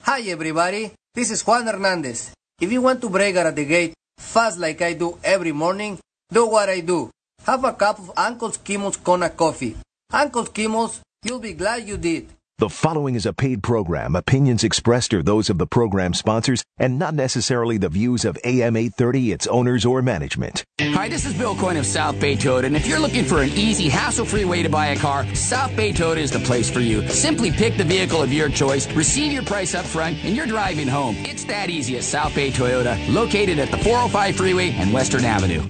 Hi everybody, this is Juan Hernandez. If you want to break out of the gate fast like I do every morning, do what I do. Have a cup of Uncle Skimmel's Kona coffee. Uncle Skimmel's, you'll be glad you did. The following is a paid program. Opinions expressed are those of the program sponsors and not necessarily the views of AM 830, its owners, or management. Hi, this is Bill Coyne of South Bay Toyota, and if you're looking for an easy, hassle-free way to buy a car, South Bay Toyota is the place for you. Simply pick the vehicle of your choice, receive your price up front, and you're driving home. It's that easy at South Bay Toyota, located at the 405 freeway and Western Avenue.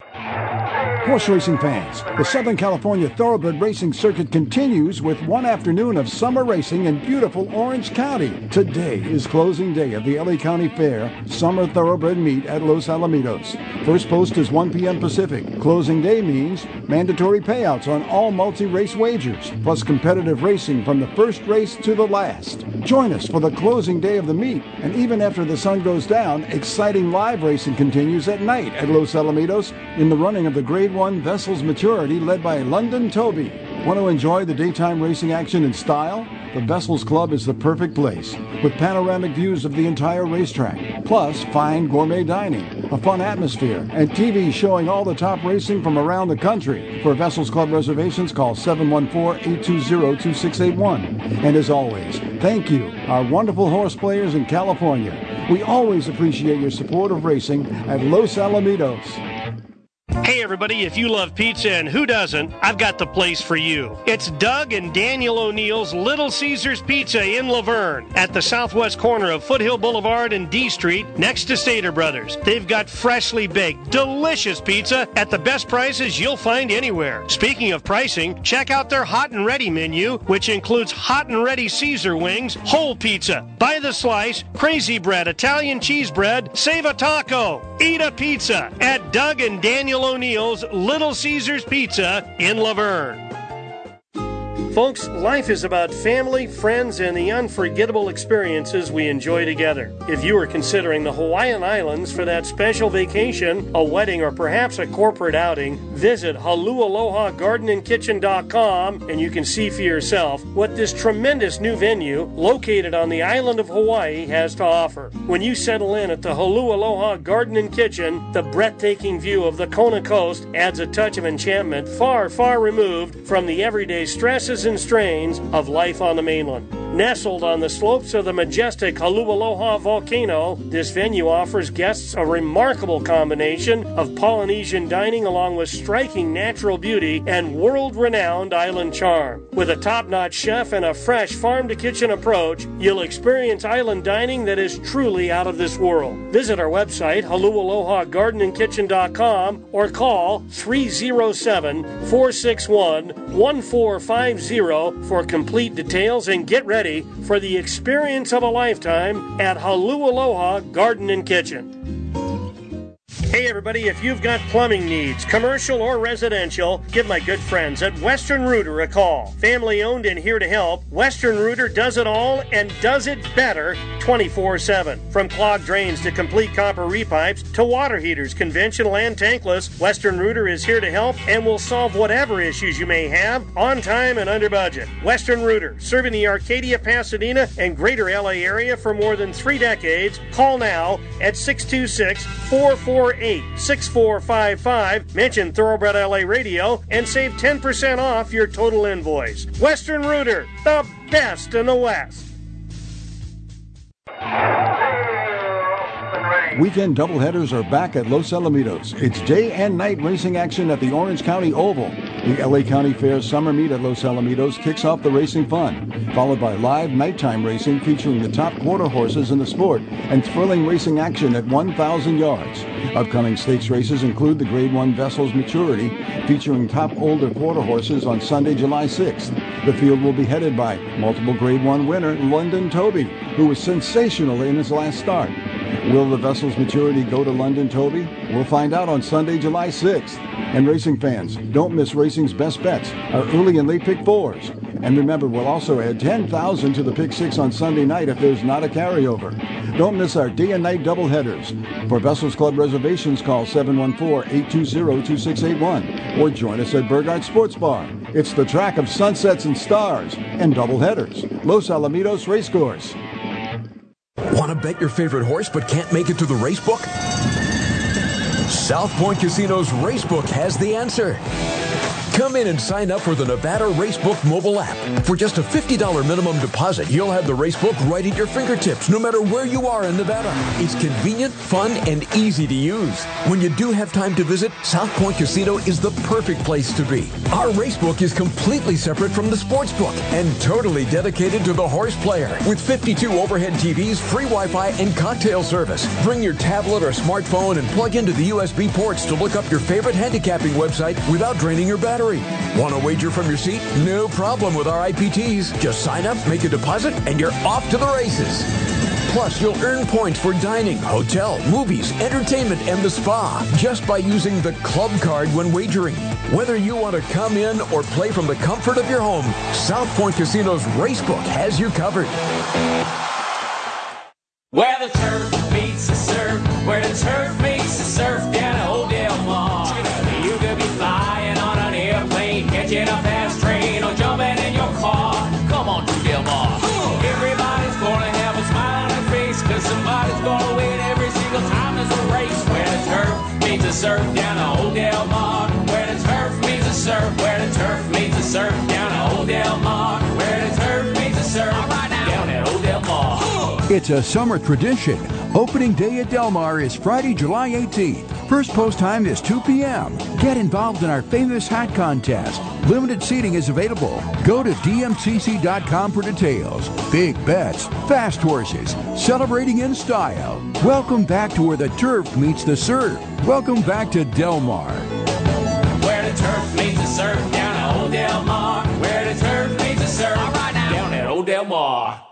Horse racing fans, the Southern California Thoroughbred Racing Circuit continues with one afternoon of summer racing in beautiful Orange County. Today is closing day of the LA County Fair Summer Thoroughbred Meet at Los Alamitos. First post is 1 p.m. Pacific. Closing day means mandatory payouts on all multi-race wagers, plus competitive racing from the first race to the last. Join us for the closing day of the meet, and even after the sun goes down, exciting live racing continues at night at Los Alamitos in the running of the Grade 1 Vessels Maturity led by London Toby. Want to enjoy the daytime racing action in style? The Vessels Club is the perfect place, with panoramic views of the entire racetrack, plus fine gourmet dining, a fun atmosphere, and TV showing all the top racing from around the country. For Vessels Club reservations, call 714-820-2681. And as always, thank you, our wonderful horse players in California. We always appreciate your support of racing at Los Alamitos. Hey everybody, if you love pizza, and who doesn't, I've got the place for you. It's Doug and Daniel O'Neill's Little Caesars Pizza in Laverne at the southwest corner of Foothill Boulevard and D Street next to Stater Brothers. They've got freshly baked, delicious pizza at the best prices you'll find anywhere. Speaking of pricing, check out their hot and ready menu, which includes hot and ready Caesar wings, whole pizza, by the slice, crazy bread, Italian cheese bread, save a taco, eat a pizza at Doug and Daniel O'Neill's Little Caesars Pizza in Laverne. Folks, life is about family, friends, and the unforgettable experiences we enjoy together. If you are considering the Hawaiian Islands for that special vacation, a wedding, or perhaps a corporate outing, visit HaluAlohaGardenandKitchen.com and you can see for yourself what this tremendous new venue located on the island of Hawaii has to offer. When you settle in at the Holu Aloha Garden and Kitchen, the breathtaking view of the Kona coast adds a touch of enchantment far, far removed from the everyday stresses and strains of life on the mainland. Nestled on the slopes of the majestic Holualoha volcano, this venue offers guests a remarkable combination of Polynesian dining along with striking natural beauty and world-renowned island charm. With a top-notch chef and a fresh farm-to-kitchen approach, you'll experience island dining that is truly out of this world. Visit our website, HaluAlohaGardenandKitchen.com, or call 307-461-1450 for complete details, and get ready for the experience of a lifetime at HaluAloha Garden and Kitchen. Hey everybody, if you've got plumbing needs, commercial or residential, give my good friends at Western Rooter a call. Family owned and here to help, Western Rooter does it all and does it better 24/7. From clogged drains to complete copper repipes to water heaters, conventional and tankless, Western Rooter is here to help and will solve whatever issues you may have on time and under budget. Western Rooter, serving the Arcadia, Pasadena, and greater LA area for more than 3 decades. Call now at 626-448-6455. Mention Thoroughbred LA Radio and save 10% off your total invoice. Western Rooter, the best in the West. Weekend doubleheaders are back at Los Alamitos. It's day and night racing action at the Orange County Oval. The LA County Fair Summer Meet at Los Alamitos kicks off the racing fun, followed by live nighttime racing featuring the top quarter horses in the sport and thrilling racing action at 1,000 yards. Upcoming stakes races include the Grade 1 Vessels Maturity, featuring top older quarter horses on Sunday, July 6th. The field will be headed by multiple Grade 1 winner London Toby, who was sensational in his last start. Will the Vessels Maturity go to London Toby? We'll find out on Sunday, July 6th. And racing fans, don't miss racing's best bets, our early and late pick fours. And remember, we'll also add $10,000 to the pick six on Sunday night if there's not a carryover. Don't miss our day and night doubleheaders. For Vessels Club reservations, call 714-820-2681 or join us at Burghardt Sports Bar. It's the track of sunsets and stars and doubleheaders. Los Alamitos Racecourse. Want to bet your favorite horse but can't make it to the racebook? South Point Casino's Racebook has the answer. Come in and sign up for the Nevada Racebook mobile app. For just a $50 minimum deposit, you'll have the Racebook right at your fingertips, no matter where you are in Nevada. It's convenient, fun, and easy to use. When you do have time to visit, South Point Casino is the perfect place to be. Our Racebook is completely separate from the Sportsbook and totally dedicated to the horse player. With 52 overhead TVs, free Wi-Fi, and cocktail service. Bring your tablet or smartphone and plug into the USB ports to look up your favorite handicapping website without draining your battery. Want to wager from your seat? No problem with our IPTs. Just sign up, make a deposit, and you're off to the races. Plus, you'll earn points for dining, hotel, movies, entertainment, and the spa just by using the club card when wagering. Whether you want to come in or play from the comfort of your home, South Point Casino's Racebook has you covered. Where the turf meets the surf, where the turf meets the surf, down at Old Del Mar. You could be flying on an airplane, catching a fast train, or jumping in your car. Come on to Del Mar. Everybody's gonna have a smile on their face, cause somebody's gonna win every single time there's a race. Where the turf meets the surf, down at Old Del Mar. Where the turf meets the surf, where the turf meets the surf, down at Old Del Mar. Where the turf meets the surf, down at Old Del Mar. It's a summer tradition. Opening day at Del Mar is Friday, July 18th. First post time is 2 p.m. Get involved in our famous hat contest. Limited seating is available. Go to dmcc.com for details. Big bets, fast horses, celebrating in style. Welcome back to where the turf meets the surf. Welcome back to Del Mar. Where the turf meets the surf, down at Old Del Mar. Where the turf meets the surf, down at Old Del Mar.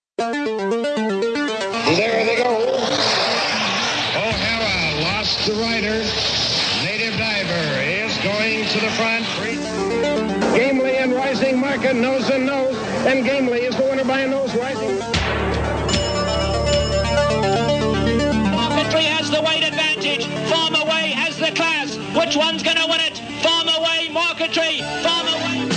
There they go. Oh, Hera lost the rider. Native Diver is going to the front. Gamely and Rising Market nose and nose. And Gamely is the winner by a nose. Rising. Marketry has the weight advantage. Farm Away has the class. Which one's going to win it? Farm Away, Marketry, Farm Away.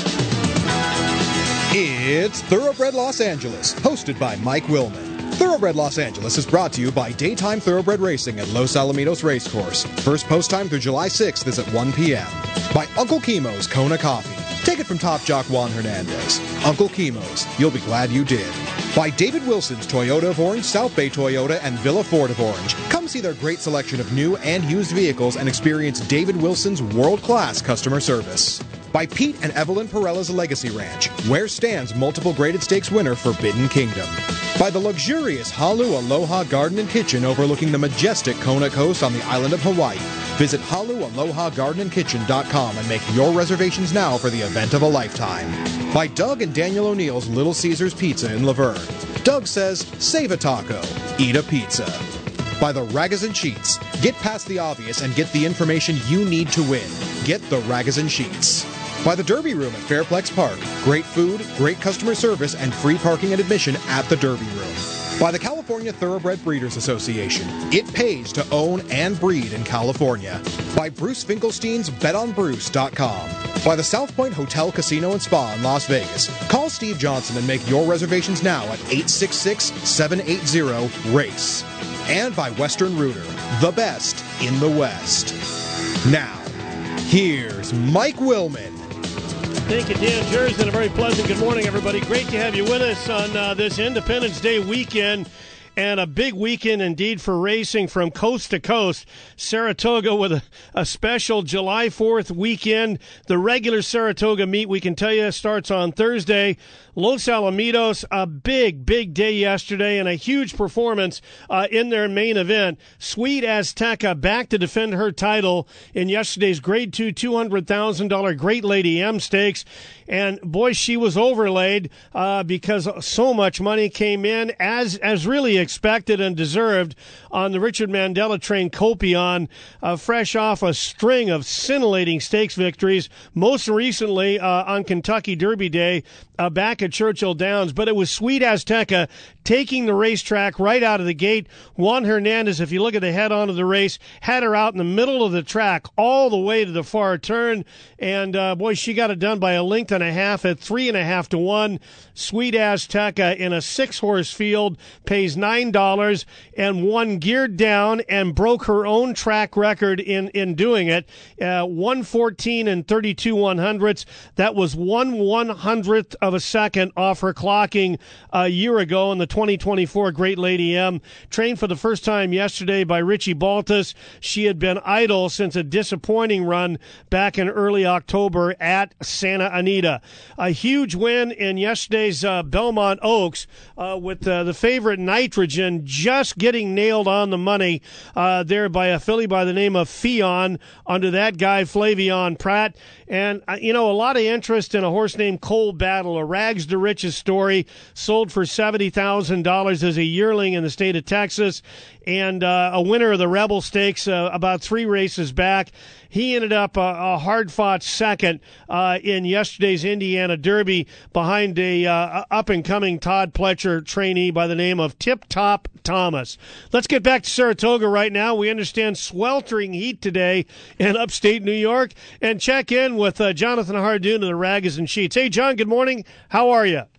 It's Thoroughbred Los Angeles, hosted by Mike Willman. Thoroughbred Los Angeles is brought to you by Daytime Thoroughbred Racing at Los Alamitos Racecourse. First post time through July 6th is at 1 p.m. By Uncle Chemo's Kona Coffee. Take it from top jock Juan Hernandez. Uncle Chemo's, you'll be glad you did. By David Wilson's Toyota of Orange, South Bay Toyota, and Villa Ford of Orange. Come see their great selection of new and used vehicles and experience David Wilson's world-class customer service. By Pete and Evelyn Perella's Legacy Ranch, where stands multiple graded stakes winner Forbidden Kingdom. By the luxurious Halu Aloha Garden and Kitchen overlooking the majestic Kona Coast on the island of Hawaii. Visit HaluAlohaGardenandKitchen.com and make your reservations now for the event of a lifetime. By Doug and Daniel O'Neill's Little Caesars Pizza in Laverne. Doug says, save a taco, eat a pizza. By the Ragozin Sheets. Get past the obvious and get the information you need to win. Get the Ragozin Sheets. By the Derby Room at Fairplex Park. Great food, great customer service, and free parking and admission at the Derby Room. By the California Thoroughbred Breeders Association. It pays to own and breed in California. By Bruce Finkelstein's BetOnBruce.com. By the South Point Hotel, Casino, and Spa in Las Vegas. Call Steve Johnson and make your reservations now at 866-780-RACE. And by Western Rooter, the best in the West. Now, here's Mike Willman. Thank you, Dan Jersey, and a very pleasant good morning, everybody. Great to have you with us on this Independence Day weekend, and a big weekend indeed for racing from coast to coast. Saratoga with a special July 4th weekend. The regular Saratoga meet, we can tell you, starts on Thursday. Los Alamitos, a big day yesterday and a huge performance in their main event. Sweet Azteca back to defend her title in yesterday's Grade 2 $200,000 Great Lady M Stakes. And boy, she was overlaid because so much money came in as really expected and deserved on the Richard Mandela train Copion, fresh off a string of scintillating stakes victories, most recently on Kentucky Derby Day back at Churchill Downs. But it was Sweet Azteca taking the racetrack right out of the gate. Juan Hernandez, if you look at the head-on of the race, had her out in the middle of the track all the way to the far turn. And, boy, she got it done by a length and a half at 3.5 to 1. Sweet Azteca in a 6-horse field pays $9 $9 and won geared down and broke her own track record in doing it. 1:14 and 32 100ths. That was 1/100th of a second off her clocking a year ago in the 2024 Great Lady M. Trained for the first time yesterday by Richie Baltus. She had been idle since a disappointing run back in early October at Santa Anita. A huge win in yesterday's Belmont Oaks with the favorite Nitrogen just getting nailed on the money there by a filly by the name of Fion under that guy Flavion Pratt. And, a lot of interest in a horse named Cold Battle, a rags to riches story, sold for $70,000 as a yearling in the state of Texas, and a winner of the Rebel Stakes about 3 races back. He ended up a hard-fought second in yesterday's Indiana Derby behind a up-and-coming Todd Pletcher trainee by the name of Tip Top Thomas. Let's get back to Saratoga right now. We understand sweltering heat today in upstate New York. And check in with Jonathan Hardoon of the Ragas and Sheets. Hey, John, good morning. How are you?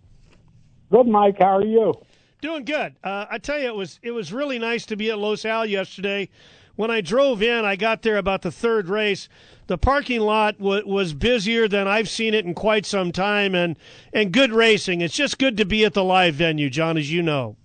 Good, Mike. How are you? Doing good. I tell you, it was really nice to be at Los Al yesterday. When I drove in, I got there about the third race. The parking lot was busier than I've seen it in quite some time, and good racing. It's just good to be at the live venue, John, as you know.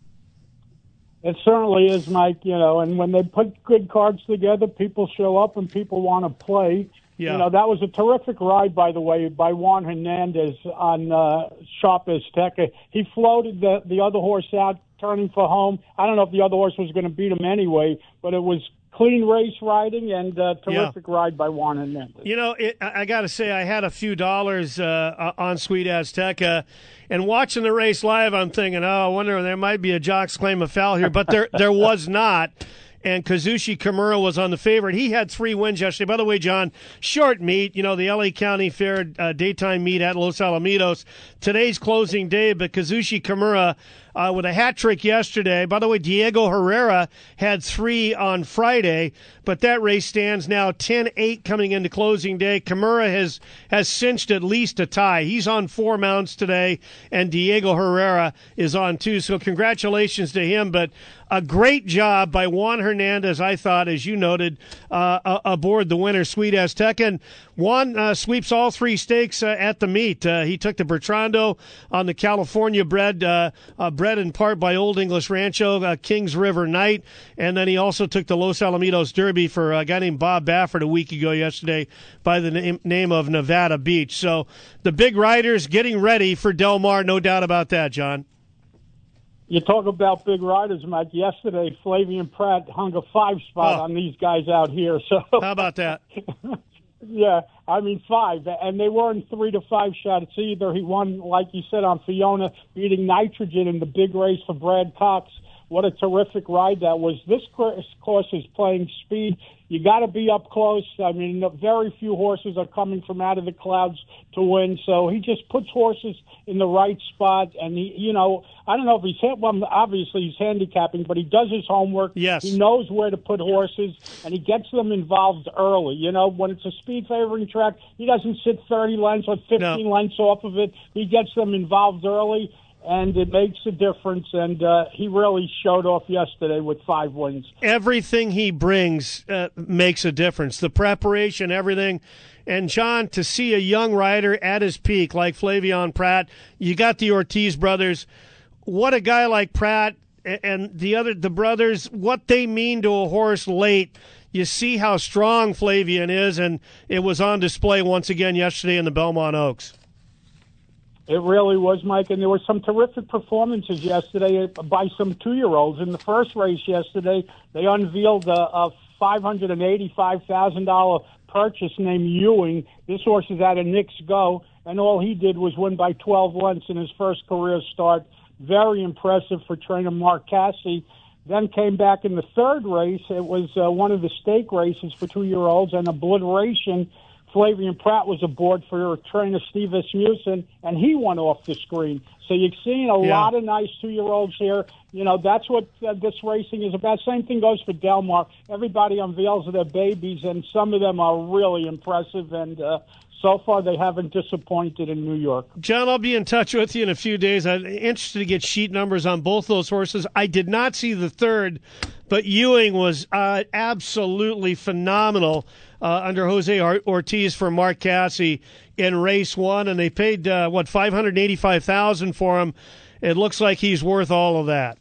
It certainly is, Mike, and when they put good cards together, people show up and people want to play. Yeah. That was a terrific ride, by the way, by Juan Hernandez on Sharp Azteca. He floated the other horse out, turning for home. I don't know if the other horse was going to beat him anyway, but it was clean race riding and terrific ride by Juan Hernandez. I got to say, I had a few dollars on Sweet Azteca, and watching the race live, I'm thinking, I wonder there might be a jock's claim of foul here, but there was not. And Kazushi Kimura was on the favorite. He had 3 wins yesterday. By the way, John, short meet, the LA County Fair daytime meet at Los Alamitos. Today's closing day, but Kazushi Kimura with a hat trick yesterday. By the way, Diego Herrera had 3 on Friday, but that race stands now 10-8 coming into closing day. Kimura has cinched at least a tie. He's on 4 mounts today, and Diego Herrera is on 2. So congratulations to him, but a great job by Juan Hernandez, I thought, as you noted, aboard the winner, Sweet Azteca. And Juan sweeps all 3 stakes at the meet. He took the Bertrando on the California bred in part by Old English Rancho, Kings River Knight. And then he also took the Los Alamitos Derby for a guy named Bob Baffert a week ago yesterday by the name of Nevada Beach. So the big riders getting ready for Del Mar, no doubt about that, John. You talk about big riders, Mike. Yesterday, Flavian Pratt hung a 5 spot on these guys out here. So how about that? Yeah, 5, and they were in 3 to 5 shots. Either he won, like you said, on Fiona, beating Nitrogen in the big race for Brad Cox. What a terrific ride that was. This course is playing speed. You got to be up close. Very few horses are coming from out of the clouds to win. So he just puts horses in the right spot. And he, I don't know if obviously he's handicapping, but he does his homework. Yes. He knows where to put horses, and he gets them involved early. When it's a speed favoring track, he doesn't sit 30 lengths or 15 lengths off of it. He gets them involved early, and it makes a difference, and he really showed off yesterday with 5 wins. Everything he brings makes a difference. The preparation, everything. And, John, to see a young rider at his peak like Flavian Pratt, you got the Ortiz brothers. What a guy like Pratt and the brothers, what they mean to a horse late. You see how strong Flavian is, and it was on display once again yesterday in the Belmont Oaks. It really was, Mike, and there were some terrific performances yesterday by some 2-year-olds. In the first race yesterday, they unveiled a $585,000 purchase named Ewing. This horse is out of Knicks Go, and all he did was win by 12 lengths in his first career start. Very impressive for trainer Mark Cassie. Then came back in the third race. It was one of the stake races for 2-year-olds, and Obliteration. Flavian Pratt was aboard for trainer Steve Asmussen, and he went off the screen. So you've seen a lot of nice 2-year-olds here. That's what this racing is about. Same thing goes for Del Mar. Everybody unveils their babies, and some of them are really impressive. And so far they haven't disappointed in New York. John, I'll be in touch with you in a few days. I'm interested to get sheet numbers on both those horses. I did not see the third, but Ewing was absolutely phenomenal under Jose Ortiz for Mark Casse in race one, and they paid $585,000 for him. It looks like he's worth all of that.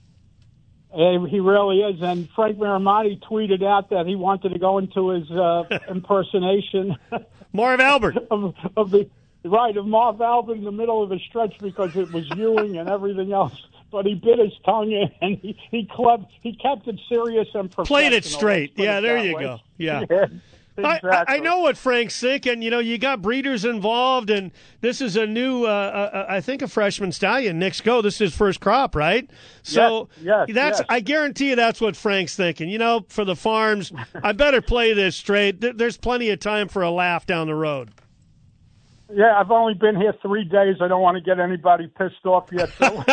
He really is. And Frank Miramonte tweeted out that he wanted to go into his impersonation Marv Albert of Marv Albert in the middle of the stretch because it was Ewing and everything else. But he bit his tongue and he kept it serious and professional. Played it straight. Yeah, there you go. Yeah. Exactly. I know what Frank's thinking. You know, you got breeders involved, and this is a new, I think, a freshman stallion. Knicks Go. This is his first crop, right? So yes. I guarantee you that's what Frank's thinking. You know, for the farms, I better play this straight. There's plenty of time for a laugh down the road. Yeah, I've only been here 3 days. I don't want to get anybody pissed off yet. So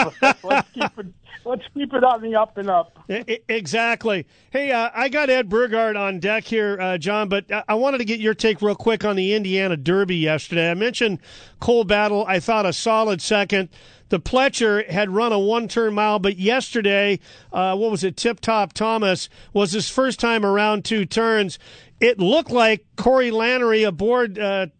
let's keep it on the up and up. Exactly. Hey, I got Ed Burgard on deck here, John, but I wanted to get your take real quick on the Indiana Derby yesterday. I mentioned Cole Battle. I thought a solid second. The Pletcher had run a one-turn mile, but yesterday, Tip Top Thomas was his first time around 2 turns. It looked like Corey Lannery aboard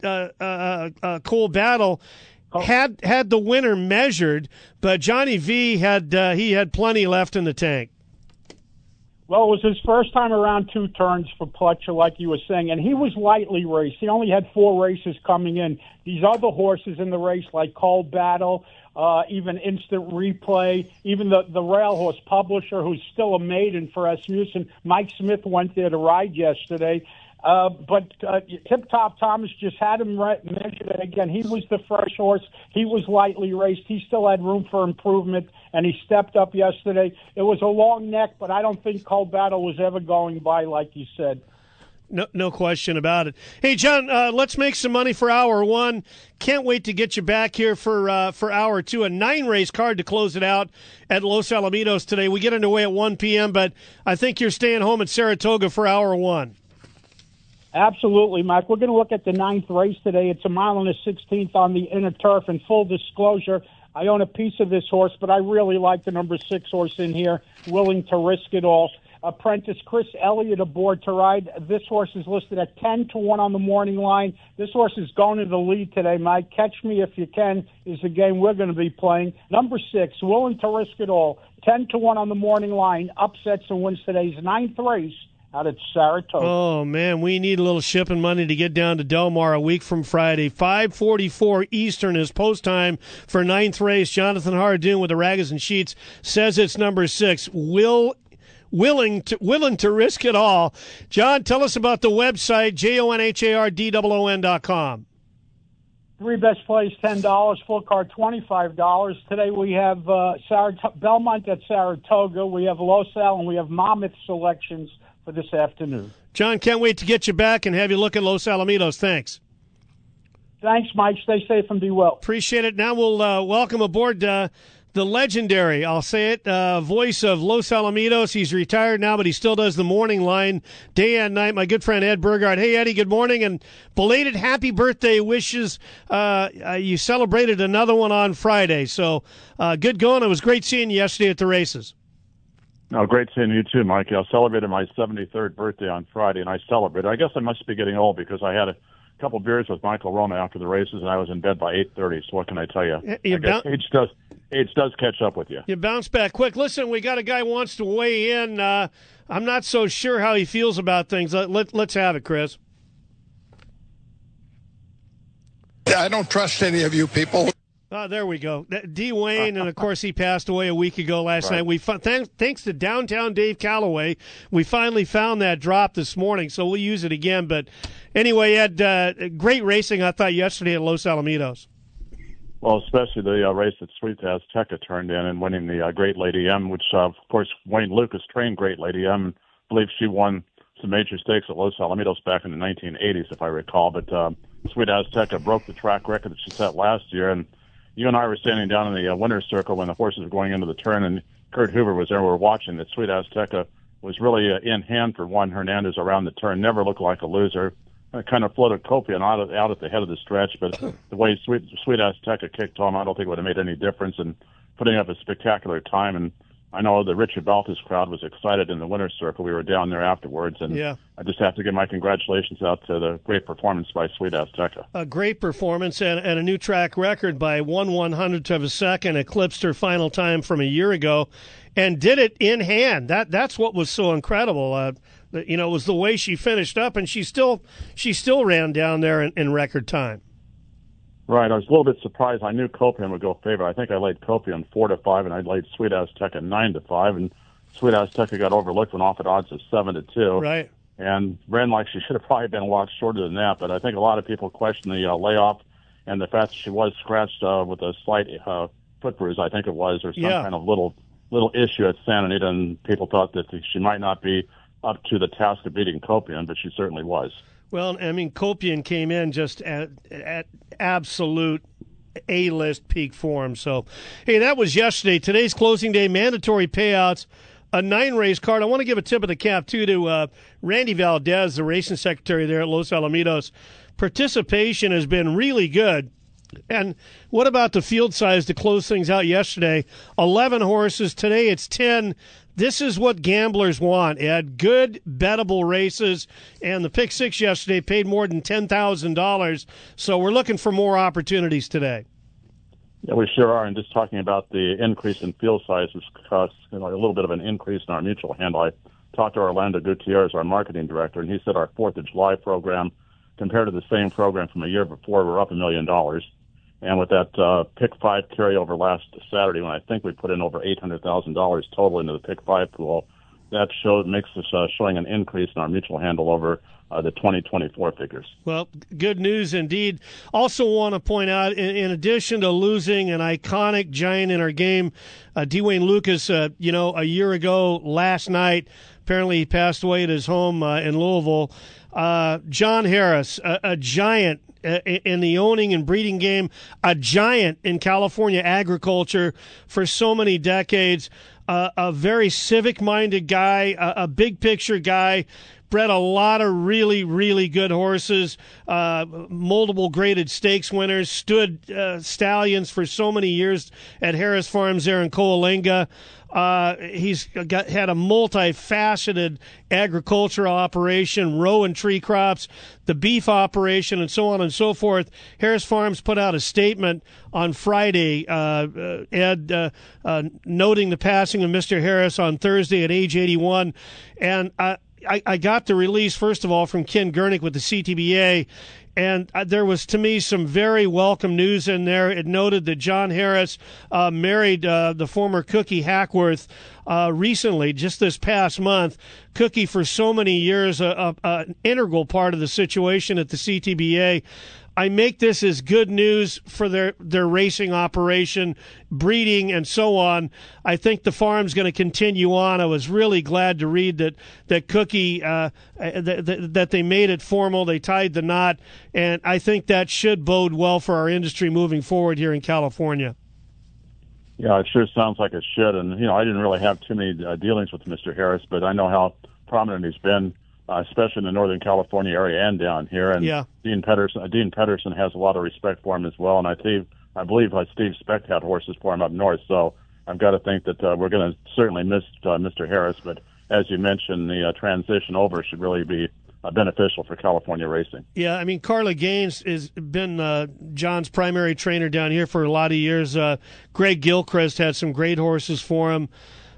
Cole Battle had the winner measured, but Johnny V had plenty left in the tank. Well, it was his first time around 2 turns for Pletcher, like you were saying, and he was lightly raced. He only had 4 races coming in. These other horses in the race, like Cole Battle, even Instant Replay, even the rail horse Publisher, who's still a maiden for Asmussen. Mike Smith went there to ride yesterday. But Tip Top Thomas just had him measured. And again, he was the fresh horse. He was lightly raced. He still had room for improvement, and he stepped up yesterday. It was a long neck, but I don't think Cole Battle was ever going by, like you said. No question about it. Hey, John, let's make some money for hour one. Can't wait to get you back here for hour two. A 9-race card to close it out at Los Alamitos today. We get underway at 1 p.m., but I think you're staying home at Saratoga for hour one. Absolutely, Mike. We're going to look at the 9th race today. It's a 1.16 on the inner turf. And full disclosure, I own a piece of this horse, but I really like the number 6 horse in here, Willing to Risk It All. Apprentice Chris Elliott aboard to ride. This horse is listed at 10-1 on the morning line. This horse is going to the lead today, Mike. Catch Me If You Can is the game we're going to be playing. Number 6, Willing to Risk It All, 10-1 on the morning line. Upsets and wins today's 9th race out at Saratoga. Oh, man, we need a little shipping money to get down to Del Mar a week from Friday. 5:44 Eastern is post time for 9th race. Jonathan Hardoon with the Ragas and Sheets says it's number 6. Willing to risk it all. John, tell us about the website, JONHARDOON.com. 3 best plays, $10. Full card, $25. Today we have Belmont at Saratoga. We have Los Al, and we have Monmouth selections for this afternoon. John, can't wait to get you back and have you look at Los Alamitos. Thanks. Thanks, Mike. Stay safe and be well. Appreciate it. Now we'll welcome aboard the legendary, I'll say it, voice of Los Alamitos. He's retired now, but he still does the morning line day and night. My good friend Ed Burgard. Hey, Eddie, good morning, and belated happy birthday wishes. You celebrated another one on Friday, so good going. It was great seeing you yesterday at the races. No, great seeing you too, Mike. I celebrated my 73rd birthday on Friday, and I celebrated. I guess I must be getting old because I had a couple beers with Michael Roma after the races, and I was in bed by 8:30. So what can I tell you? I guess age does catch up with you. You bounce back quick. Listen, we got a guy who wants to weigh in. I'm not so sure how he feels about things. Let's have it, Chris. I don't trust any of you people. Oh, there we go. D. Wayne, and of course he passed away a week ago last night. We thanks to downtown Dave Calloway, we finally found that drop this morning, so we'll use it again. But anyway, Ed, great racing I thought yesterday at Los Alamitos. Well, especially the race that Sweet Azteca turned in and winning the Great Lady M, which of course Wayne Lucas trained Great Lady M. I believe she won some major stakes at Los Alamitos back in the 1980s, if I recall. But Sweet Azteca broke the track record that she set last year, and you and I were standing down in the winner's circle when the horses were going into the turn, and Kurt Hoover was there. We were watching that Sweet Azteca was really in hand for Juan Hernandez around the turn. Never looked like a loser. kind of floated Copian out at the head of the stretch, but the way Sweet Azteca kicked home, I don't think it would have made any difference in putting up a spectacular time. And I know the Richard Baltas crowd was excited in the winner's circle. We were down there afterwards, and I just have to give my congratulations out to the great performance by Sweet Azteca. A great performance and a new track record by 1/100th of a second, eclipsed her final time from a year ago, and did it in hand. That's what was so incredible. It was the way she finished up, and she still ran down there in record time. Right. I was a little bit surprised. I knew Copian would go favorite. I think I laid Copian 4-5, and I laid Sweet Azteca 9-5, and Sweet Azteca got overlooked when off at odds of 7-2. Right. And ran like she should have probably been a lot shorter than that. But I think a lot of people question the layoff and the fact that she was scratched with a slight foot bruise, I think it was, or some kind of little issue at Santa Anita, and people thought that she might not be up to the task of beating Copian, but she certainly was. Well, I mean, Copian came in just at absolute A-list peak form. So, hey, that was yesterday. Today's closing day, mandatory payouts, a 9-race card. I want to give a tip of the cap, too, to Randy Valdez, the racing secretary there at Los Alamitos. Participation has been really good. And what about the field size to close things out yesterday? 11 horses. Today it's 10. This is what gamblers want, Ed. Good, bettable races. And the Pick 6 yesterday paid more than $10,000. So we're looking for more opportunities today. Yeah, we sure are. And just talking about the increase in field size, which costs a little bit of an increase in our mutual handle. I talked to Orlando Gutierrez, our marketing director, and he said our 4th of July program, compared to the same program from a year before, we're up $1 million. And with that Pick 5 carryover last Saturday, when I think we put in over $800,000 total into the Pick 5 pool, that makes us showing an increase in our mutual handle over the 2024 figures. Well, good news indeed. Also want to point out, in addition to losing an iconic giant in our game, Dwayne Lucas, a year ago last night, apparently he passed away at his home in Louisville. John Harris, a giant in the owning and breeding game, a giant in California agriculture for so many decades, a very civic-minded guy, a big-picture guy, bred a lot of really, really good horses, multiple graded stakes winners, stood stallions for so many years at Harris Farms there in Coalinga. He's had a multifaceted agricultural operation, row and tree crops, the beef operation, and so on and so forth. Harris Farms put out a statement on Friday, Ed, noting the passing of Mr. Harris on Thursday at age 81. And I got the release, first of all, from Ken Gurnick with the CTBA, and there was, to me, some very welcome news in there. It noted that John Harris married the former Cookie Hackworth recently, just this past month. Cookie, for so many years, an integral part of the situation at the CTBA. I make this as good news for their racing operation, breeding, and so on. I think the farm's going to continue on. I was really glad to read that Cookie, that they made it formal, they tied the knot, and I think that should bode well for our industry moving forward here in California. Yeah, it sure sounds like it should. And, I didn't really have too many dealings with Mr. Harris, but I know how prominent he's been, especially in the Northern California area and down here. And Dean Pedersen has a lot of respect for him as well. And I believe Steve Specht had horses for him up north. So I've got to think that we're going to certainly miss Mr. Harris. But as you mentioned, the transition over should really be beneficial for California racing. Yeah, I mean, Carla Gaines has been John's primary trainer down here for a lot of years. Greg Gilchrist had some great horses for him.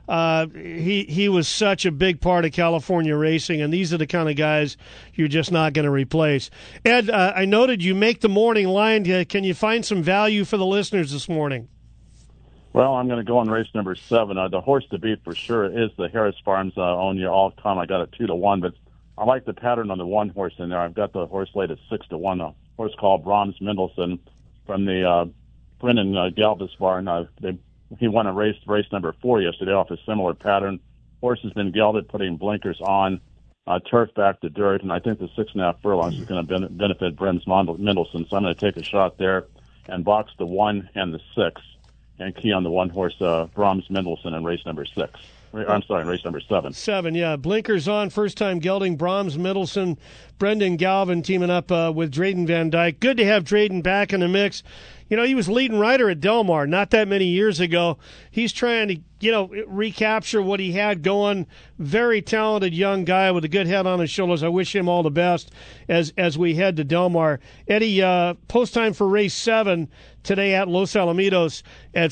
He was such a big part of California racing, and these are the kind of guys you're just not going to replace. Ed, I noted you make the morning line. Can you find some value for the listeners this morning? Well, I'm going to go on race number 7. The horse to beat for sure is the Harris Farms Onya All-Time. I got it 2-1, but I like the pattern on the one horse in there. I've got the horse laid at 6-1, a horse called Brahms Mendelssohn from the Brennan Galvis barn. He won a race number 4 yesterday off a similar pattern. Horse has been gelded, putting blinkers on, turf back to dirt, and I think the 6.5 furlongs is going to benefit Brahms Mendelssohn. So I'm going to take a shot there and box the 1 and the 6 and key on the one horse Brahms Mendelssohn in race number 6. I'm sorry, race number 7. 7, yeah. Blinkers on, first time gelding, Brahms, Middleton, Brendan Galvin teaming up with Drayden Van Dyke. Good to have Drayden back in the mix. You know, he was leading rider at Del Mar not that many years ago. He's trying to, recapture what he had going. Very talented young guy with a good head on his shoulders. I wish him all the best as we head to Del Mar. Eddie, post time for race 7 today at Los Alamitos at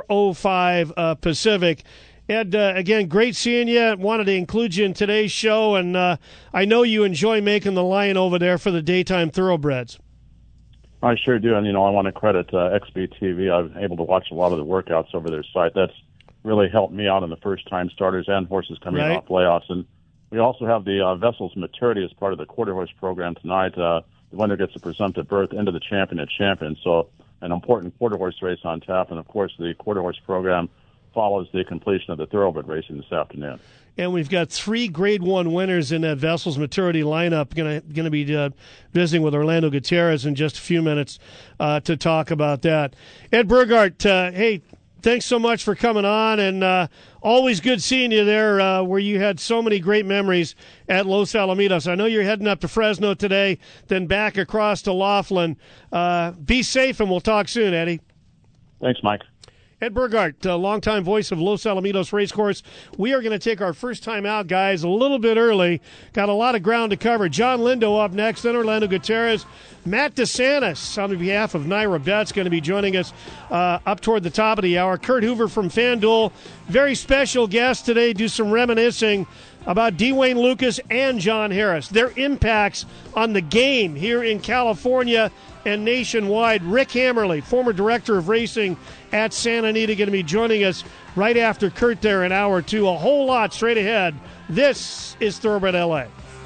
4:05 Pacific. Ed, again, great seeing you. Wanted to include you in today's show, and I know you enjoy making the line over there for the daytime thoroughbreds. I sure do, and I want to credit XBTV. I'm able to watch a lot of the workouts over their site. That's really helped me out in the first-time starters and horses coming off playoffs. And we also have the Vessel's Maturity as part of the quarter horse program tonight. The winner gets a presumptive berth into the champion at Champion. So an important quarter horse race on tap, and of course the quarter horse program follows the completion of the thoroughbred racing this afternoon. And we've got 3 Grade 1 winners in that Vessel's Maturity lineup. Going to be visiting with Orlando Gutierrez in just a few minutes to talk about that. Ed Burghardt, hey, thanks so much for coming on, and always good seeing you there where you had so many great memories at Los Alamitos. I know you're heading up to Fresno today, then back across to Laughlin. Be safe, and we'll talk soon, Eddie. Thanks, Mike. Ed Burghardt, longtime voice of Los Alamitos Racecourse. We are going to take our first time out, guys, a little bit early. Got a lot of ground to cover. John Lindo up next, then Orlando Gutierrez. Matt DeSantis, on behalf of Naira Betts, going to be joining us up toward the top of the hour. Kurt Hoover from FanDuel, very special guest today, do some reminiscing about Dwayne Lucas and John Harris, their impacts on the game here in California and nationwide. Rick Hammerly, former director of racing at Santa Anita, going to be joining us right after Kurt there in hour 2. A whole lot straight ahead. This is Thoroughbred LA.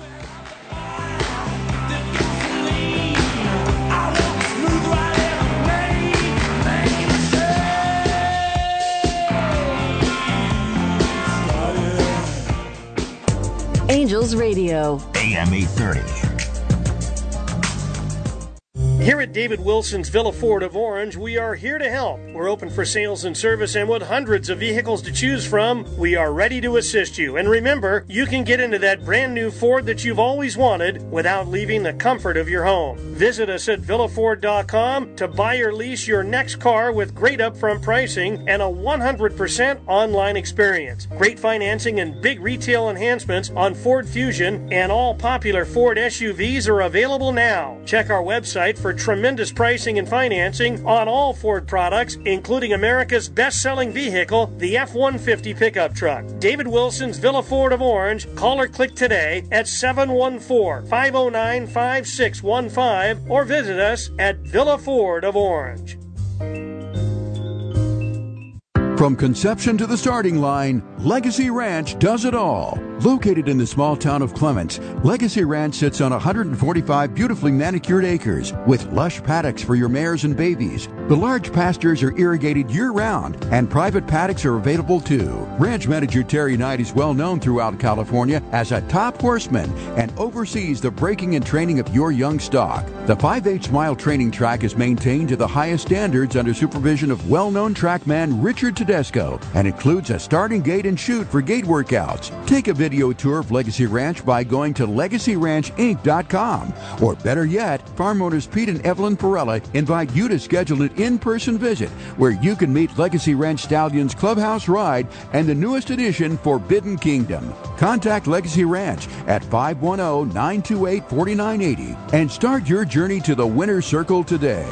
Angels Radio. AM 830. Here at David Wilson's Villa Ford of Orange, we are here to help. We're open for sales and service, and with hundreds of vehicles to choose from, we are ready to assist you. And remember, you can get into that brand new Ford that you've always wanted without leaving the comfort of your home. Visit us at villaford.com to buy or lease your next car with great upfront pricing and a 100% online experience. Great financing and big retail enhancements on Ford Fusion and all popular Ford SUVs are available now. Check our website for tremendous pricing and financing on all Ford products, including America's best-selling vehicle, the F-150 pickup truck. David Wilson's Villa Ford of Orange. Call or click today at 714-509-5615 or visit us at Villa Ford of Orange. From conception to the starting line, Legacy Ranch does it all. Located in the small town of Clements, Legacy Ranch sits on 145 beautifully manicured acres with lush paddocks for your mares and babies. The large pastures are irrigated year-round, and private paddocks are available too. Ranch manager Terry Knight is well known throughout California as a top horseman and oversees the breaking and training of your young stock. The 5/8-mile training track is maintained to the highest standards under supervision of well-known trackman Richard Tedesco and includes a starting gate and chute for gate workouts. Take a video tour of Legacy Ranch by going to LegacyRanchInc.com. Or better yet, farm owners Pete and Evelyn Perella invite you to schedule an in-person visit where you can meet Legacy Ranch Stallions Clubhouse Ride and the newest edition, Forbidden Kingdom. Contact Legacy Ranch at 510-928-4980 and start your journey to the winner's circle today.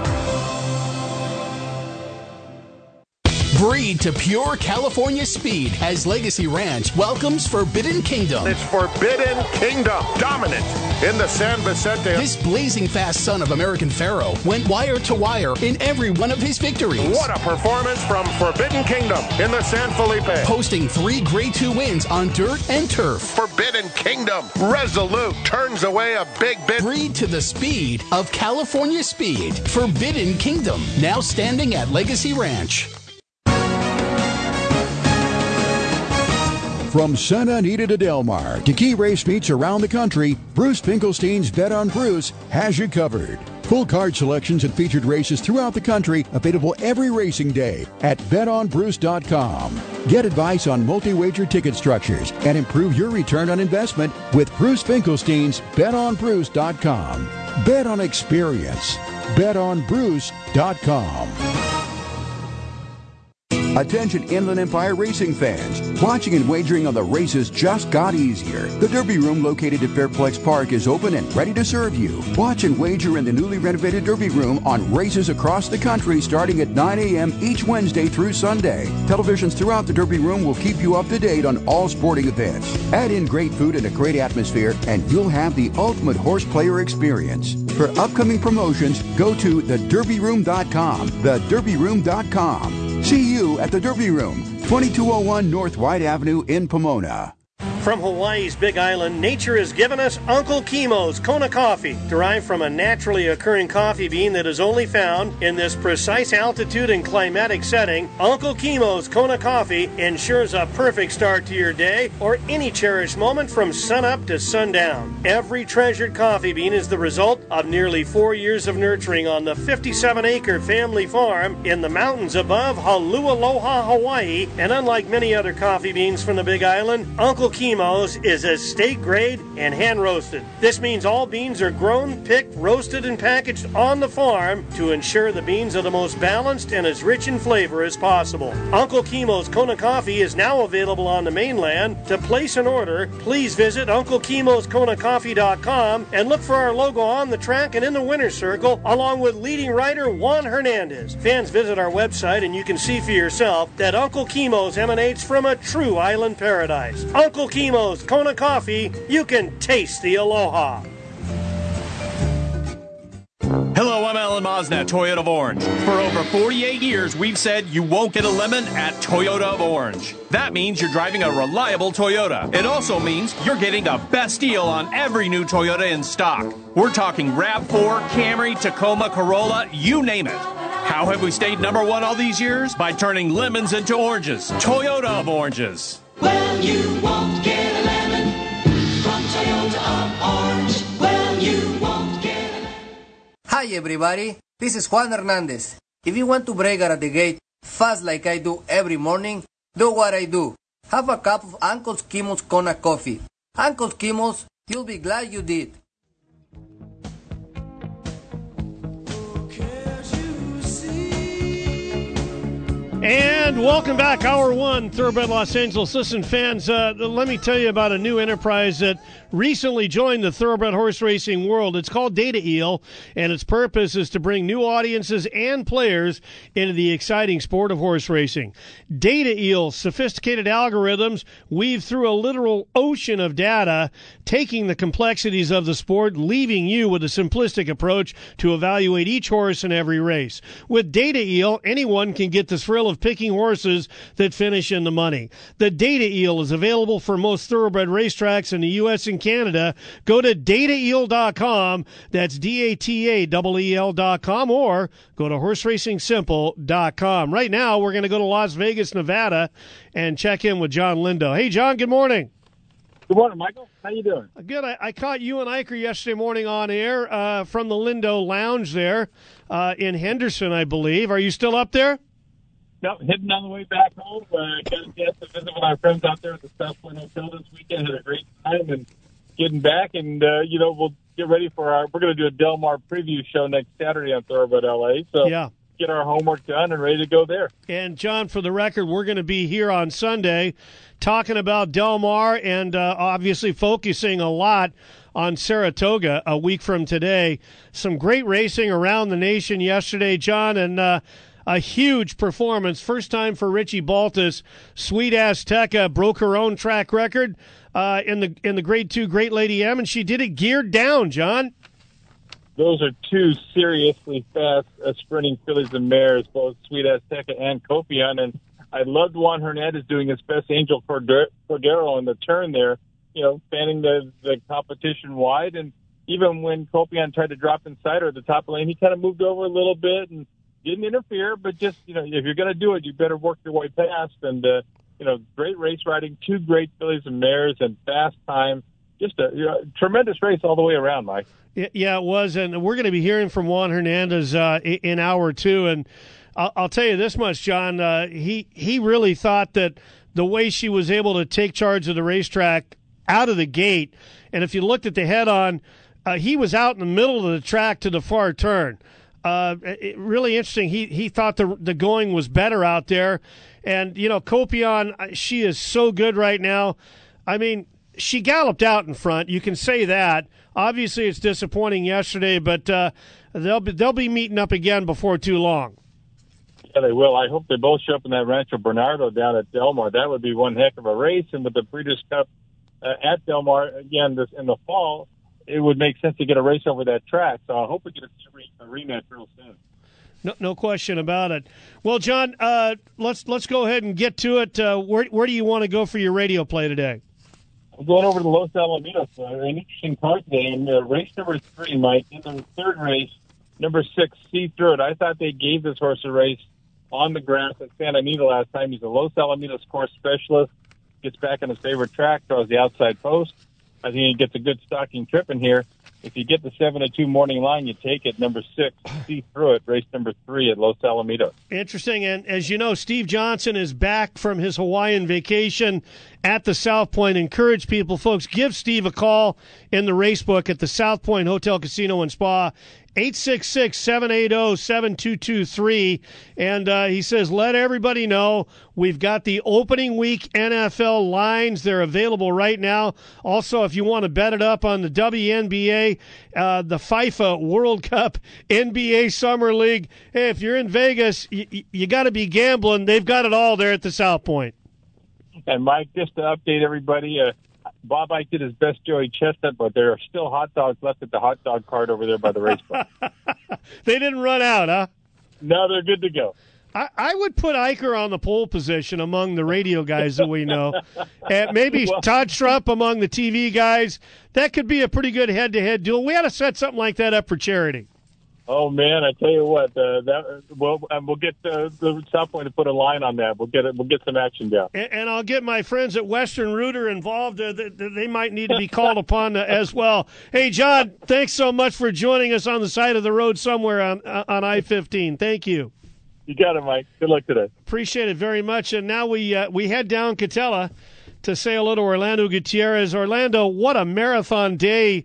Breed to pure California speed as Legacy Ranch welcomes Forbidden Kingdom. It's Forbidden Kingdom, dominant in the San Vicente. This blazing fast son of American Pharaoh went wire to wire in every one of his victories. What a performance from Forbidden Kingdom in the San Felipe. Posting 3 Grade 2 wins on dirt and turf. Forbidden Kingdom, resolute, turns away a big bit. Breed to the speed of California speed. Forbidden Kingdom, now standing at Legacy Ranch. From Santa Anita to Del Mar to key race meets around the country, Bruce Finkelstein's Bet on Bruce has you covered. Full card selections and featured races throughout the country available every racing day at betonbruce.com. Get advice on multi-wager ticket structures and improve your return on investment with Bruce Finkelstein's betonbruce.com. Bet on experience. betonbruce.com. Attention Inland Empire racing fans. Watching and wagering on the races just got easier. The Derby Room located at Fairplex Park is open and ready to serve you. Watch and wager in the newly renovated Derby Room on races across the country starting at 9 a.m. each Wednesday through Sunday. Televisions throughout the Derby Room will keep you up to date on all sporting events. Add in great food and a great atmosphere and you'll have the ultimate horse player experience. For upcoming promotions, go to thederbyroom.com. Thederbyroom.com. See you at the Derby Room, 2201 North White Avenue in Pomona. From Hawaii's Big Island, nature has given us Uncle Kimo's Kona coffee, derived from a naturally occurring coffee bean that is only found in this precise altitude and climatic setting. Uncle Kimo's Kona coffee ensures a perfect start to your day or any cherished moment from sunup to sundown. Every treasured coffee bean is the result of nearly 4 years of nurturing on the 57-acre family farm in the mountains above Holualoha, Hawaii, and unlike many other coffee beans from the Big Island, Uncle Kimo's is estate grade and hand roasted. This means all beans are grown, picked, roasted, and packaged on the farm to ensure the beans are the most balanced and as rich in flavor as possible. Uncle Kimo's Kona coffee is now available on the mainland. To place an order, please visit UncleKimosKonaCoffee.com and look for our logo on the track and in the winner's circle, along with leading writer Juan Hernandez. Fans, visit our website and you can see for yourself that Uncle Kimo's emanates from a true island paradise. Uncle Kimo's Kona Coffee, you can taste the aloha. Hello, I'm Alan Mosnett, Toyota of Orange. For over 48 years, we've said you won't get a lemon at Toyota of Orange. That means you're driving a reliable Toyota. It also means you're getting the best deal on every new Toyota in stock. We're talking RAV4, Camry, Tacoma, Corolla, you name it. How have we stayed number one all these years? By turning lemons into oranges. Toyota of Oranges. Well, you won't get a lemon from Toyota of Orange. Well, you won't get a lemon. Hi everybody, this is Juan Hernandez. If you want to break out of the gate fast like I do every morning, do what I do. Have a cup of Uncle Kimo's Kona coffee. Uncle Kimo's, you'll be glad you did. And welcome back, Hour 1, Thoroughbred Los Angeles. Listen, fans, let me tell you about a new enterprise that recently joined the thoroughbred horse racing world. It's called Data Eel, and its purpose is to bring new audiences and players into the exciting sport of horse racing. Data Eel's sophisticated algorithms weave through a literal ocean of data, taking the complexities of the sport, leaving you with a simplistic approach to evaluate each horse in every race. With Data Eel, anyone can get the thrill of picking horses that finish in the money. The Data Eel is available for most thoroughbred racetracks in the U.S. and Canada. Go to dataeel.com, that's DATAEEL.com, or go to horseracingsimple.com. Right now, we're going to go to Las Vegas, Nevada, and check in with John Lindo. Hey, John, good morning. Good morning, Michael. How you doing? Good. I caught you and Iker yesterday morning on air from the Lindo Lounge there in Henderson, I believe. Are you still up there? No, heading on the way back home. Got a chance to visit with our friends out there at the South Point Hotel this weekend. Had a great time and getting back. And, we'll get ready for we're going to do a Del Mar preview show next Saturday on Thoroughbred LA. So yeah, get our homework done and ready to go there. And, John, for the record, we're going to be here on Sunday talking about Del Mar and obviously focusing a lot on Saratoga a week from today. Some great racing around the nation yesterday, John, and a huge performance. First time for Richie Baltas. Sweet Azteca broke her own track record in the Grade 2 Great Lady M, and she did it geared down, John. Those are two seriously fast sprinting fillies and mares, both Sweet Azteca and Copian. And I loved Juan Hernandez doing his best Angel Cordero in the turn there, fanning the competition wide. And even when Copian tried to drop inside her at the top of the lane, he kind of moved over a little bit and didn't interfere, but just, if you're going to do it, you better work your way past. And, great race riding, two great fillies and mares, and fast time. just a tremendous race all the way around, Mike. Yeah, it was, and we're going to be hearing from Juan Hernandez in hour 2, and I'll tell you this much, John. He really thought that the way she was able to take charge of the racetrack out of the gate, and if you looked at the head-on, he was out in the middle of the track to the far turn. Really interesting. He thought the going was better out there, and Kopion, she is so good right now. I mean, she galloped out in front. You can say that. Obviously, it's disappointing yesterday, but they'll be meeting up again before too long. Yeah, they will. I hope they both show up in that Rancho Bernardo down at Del Mar. That would be one heck of a race. And with the Breeders' Cup at Del Mar again in the fall, it would make sense to get a race over that track. So I hope we get a rematch real soon. No question about it. Well, John, let's go ahead and get to it. Where do you want to go for your radio play today? I'm going over to Los Alamitos. An interesting card today. In race number 3, Mike, in the third race, number 6, See Through It. I thought they gave this horse a race on the grass at Santa Anita last time. He's a Los Alamitos course specialist. Gets back on his favorite track, throws the outside post. I think he gets a good stocking trip in here. If you get the 7-2 morning line, you take it. Number 6, See Through It, race number 3 at Los Alamitos. Interesting. And as you know, Steve Johnson is back from his Hawaiian vacation at the South Point. Encourage people, folks, give Steve a call in the race book at the South Point Hotel, Casino, and Spa. 866-780-7223. And he says, let everybody know we've got the opening week NFL lines. They're available right now. Also, if you want to bet it up on the WNBA, the FIFA World Cup, NBA Summer League, hey, if you're in Vegas, you got to be gambling. They've got it all there at the South Point. And, Mike, just to update everybody, Bob Ike did his best Joey Chestnut, but there are still hot dogs left at the hot dog cart over there by the race book. They didn't run out, huh? No, they're good to go. I would put Iker on the pole position among the radio guys that we know. And maybe Todd Strump among the TV guys. That could be a pretty good head-to-head duel. We ought to set something like that up for charity. Oh, man, I tell you what, we'll get the South Point to put a line on that. We'll get some action down. And I'll get my friends at Western Rooter involved. They might need to be called upon as well. Hey, John, thanks so much for joining us on the side of the road somewhere on I-15. Thank you. You got it, Mike. Good luck today. Appreciate it very much. And now we head down Catella to say hello to Orlando Gutierrez. Orlando, what a marathon day.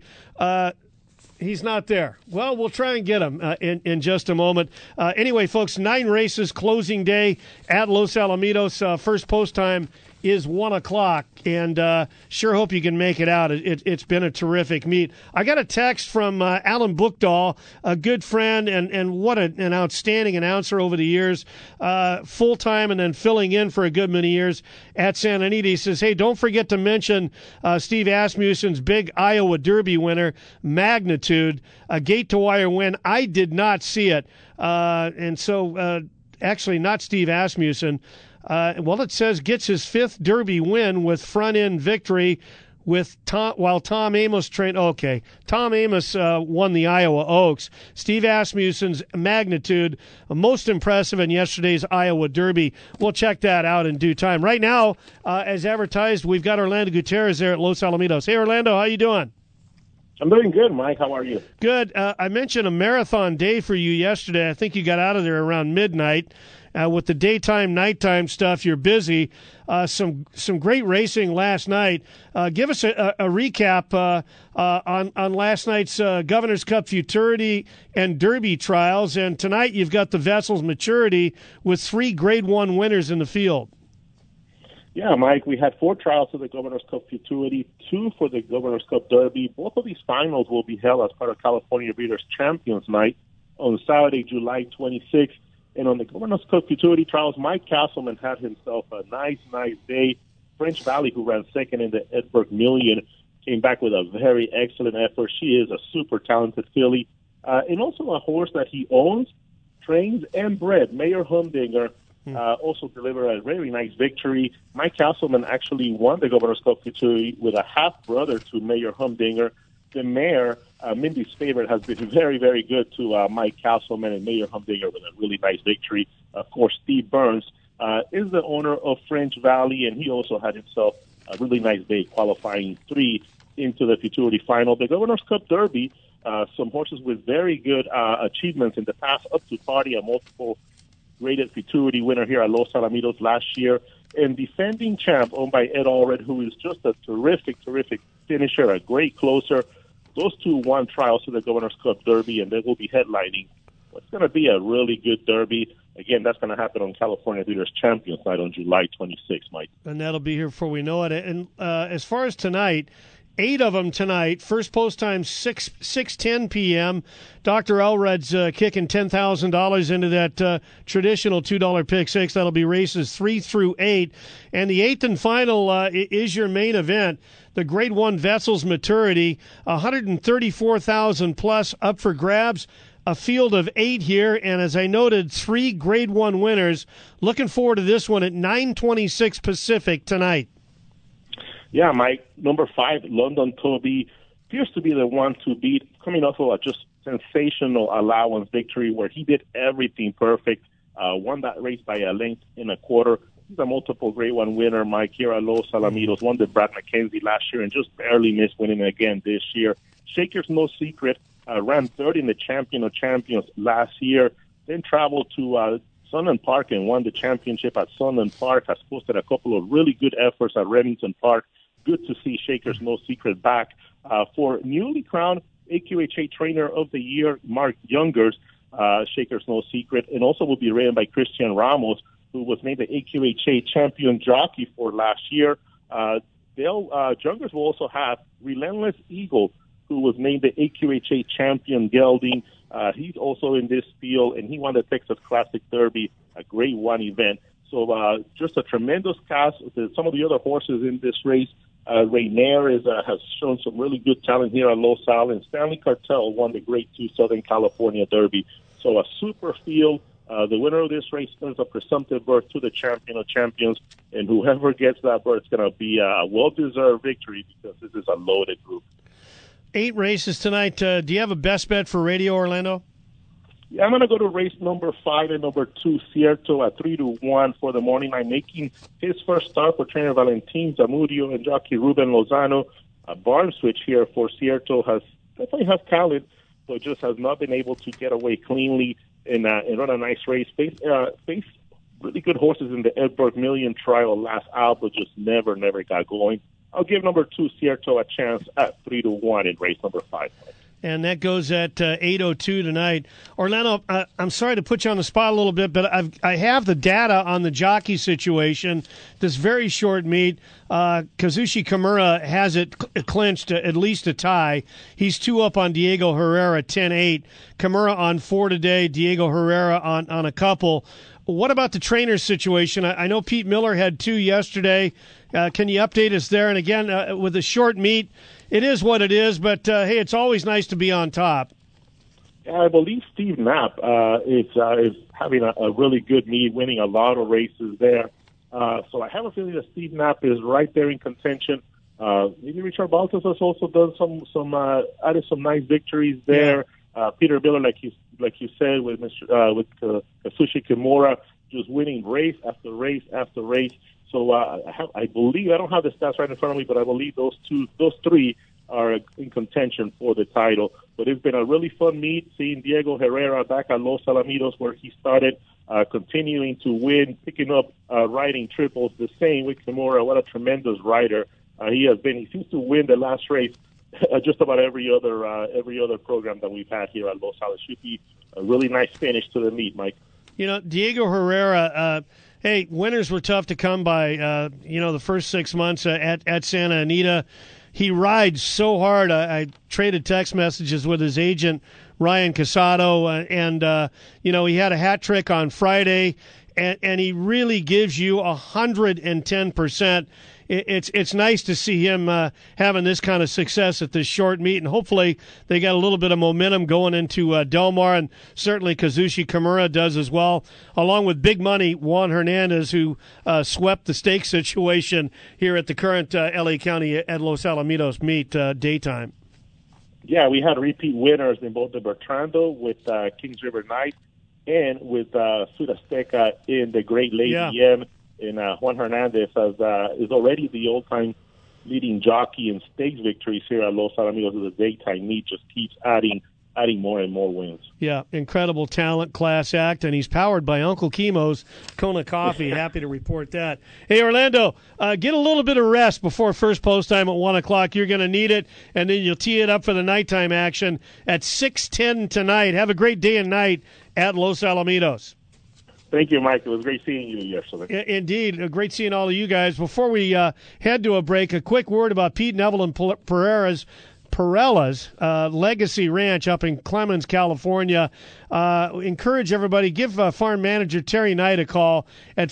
He's not there. Well, we'll try and get him in just a moment. Anyway, folks, 9 races, closing day at Los Alamitos. First post time is 1 o'clock, and sure hope you can make it out. It's been a terrific meet. I got a text from Alan Bookdahl, a good friend, and what an outstanding announcer over the years, full-time and then filling in for a good many years at Santa Anita. He says, hey, don't forget to mention Steve Asmussen's big Iowa Derby winner, Magnitude, a gate-to-wire win. I did not see it, and so actually not Steve Asmussen. Well, it says gets his 5th Derby win with front-end victory with while Tom Amos trained. Okay, Tom Amos won the Iowa Oaks. Steve Asmussen's Magnitude, most impressive in yesterday's Iowa Derby. We'll check that out in due time. Right now, as advertised, we've got Orlando Gutierrez there at Los Alamitos. Hey, Orlando, how you doing? I'm doing good, Mike. How are you? Good. I mentioned a marathon day for you yesterday. I think you got out of there around midnight. With the daytime, nighttime stuff, you're busy. Some great racing last night. Give us a recap on last night's Governor's Cup Futurity and Derby trials. And tonight you've got the Vessel's Maturity with 3 Grade 1 winners in the field. Yeah, Mike, we had 4 trials of the Governor's Cup Futurity, 2 for the Governor's Cup Derby. Both of these finals will be held as part of California Breeders' Champions Night on Saturday, July 26th. And on the Governor's Cup Futurity trials, Mike Castleman had himself a nice day. French Valley, who ran second in the Edberg Million, came back with a very excellent effort. She is a super talented filly. And also a horse that he owns, trains, and bred, Mayor Humdinger, also delivered a very nice victory. Mike Castleman actually won the Governor's Cup Futurity with a half-brother to Mayor Humdinger. The mare, Mindy's Favorite, has been very, very good to Mike Castleman and Mayor Humdinger with a really nice victory. Of course, Steve Burns is the owner of French Valley, and he also had himself a really nice day, qualifying 3 into the Futurity final. The Governor's Cup Derby, some horses with very good achievements in the past, up to party, a multiple graded Futurity winner here at Los Alamitos last year, and defending champ owned by Ed Allred, who is just a terrific finisher, a great closer. Those two won trials to the Governor's Cup Derby, and they will be headlining what's going to be a really good Derby. Again, that's going to happen on California Breeders' Champions Night on July 26th, Mike. And that'll be here before we know it. And as far as tonight, 8 of them tonight. First post time 6:10 p.m. Dr. Allred's kicking $10,000 into that traditional $2 pick six. That'll be races 3 through 8. And the 8th and final is your main event. The Grade 1 Vessel's Maturity, 134,000 plus up for grabs. A field of 8 here, and as I noted, 3 Grade 1 winners. Looking forward to this one at 9:26 Pacific tonight. Yeah, Mike. Number 5, London Toby, appears to be the one to beat, coming off of a just sensational allowance victory where he did everything perfect, won that race by a length and a quarter. He's a multiple Grade 1 winner, Mike, here at Los Alamitos. Won the Brad McKenzie last year and just barely missed winning again this year. Shaker's No Secret ran third in the Champion of Champions last year, then traveled to Sunland Park and won the championship at Sunland Park. Has posted a couple of really good efforts at Remington Park. Good to see Shaker's No Secret back. For newly crowned AQHA Trainer of the Year, Mark Youngers, Shaker's No Secret, and also will be ridden by Christian Ramos, who was named the AQHA Champion Jockey for last year. Youngers will also have Relentless Eagle, who was named the AQHA Champion Gelding. He's also in this field, and he won the Texas Classic Derby, a Grade 1 event. So just a tremendous cast. Some of the other horses in this race, Rainier has shown some really good talent here at Los Al, and Stanley Cartel won the Grade 2 Southern California Derby. So a super field. The winner of this race earns a presumptive berth to the Champion of Champions, and whoever gets that berth is going to be a well-deserved victory because this is a loaded group. 8 races tonight. Do you have a best bet for Radio Orlando? Yeah, I'm going to go to race number 5 and number 2, Cierto, at 3-1 for the morning line, making his first start for trainer Valentin Zamudio and jockey Ruben Lozano. A barn switch here for Cierto definitely has talent, but just has not been able to get away cleanly and run a nice race. Faced really good horses in the Edberg Million trial last out, but just never got going. I'll give number 2, Cierto, a chance at 3-1 in race number 5. And that goes at 8:02 tonight. Orlando, I'm sorry to put you on the spot a little bit, but I have the data on the jockey situation. This very short meet, Kazushi Kimura has it clinched at least a tie. He's 2 up on Diego Herrera, 10-8. Kimura on 4 today, Diego Herrera on a couple. What about the trainer's situation? I know Pete Miller had 2 yesterday. Can you update us there? And again, with a short meet, it is what it is, but hey, it's always nice to be on top. I believe Steve Knapp is having a really good meet, winning a lot of races there. So I have a feeling that Steve Knapp is right there in contention. Maybe Richard Baltas has also done added some nice victories there. Yeah. Peter Miller, like you said, with Kazushi Kimura, just winning race after race after race. So I believe, I don't have the stats right in front of me, but I believe those 3 are in contention for the title. But it's been a really fun meet, seeing Diego Herrera back at Los Alamitos where he started, continuing to win, picking up riding triples, the same with Kimura. What a tremendous rider he has been. He seems to win the last race just about every other program that we've had here at Los Alamitos. Should be a really nice finish to the meet, Mike. You know, Diego Herrera, hey, winners were tough to come by, the first 6 months at Santa Anita. He rides so hard. I traded text messages with his agent, Ryan Casado, and he had a hat trick on Friday, and he really gives you 110%. It's nice to see him having this kind of success at this short meet, and hopefully they got a little bit of momentum going into Del Mar, and certainly Kazushi Kimura does as well, along with big money Juan Hernandez, who swept the stake situation here at the current L.A. County at Los Alamitos meet daytime. Yeah, we had repeat winners in both the Bertrando with Kings River Knight and with Sud Azteca in the Great Lady M. And Juan Hernandez is already the all-time leading jockey in stakes victories here at Los Alamitos as the daytime meet just keeps adding more and more wins. Yeah, incredible talent, class act, and he's powered by Uncle Chemo's Kona Coffee. Happy to report that. Hey, Orlando, get a little bit of rest before first post time at 1 o'clock. You're going to need it, and then you'll tee it up for the nighttime action at 6:10 tonight. Have a great day and night at Los Alamitos. Thank you, Mike. It was great seeing you yesterday. Indeed. Great seeing all of you guys. Before we head to a break, a quick word about Pete and Evelyn Perella's Legacy Ranch up in Clemens, California. Encourage everybody, give farm manager Terry Knight a call at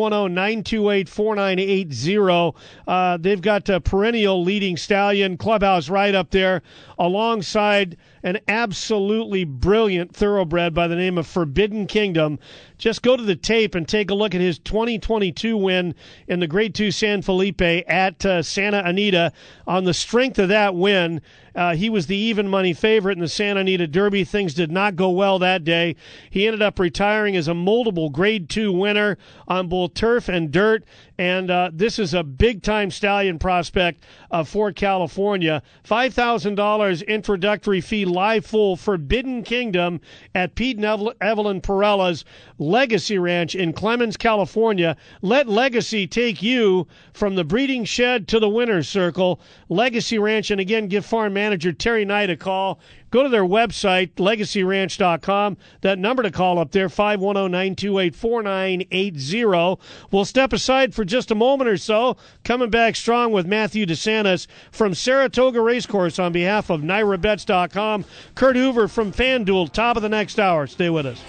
510-928-4980. They've got a perennial leading stallion clubhouse right up there alongside an absolutely brilliant thoroughbred by the name of Forbidden Kingdom. Just go to the tape and take a look at his 2022 win in the Grade 2 San Felipe at Santa Anita. On the strength of that win, he was the even money favorite in the Santa Anita Derby. Things did not go well that day. He ended up retiring as a multiple Grade 2 winner on both turf and dirt. And this is a big-time stallion prospect for California. $5,000 introductory fee, live full, Forbidden Kingdom at Pete and Evelyn Perella's Legacy Ranch in Clemens, California. Let Legacy take you from the breeding shed to the winner's circle. Legacy Ranch, and again, give farm manager Terry Knight a call. Go to their website, legacyranch.com. That number to call up there, 510-928-4980. We'll step aside for just a moment or so. Coming back strong with Matthew DeSantis from Saratoga Racecourse on behalf of NYRABets.com. Kurt Hoover from FanDuel, top of the next hour. Stay with us.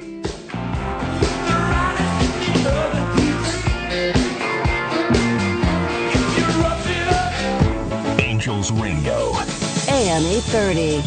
Angels Radio. AM 830.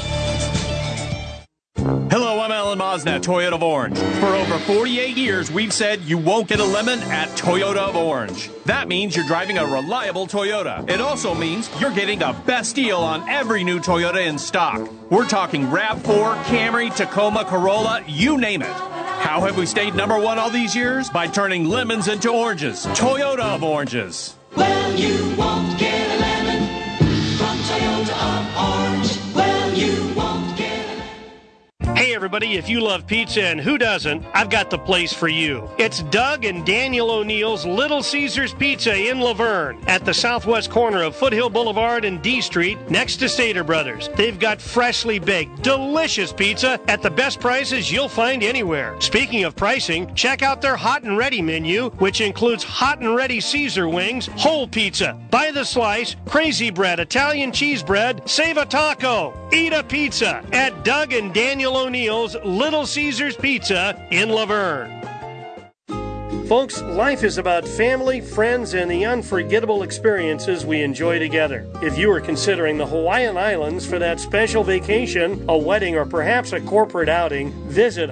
Hello, I'm Alan Mosnett, Toyota of Orange. For over 48 years, we've said you won't get a lemon at Toyota of Orange. That means you're driving a reliable Toyota. It also means you're getting the best deal on every new Toyota in stock. We're talking RAV4, Camry, Tacoma, Corolla, you name it. How have we stayed number one all these years? By turning lemons into oranges. Toyota of Oranges. Well, you won't get a lemon from Toyota of Orange. Well, you won't get a lemon. Hey everybody, if you love pizza, and who doesn't, I've got the place for you. It's Doug and Daniel O'Neill's Little Caesars Pizza in Laverne at the southwest corner of Foothill Boulevard and D Street next to Stater Brothers. They've got freshly baked, delicious pizza at the best prices you'll find anywhere. Speaking of pricing, check out their hot and ready menu, which includes hot and ready Caesar wings, whole pizza, by the slice, crazy bread, Italian cheese bread, save a taco, eat a pizza at Doug and Daniel O'Neill's Little Caesars Pizza in Laverne. Folks, life is about family, friends, and the unforgettable experiences we enjoy together. If you are considering the Hawaiian Islands for that special vacation, a wedding, or perhaps a corporate outing, visit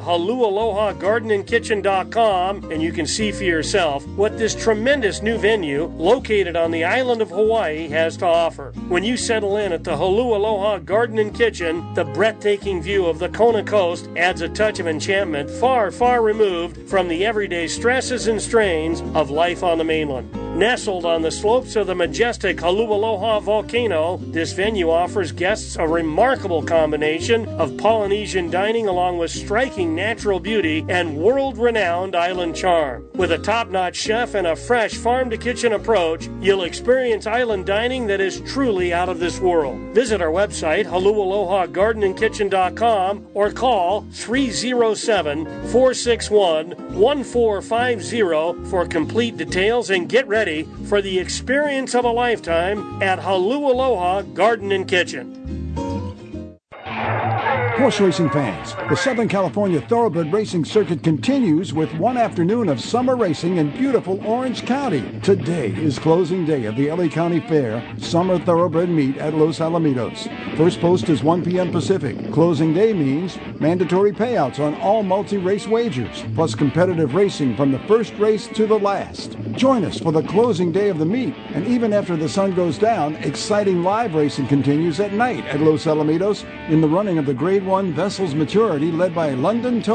HaluAlohaGardenandKitchen.com and you can see for yourself what this tremendous new venue located on the island of Hawaii has to offer. When you settle in at the HaluAloha Garden and Kitchen, the breathtaking view of the Kona coast adds a touch of enchantment far, far removed from the everyday stresses and strains of life on the mainland. Nestled on the slopes of the majestic Haleakala volcano, this venue offers guests a remarkable combination of Polynesian dining along with striking natural beauty and world-renowned island charm. With a top-notch chef and a fresh farm-to-kitchen approach, you'll experience island dining that is truly out of this world. Visit our website, HaluAlohaGardenandKitchen.com, or call 307-461-1450 for complete details, and get ready for the experience of a lifetime at HaluAloha Garden and Kitchen. Horse racing fans, the Southern California Thoroughbred Racing Circuit continues with one afternoon of summer racing in beautiful Orange County. Today is closing day of the LA County Fair Summer Thoroughbred Meet at Los Alamitos. First post is 1 p.m. Pacific. Closing day means mandatory payouts on all multi-race wagers, plus competitive racing from the first race to the last. Join us for the closing day of the meet, and even after the sun goes down, exciting live racing continues at night at Los Alamitos in the running of the Grade 1 Vessels Maturity led by London Toby.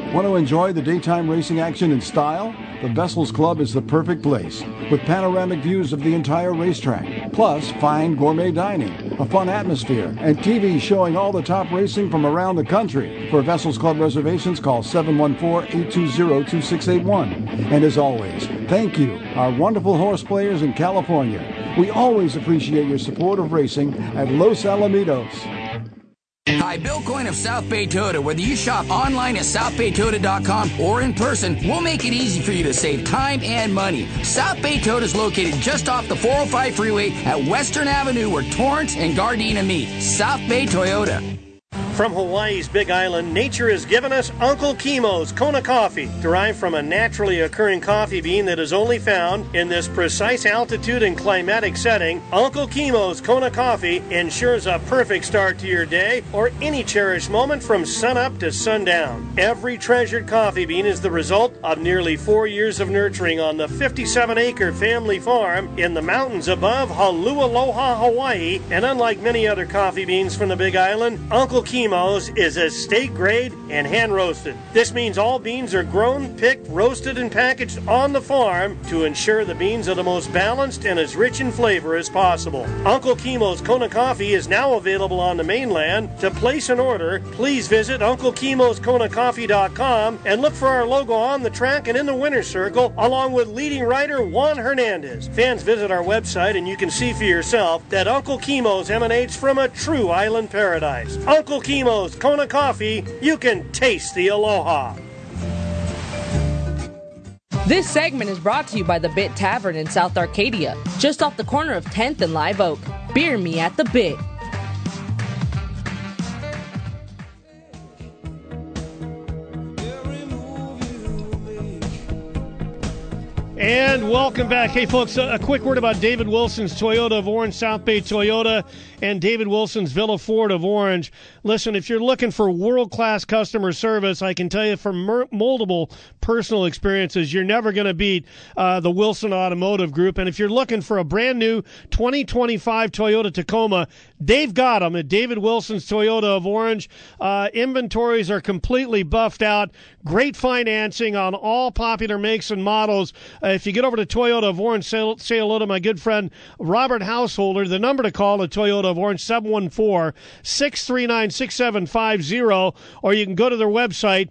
Want to enjoy the daytime racing action in style? The Vessels Club is the perfect place, with panoramic views of the entire racetrack, plus fine gourmet dining, a fun atmosphere, and TV showing all the top racing from around the country. For Vessels Club reservations, call 714-820-2681. And as always, thank you, our wonderful horse players in California. We always appreciate your support of racing at Los Alamitos. Hi, Bill Coyne of South Bay Toyota. Whether you shop online at southbaytoyota.com or in person, we'll make it easy for you to save time and money. South Bay Toyota is located just off the 405 freeway at Western Avenue where Torrance and Gardena meet. South Bay Toyota. From Hawaii's Big Island, nature has given us Uncle Kimo's Kona coffee, derived from a naturally occurring coffee bean that is only found in this precise altitude and climatic setting. Uncle Kimo's Kona coffee ensures a perfect start to your day or any cherished moment from sunup to sundown. Every treasured coffee bean is the result of nearly 4 years of nurturing on the 57-acre family farm in the mountains above Haleakaloha, Hawaii. And unlike many other coffee beans from the Big Island, Uncle Kimo's is estate grade and hand roasted. This means all beans are grown, picked, roasted, and packaged on the farm to ensure the beans are the most balanced and as rich in flavor as possible. Uncle Kimo's Kona coffee is now available on the mainland. To place an order, please visit UncleKimosKonaCoffee.com and look for our logo on the track and in the winner's circle, along with leading rider Juan Hernandez. Fans, visit our website and you can see for yourself that Uncle Kimo's emanates from a true island paradise. Uncle Kimo's Kona Coffee, you can taste the aloha. This segment is brought to you by the Bit Tavern in South Arcadia, just off the corner of 10th and Live Oak. Beer me at the Bit. And welcome back. Hey, folks, a quick word about David Wilson's Toyota of Orange, South Bay Toyota, and David Wilson's Villa Ford of Orange. Listen, if you're looking for world-class customer service, I can tell you from multiple personal experiences, you're never going to beat the Wilson Automotive Group. And if you're looking for a brand-new 2025 Toyota Tacoma, they've got them at David Wilson's Toyota of Orange. Inventories are completely buffed out. Great financing on all popular makes and models. If you get over to Toyota of Orange, say hello to my good friend Robert Householder. The number to call at Toyota of Orange, 714-639-6750, or you can go to their website,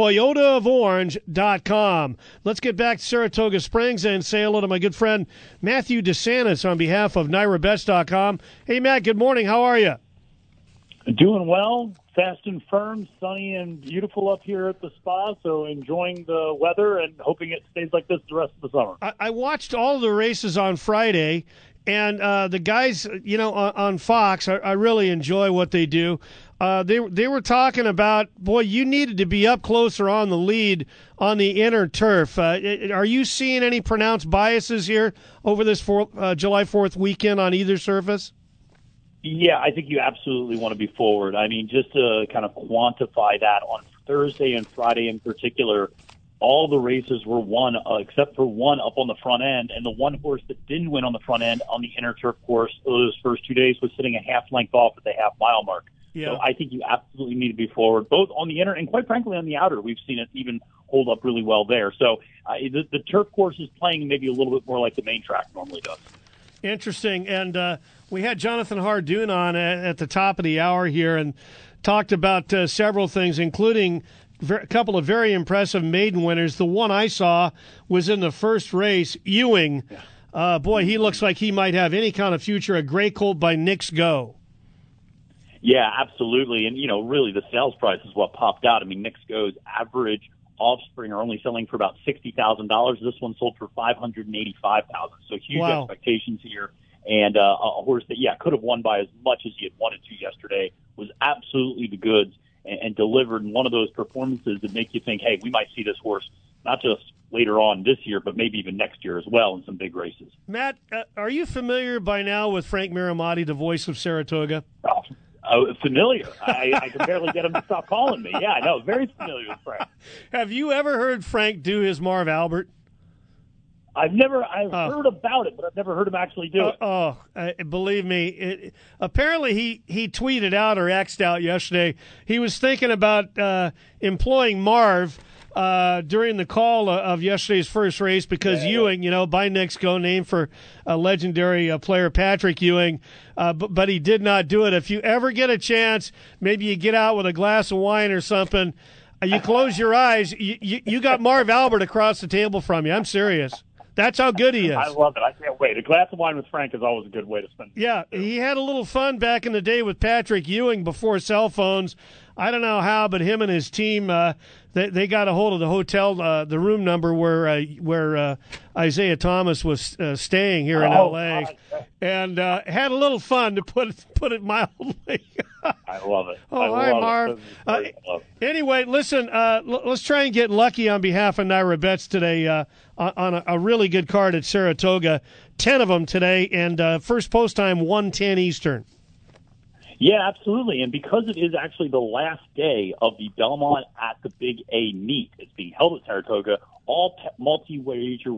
toyotaoforange.com. Let's get back to Saratoga Springs and say hello to my good friend Matthew DeSantis on behalf of NYRABets.com. Hey, Matt, good morning. How are you? Doing well. Fast and firm, sunny and beautiful up here at the spa, so enjoying the weather and hoping it stays like this the rest of the summer. I watched all the races on Friday, and the guys, on Fox, I really enjoy what they do. They were talking about, boy, you needed to be up closer on the lead on the inner turf. Are you seeing any pronounced biases here over this July 4th weekend on either surface? Yeah, I think you absolutely want to be forward. I mean, just to kind of quantify that, on Thursday and Friday in particular, all the races were won except for one up on the front end, and the one horse that didn't win on the front end on the inner turf course those first 2 days was sitting a half length off at the half-mile mark. Yeah. So I think you absolutely need to be forward, both on the inner and, quite frankly, on the outer. We've seen it even hold up really well there. So the turf course is playing maybe a little bit more like the main track normally does. Interesting. And we had Jonathan Hardoon on at the top of the hour here and talked about several things, including a couple of very impressive maiden winners. The one I saw was in the first race, Ewing. Boy, he looks like he might have any kind of future. A Grey Colt by Knicks Go. Yeah, absolutely. And, really the sales price is what popped out. I mean, Knicks Go's average offspring are only selling for about $60,000. This one sold for $585,000. So huge expectations here. And a horse that, could have won by as much as he had wanted to yesterday, was absolutely the goods and delivered in one of those performances that make you think, hey, we might see this horse not just later on this year, but maybe even next year as well in some big races. Matt, are you familiar by now with Frank Miramati, the voice of Saratoga? Familiar. I can barely get him to stop calling me. Yeah, I know. Very familiar with Frank. Have you ever heard Frank do his Marv Albert? I've heard about it, but I've never heard him actually do it. Believe me, apparently he tweeted out or X'd out yesterday. He was thinking about employing Marv during the call of yesterday's first race because Ewing, by Nixco, named for a legendary player Patrick Ewing, but he did not do it. If you ever get a chance, maybe you get out with a glass of wine or something, you close your eyes, you got Marv Albert across the table from you. I'm serious. That's how good he is. I love it. I can't wait. A glass of wine with Frank is always a good way to spend it. Yeah, he had a little fun back in the day with Patrick Ewing before cell phones. I don't know how, but him and his team, they got a hold of the hotel, the room number where Isaiah Thomas was staying here in L.A. And had a little fun, to put it mildly. I love it. Hi, Marv. Anyway, listen, let's try and get lucky on behalf of Naira Bets today on a really good card at Saratoga. 10 of them today, and first post time 1:10 Eastern. Yeah, absolutely. And because it is actually the last day of the Belmont at the Big A meet, it's being held at Saratoga, all multi-wager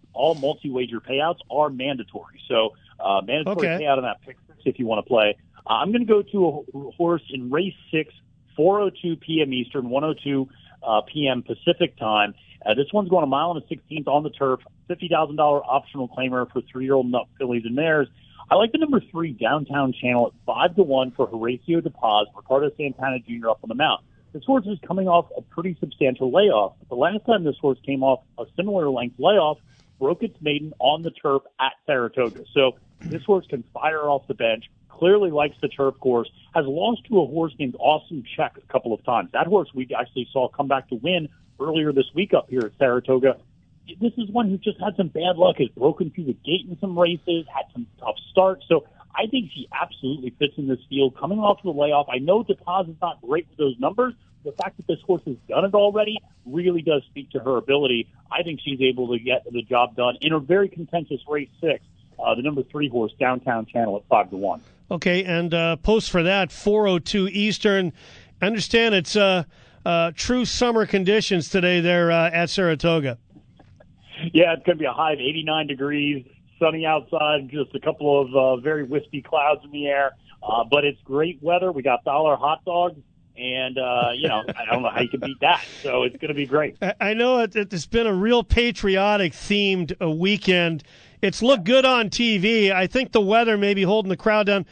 payouts are mandatory. So mandatory payout on that pick six if you want to play. I'm going to go to a horse in race 6, 4:02 p.m. Eastern, 1:02 p.m. Pacific time. This one's going a mile and a 16th on the turf, $50,000 optional claimer for 3-year-old nut fillies and mares. I like the number 3 Downtown Channel at 5-1 for Horacio De Paz, Ricardo Santana Jr. up on the mount. This horse is coming off a pretty substantial layoff. But the last time this horse came off a similar length layoff, broke its maiden on the turf at Saratoga. So this horse can fire off the bench, clearly likes the turf course, has lost to a horse named Awesome Check a couple of times. That horse we actually saw come back to win earlier this week up here at Saratoga. This is one who just had some bad luck, has broken through the gate in some races, had some tough starts. So I think she absolutely fits in this field. Coming off of the layoff, I know De Paz is not great with those numbers. The fact that this horse has done it already really does speak to her ability. I think she's able to get the job done in a very contentious race 6. The number 3 horse, Downtown Channel at 5-1. Okay, and post for that, 4:02 Eastern. I understand it's true summer conditions today there at Saratoga. Yeah, it's going to be a high of 89 degrees, sunny outside, just a couple of very wispy clouds in the air. But it's great weather. We got $1 hot dogs, and, I don't know how you can beat that. So it's going to be great. I know it's been a real patriotic-themed weekend. It's looked good on TV. I think the weather may be holding the crowd down.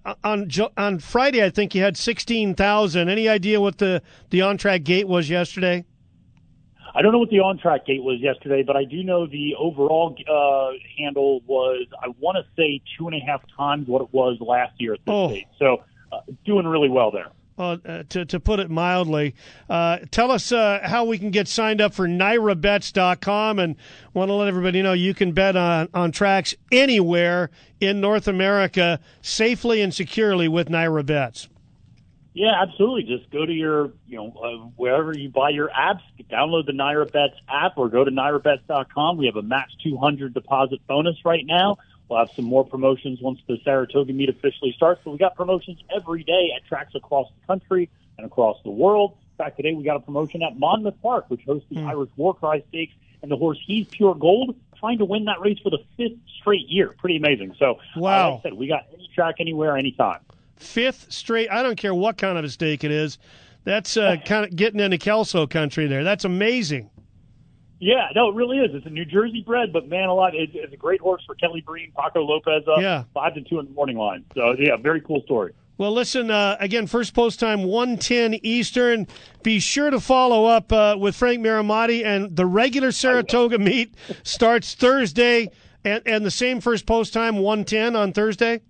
On Friday, I think you had 16,000. Any idea what the on-track gate was yesterday? I don't know what the on-track gate was yesterday, but I do know the overall handle was, I want to say, 2.5 times what it was last year at this date. So doing really well there. To put it mildly, tell us how we can get signed up for NairaBets.com, and want to let everybody know you can bet on tracks anywhere in North America safely and securely with Naira Bets. Yeah, absolutely. Just go to your, wherever you buy your apps, download the Naira Bets app or go to NairaBets.com. We have a max 200 deposit bonus right now. We'll have some more promotions once the Saratoga meet officially starts. So we got promotions every day at tracks across the country and across the world. In fact, today we got a promotion at Monmouth Park, which hosts the Irish War Cry Stakes, and the horse He's Pure Gold, trying to win that race for the 5th straight year. Pretty amazing. So, wow. Like I said, we got any track, anywhere, anytime. 5th straight. I don't care what kind of a stake it is. That's kind of getting into Kelso country there. That's amazing. Yeah, no, it really is. It's a New Jersey bred, but man, it's a great horse for Kelly Breen, Paco Lopez up 5 to 2 in the morning line. So yeah, very cool story. Well, listen, again, first post time 1:10 Eastern. Be sure to follow up with Frank Maramati, and the regular Saratoga meet starts Thursday, and the same first post time 1:10 on Thursday.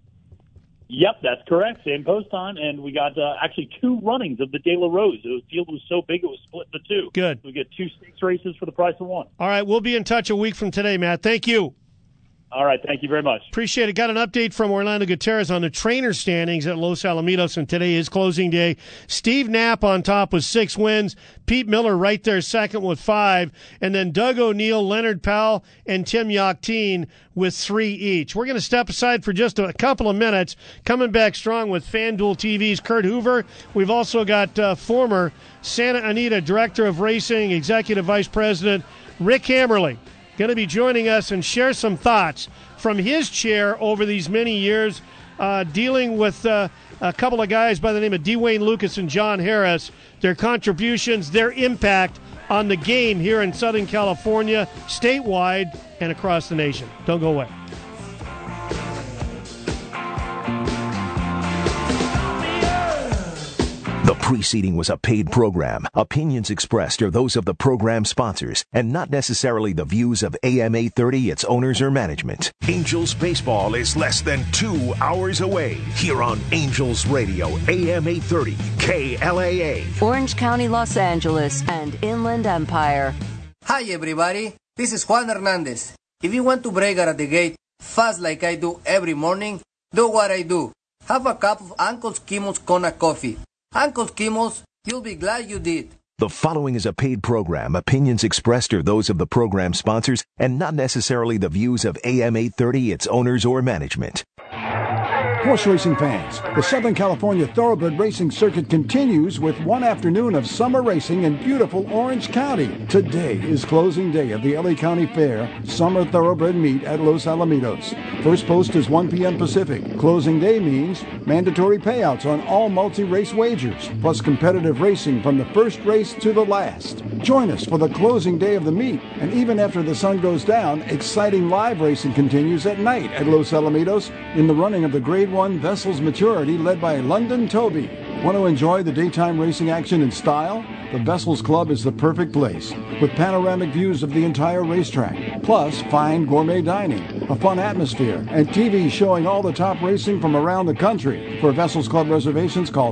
Yep, that's correct. Same post time, and we got actually 2 runnings of the De La Rose. The field was so big it was split into 2. Good. So we get 2 stakes races for the price of 1. All right, we'll be in touch a week from today, Matt. Thank you. All right, thank you very much. Appreciate it. Got an update from Orlando Gutierrez on the trainer standings at Los Alamitos, and today is closing day. Steve Knapp on top with 6 wins. Pete Miller right there second with 5. And then Doug O'Neill, Leonard Powell, and Tim Yachtine with 3 each. We're going to step aside for just a couple of minutes. Coming back strong with FanDuel TV's Kurt Hoover. We've also got former Santa Anita Director of Racing, Executive Vice President Rick Hammerly. going to be joining us and share some thoughts from his chair over these many years, dealing with a couple of guys by the name of Dwayne Lucas and John Harris, their contributions, their impact on the game here in Southern California, statewide, and across the nation. Don't go away. The preceding was a paid program. Opinions expressed are those of the program sponsors and not necessarily the views of AM 830, its owners, or management. Angels baseball is less than 2 hours away here on Angels Radio, AM 830, KLAA. Orange County, Los Angeles, and Inland Empire. Hi everybody, this is Juan Hernandez. If you want to break out of the gate fast like I do every morning, do what I do. Have a cup of Uncle Skimmel's Kona coffee. Uncle Skimmel's, you'll be glad you did. The following is a paid program. Opinions expressed are those of the program sponsors and not necessarily the views of AM 830, its owners, or management. Horse racing fans, the Southern California Thoroughbred Racing Circuit continues with one afternoon of summer racing in beautiful Orange County. Today is closing day of the LA County Fair Summer Thoroughbred Meet at Los Alamitos. First post is 1 p.m. Pacific. Closing day means mandatory payouts on all multi-race wagers, plus competitive racing from the first race to the last. Join us for the closing day of the meet, and even after the sun goes down, exciting live racing continues at night at Los Alamitos in the running of the Grade 1 Vessels Maturity led by London Toby. Want to enjoy the daytime racing action in style? The Vessels Club is the perfect place, with panoramic views of the entire racetrack, plus fine gourmet dining, a fun atmosphere, and TV showing all the top racing from around the country. For Vessels Club reservations, call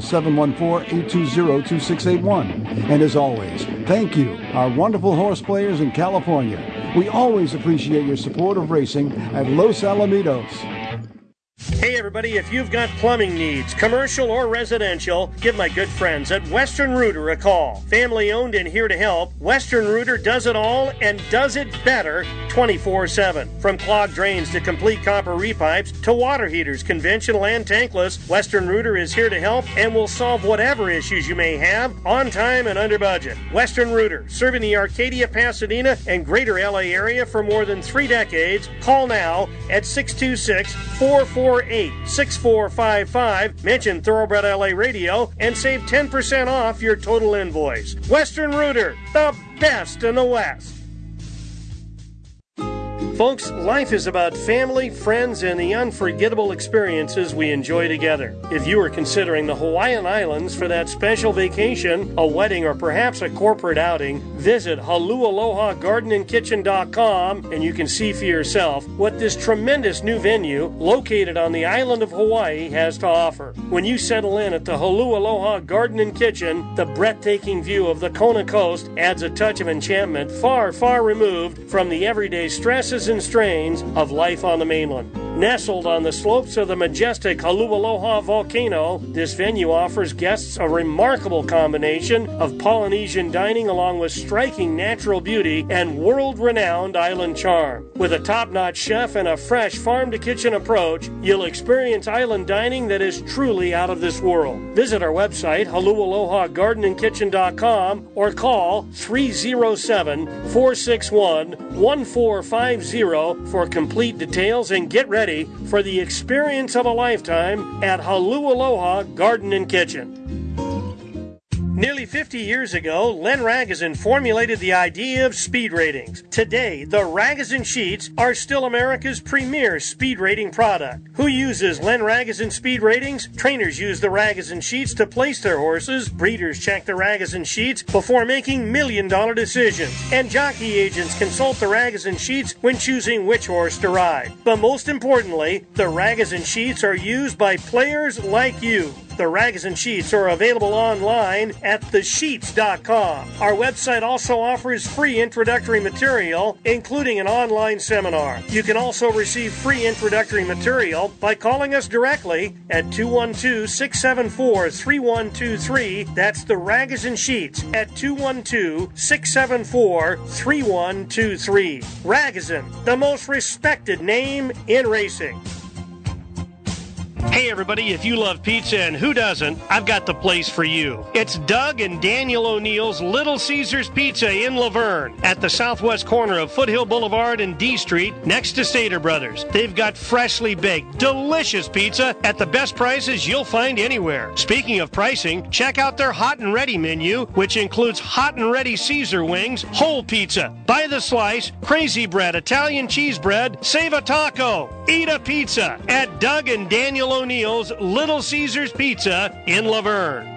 714-820-2681. And as always, thank you, our wonderful horse players in California. We always appreciate your support of racing at Los Alamitos. Hey everybody, if you've got plumbing needs, commercial or residential, give my good friends at Western Rooter a call. Family owned and here to help, Western Rooter does it all and does it better 24/7. From clogged drains to complete copper repipes to water heaters, conventional and tankless, Western Rooter is here to help and will solve whatever issues you may have on time and under budget. Western Rooter, serving the Arcadia, Pasadena, and greater LA area for more than 3 decades. Call now at 626-448-6455. Mention Thoroughbred LA Radio and save 10% off your total invoice. Western Rooter, the best in the West. Folks, life is about family, friends, and the unforgettable experiences we enjoy together. If you are considering the Hawaiian Islands for that special vacation, a wedding, or perhaps a corporate outing, visit HaluAlohaGardenandKitchen.com and you can see for yourself what this tremendous new venue located on the island of Hawaii has to offer. When you settle in at the HaluAloha Garden and Kitchen, the breathtaking view of the Kona coast adds a touch of enchantment far, far removed from the everyday stresses and strains of life on the mainland. Nestled on the slopes of the majestic HaluAloha volcano, this venue offers guests a remarkable combination of Polynesian dining along with striking natural beauty and world-renowned island charm. With a top-notch chef and a fresh farm-to-kitchen approach, you'll experience island dining that is truly out of this world. Visit our website, HaluAlohaGardenandKitchen.com, or call 307-461-1450 for complete details, and get ready for the experience of a lifetime at HaluAloha Garden and Kitchen. Nearly 50 years ago, Len Ragozin formulated the idea of speed ratings. Today, the Ragozin sheets are still America's premier speed rating product. Who uses Len Ragozin speed ratings? Trainers use the Ragozin sheets to place their horses. Breeders check the Ragozin sheets before making million-dollar decisions. And jockey agents consult the Ragozin sheets when choosing which horse to ride. But most importantly, the Ragozin sheets are used by players like you. The Ragozin sheets are available online at thesheets.com. Our website also offers free introductory material, including an online seminar. You can also receive free introductory material by calling us directly at 212-674-3123. That's the Ragozin sheets at 212-674-3123. Ragozin, the most respected name in racing. Hey everybody, if you love pizza and who doesn't, I've got the place for you. It's Doug and Daniel O'Neill's Little Caesars Pizza in Laverne at the southwest corner of Foothill Boulevard and D Street next to Stater Brothers. They've got freshly baked, delicious pizza at the best prices you'll find anywhere. Speaking of pricing, check out their hot and ready menu, which includes hot and ready Caesar wings, whole pizza, by the slice, crazy bread, Italian cheese bread, save a taco, eat a pizza at Doug and Daniel O'Neill's Little Caesars Pizza in Laverne.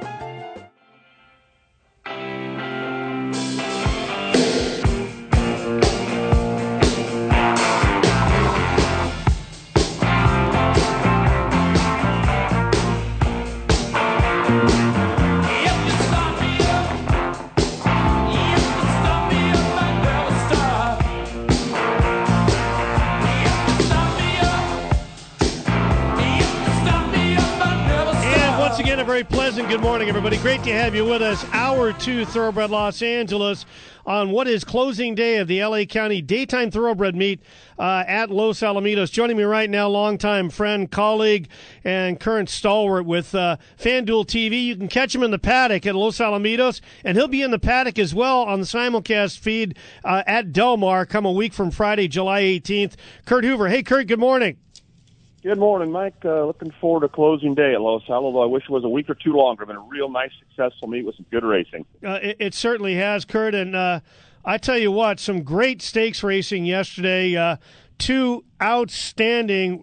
Again, a very pleasant good morning, everybody. Great to have you with us. Hour 2, Thoroughbred Los Angeles, on what is closing day of the L.A. County Daytime Thoroughbred Meet at Los Alamitos. Joining me right now, longtime friend, colleague, and current stalwart with FanDuel TV. You can catch him in the paddock at Los Alamitos, and he'll be in the paddock as well on the simulcast feed at Del Mar come a week from Friday, July 18th. Kurt Hoover. Hey, Kurt, good morning. Good morning, Mike. Looking forward to closing day at Los Al, although I wish it was a week or two longer. Been a real nice, successful meet with some good racing. It certainly has, Kurt. And I tell you what, some great stakes racing yesterday. Two outstanding,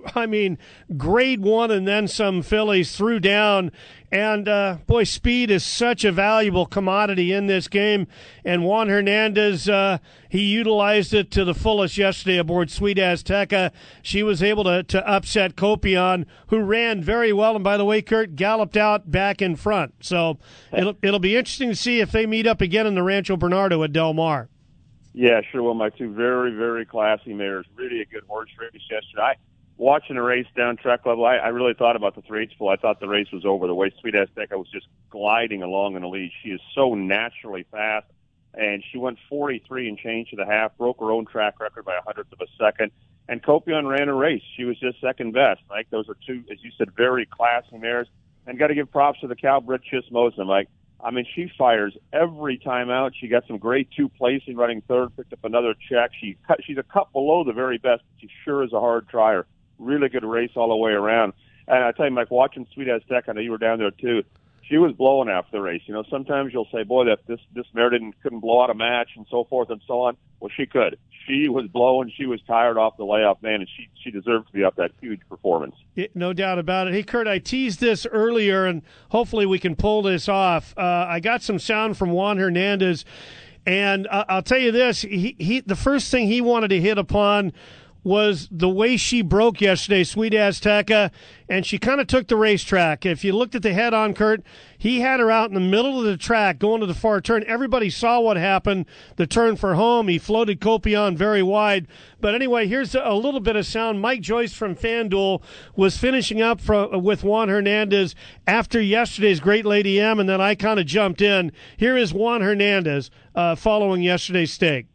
grade one and then some fillies threw down. And, boy, speed is such a valuable commodity in this game. And Juan Hernandez, he utilized it to the fullest yesterday aboard Sweet Azteca. She was able to upset Copion, who ran very well. And, by the way, Kurt, galloped out back in front. So it'll be interesting to see if they meet up again in the Rancho Bernardo at Del Mar. Yeah, sure will. My two very, very classy mares. Really a good horse race yesterday. Watching the race down track level, I really thought about the 3/8 full. I thought the race was over. The way Sweet Azteca was just gliding along in the lead. She is so naturally fast, and she went 43 and change to the half, broke her own track record by 1/100th of a second. And Copion ran a race. She was just second best. Like, those are two, as you said, very classy mares. And got to give props to the Calbrit Chismosa. Like, she fires every time out. She got some grade 2 placing, running third, picked up another check. She's a cut below the very best, but she sure is a hard trier. Really good race all the way around. And I tell you, Mike, watching Sweet Azteca, I know you were down there too, she was blowing after the race. You know, sometimes you'll say, boy, that this mare couldn't blow out a match and so forth and so on. Well, she could. She was blowing. She was tired off the layoff, man, and she deserved to be up that huge performance. No doubt about it. Hey, Kurt, I teased this earlier, and hopefully we can pull this off. I got some sound from Juan Hernandez, and I'll tell you this. The first thing he wanted to hit upon was the way she broke yesterday, Sweet Azteca, and she kind of took the racetrack. If you looked at the head-on, Kurt, he had her out in the middle of the track going to the far turn. Everybody saw what happened, the turn for home. He floated Copion very wide. But anyway, here's a little bit of sound. Mike Joyce from FanDuel was finishing up with Juan Hernandez after yesterday's Great Lady M, and then I kind of jumped in. Here is Juan Hernandez following yesterday's stake.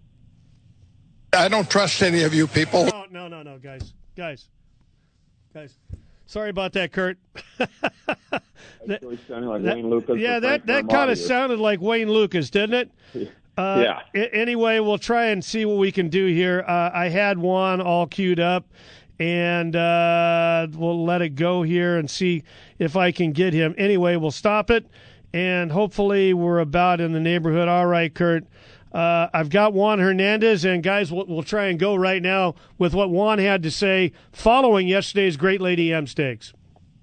I don't trust any of you people. No, guys. Sorry about that, Kurt. That really sounded like Wayne Lucas. Yeah, that kind of sounded like Wayne Lucas, didn't it? Yeah. Anyway, we'll try and see what we can do here. I had Juan all queued up, and we'll let it go here and see if I can get him. Anyway, we'll stop it, and hopefully we're about in the neighborhood. All right, Kurt. I've got Juan Hernandez, and guys, we'll try and go right now with what Juan had to say following yesterday's Great Lady M Stakes.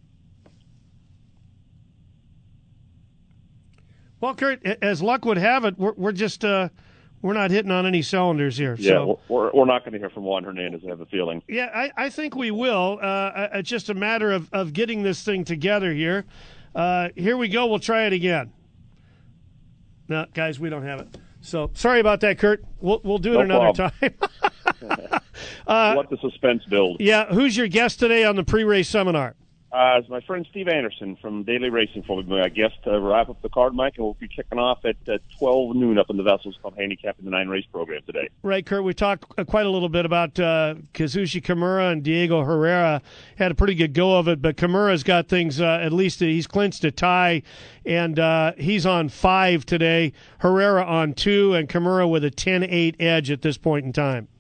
Well, Kurt, as luck would have it, we're just we're not hitting on any cylinders here. Yeah, so. we're not going to hear from Juan Hernandez, I have a feeling. Yeah, I think we will. It's just a matter of getting this thing together here. Here we go. We'll try it again. No, guys, we don't have it. So sorry about that, Kurt. We'll do it another time. Let the suspense build. Yeah, who's your guest today on the pre-race seminar? It's my friend Steve Anderson from Daily Racing will be my guest to wrap up the card, Mike, and we'll be kicking off at 12 noon up in the Vessels Club handicapping the 9-race program today. Right, Kurt, we talked quite a little bit about Kazushi Kimura and Diego Herrera. Had a pretty good go of it, but Kimura's got things, at least he's clinched a tie, and he's on 5 today, Herrera on 2, and Kimura with a 10-8 edge at this point in time.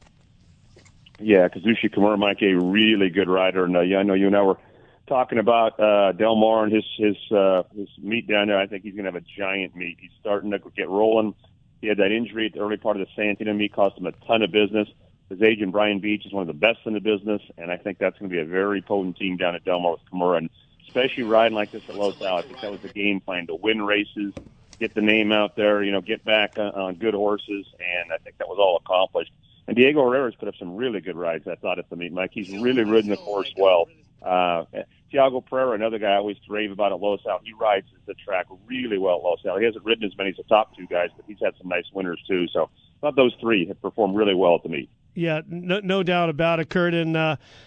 Yeah, Kazushi Kimura, Mike, a really good rider, and I know you and I were talking about Del Mar and his meet down there. I think he's going to have a giant meet. He's starting to get rolling. He had that injury at the early part of the Santino meet, cost him a ton of business. His agent, Brian Beach, is one of the best in the business, and I think that's going to be a very potent team down at Del Mar with Kimura, and especially riding like this at Los Al. I think that was the game plan, to win races, get the name out there, get back on good horses, and I think that was all accomplished. And Diego Herrera's put up some really good rides, I thought, at the meet, Mike. He's really ridden the course well. Thiago Pereira, another guy I always rave about at Los Al, he rides the track really well at Los Al. He hasn't ridden as many as the top 2 guys, but he's had some nice winners too. So I thought those 3 have performed really well at the meet. Yeah, no doubt about it, Kurt. And,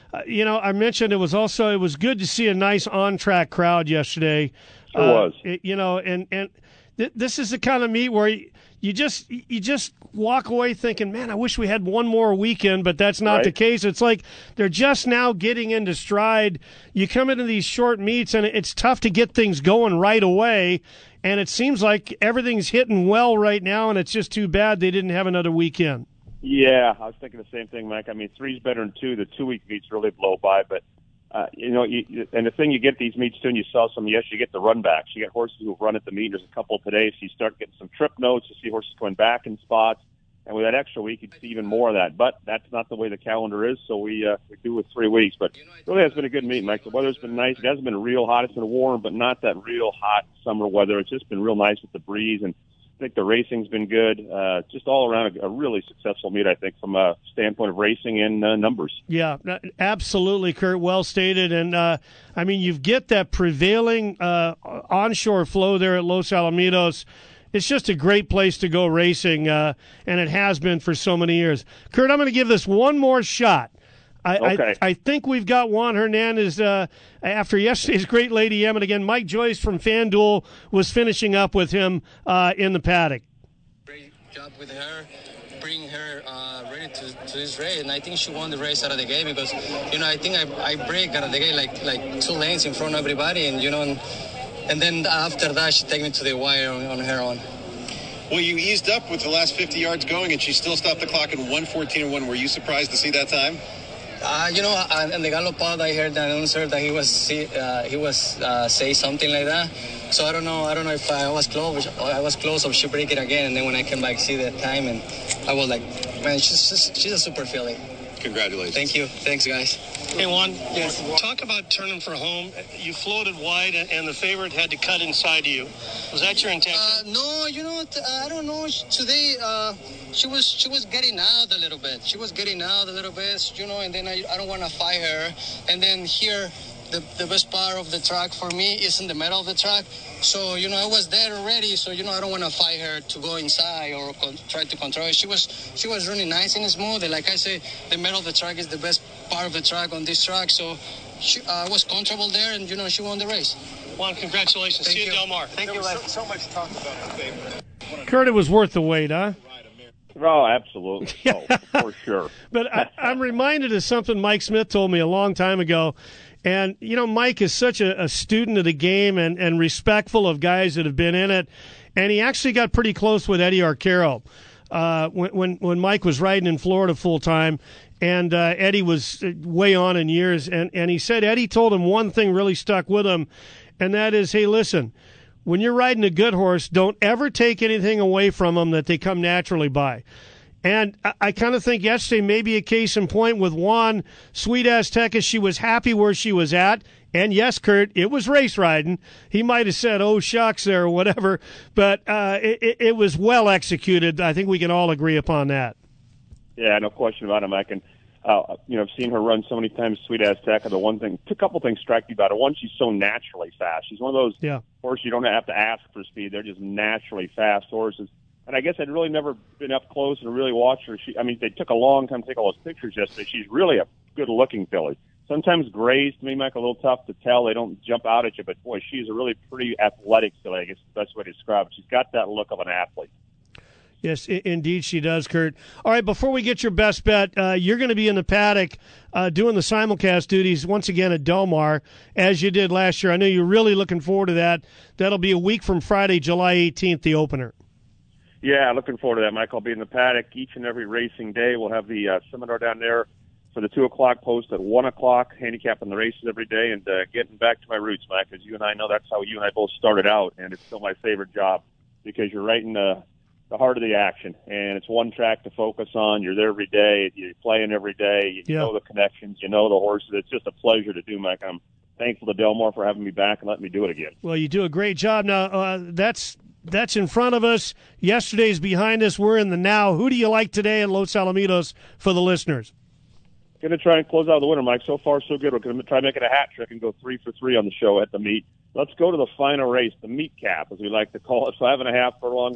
I mentioned it was good to see a nice on-track crowd yesterday. It was. And this is the kind of meet where you just walk away thinking, man, I wish we had one more weekend, but that's not the case. It's like they're just now getting into stride. You come into these short meets, and it's tough to get things going right away, and it seems like everything's hitting well right now, and it's just too bad they didn't have another weekend. Yeah, I was thinking the same thing, Mike. I mean, 3's better than 2. The 2-week meets really blow by, but and the thing you get these meets too, and you saw some yesterday, you get the run backs. You get horses who run at the meet. There's a couple today, so you start getting some trip notes. You see horses going back in spots, and with that extra week, you'd see even more of that. But that's not the way the calendar is, so we do with 3 weeks. But it really has been a good meet, Mike. The weather's been nice. It hasn't been real hot. It's been warm, but not that real hot summer weather. It's just been real nice with the breeze, and I think the racing's been good. Just all around a really successful meet, I think, from a standpoint of racing and numbers. Yeah, absolutely, Kurt. Well stated. And, you get that prevailing onshore flow there at Los Alamitos. It's just a great place to go racing, and it has been for so many years. Kurt, I'm going to give this one more shot. I think we've got Juan Hernandez after yesterday's Great Lady M. And again, Mike Joyce from FanDuel was finishing up with him in the paddock. Great job with her, bringing her ready to this race. And I think she won the race out of the gate because, I think I break out of the gate like 2 lanes in front of everybody. And, and then after that, she took me to the wire on her own. Well, you eased up with the last 50 yards going, and she still stopped the clock at 1:14.1. Were you surprised to see that time? And the Galopad, I heard the announcer that he was say something like that. So I don't know if I was close or she break it again. And then when I came back, see that time, and I was like, man, she's a super filly. Congratulations. Thank you. Thanks, guys. Hey, Juan, talk about turning for home. You floated wide, and the favorite had to cut inside you. Was that your intention? No, I don't know. Today, she was getting out a little bit. And then I don't want to fight her. And then here, the best part of the track for me is in the middle of the track. So, I was there already. So, I don't want to fight her to go inside or try to control her. She was really nice and smooth. And like I say, the middle of the track is the best part of the track on this track. So, she was comfortable there, and, she won the race. Juan, congratulations. See you at Del Mar. Thank you, so much talk about the favorite. Kurt, it was worth the wait, huh? Oh, absolutely. For sure. But I'm reminded of something Mike Smith told me a long time ago. And, Mike is such a student of the game and respectful of guys that have been in it. And he actually got pretty close with Eddie Arcaro when Mike was riding in Florida full time. And Eddie was way on in years. And he said Eddie told him one thing really stuck with him, and that is, hey, listen, when you're riding a good horse, don't ever take anything away from them that they come naturally by. And I kind of think yesterday may be a case in point with Juan. Sweet Azteca, she was happy where she was at. And yes, Kurt, it was race riding. He might have said, oh, shucks there or whatever. But it was well executed. I think we can all agree upon that. Yeah, no question about it, Mike. And, I've seen her run so many times, Sweet Azteca. A couple things strike me about her. One, she's so naturally fast. She's one of those horses you don't have to ask for speed. They're just naturally fast horses. And I guess I'd really never been up close and really watched her. They took a long time to take all those pictures yesterday. She's really a good-looking filly. Sometimes grays, to me, Mike, a little tough to tell. They don't jump out at you, but, boy, she's a really pretty athletic filly, I guess is the best way to describe it. She's got that look of an athlete. Yes, indeed she does, Kurt. All right, before we get your best bet, you're going to be in the paddock doing the simulcast duties once again at Del Mar, as you did last year. I know you're really looking forward to that. That'll be a week from Friday, July 18th, the opener. Yeah, looking forward to that, Mike. I'll be in the paddock each and every racing day. We'll have the seminar down there for the 2 o'clock post at 1 o'clock, handicapping the races every day, and getting back to my roots, Mike, as you and I know that's how you and I both started out, and it's still my favorite job because you're right in the heart of the action, and it's one track to focus on. You're there every day. You're playing every day. You know the connections. You know the horses. It's just a pleasure to do, Mike. I'm thankful to Del Mar for having me back and letting me do it again. Well, you do a great job. Now, that's in front of us. Yesterday's behind us. We're in the now. Who do you like today at Los Alamitos for the listeners? Going to try and close out the winter, Mike. So far, so good. We're going to try making a hat trick and go 3 for 3 on the show at the meet. Let's go to the final race, the meet cap, as we like to call it. 5.5 furlongs.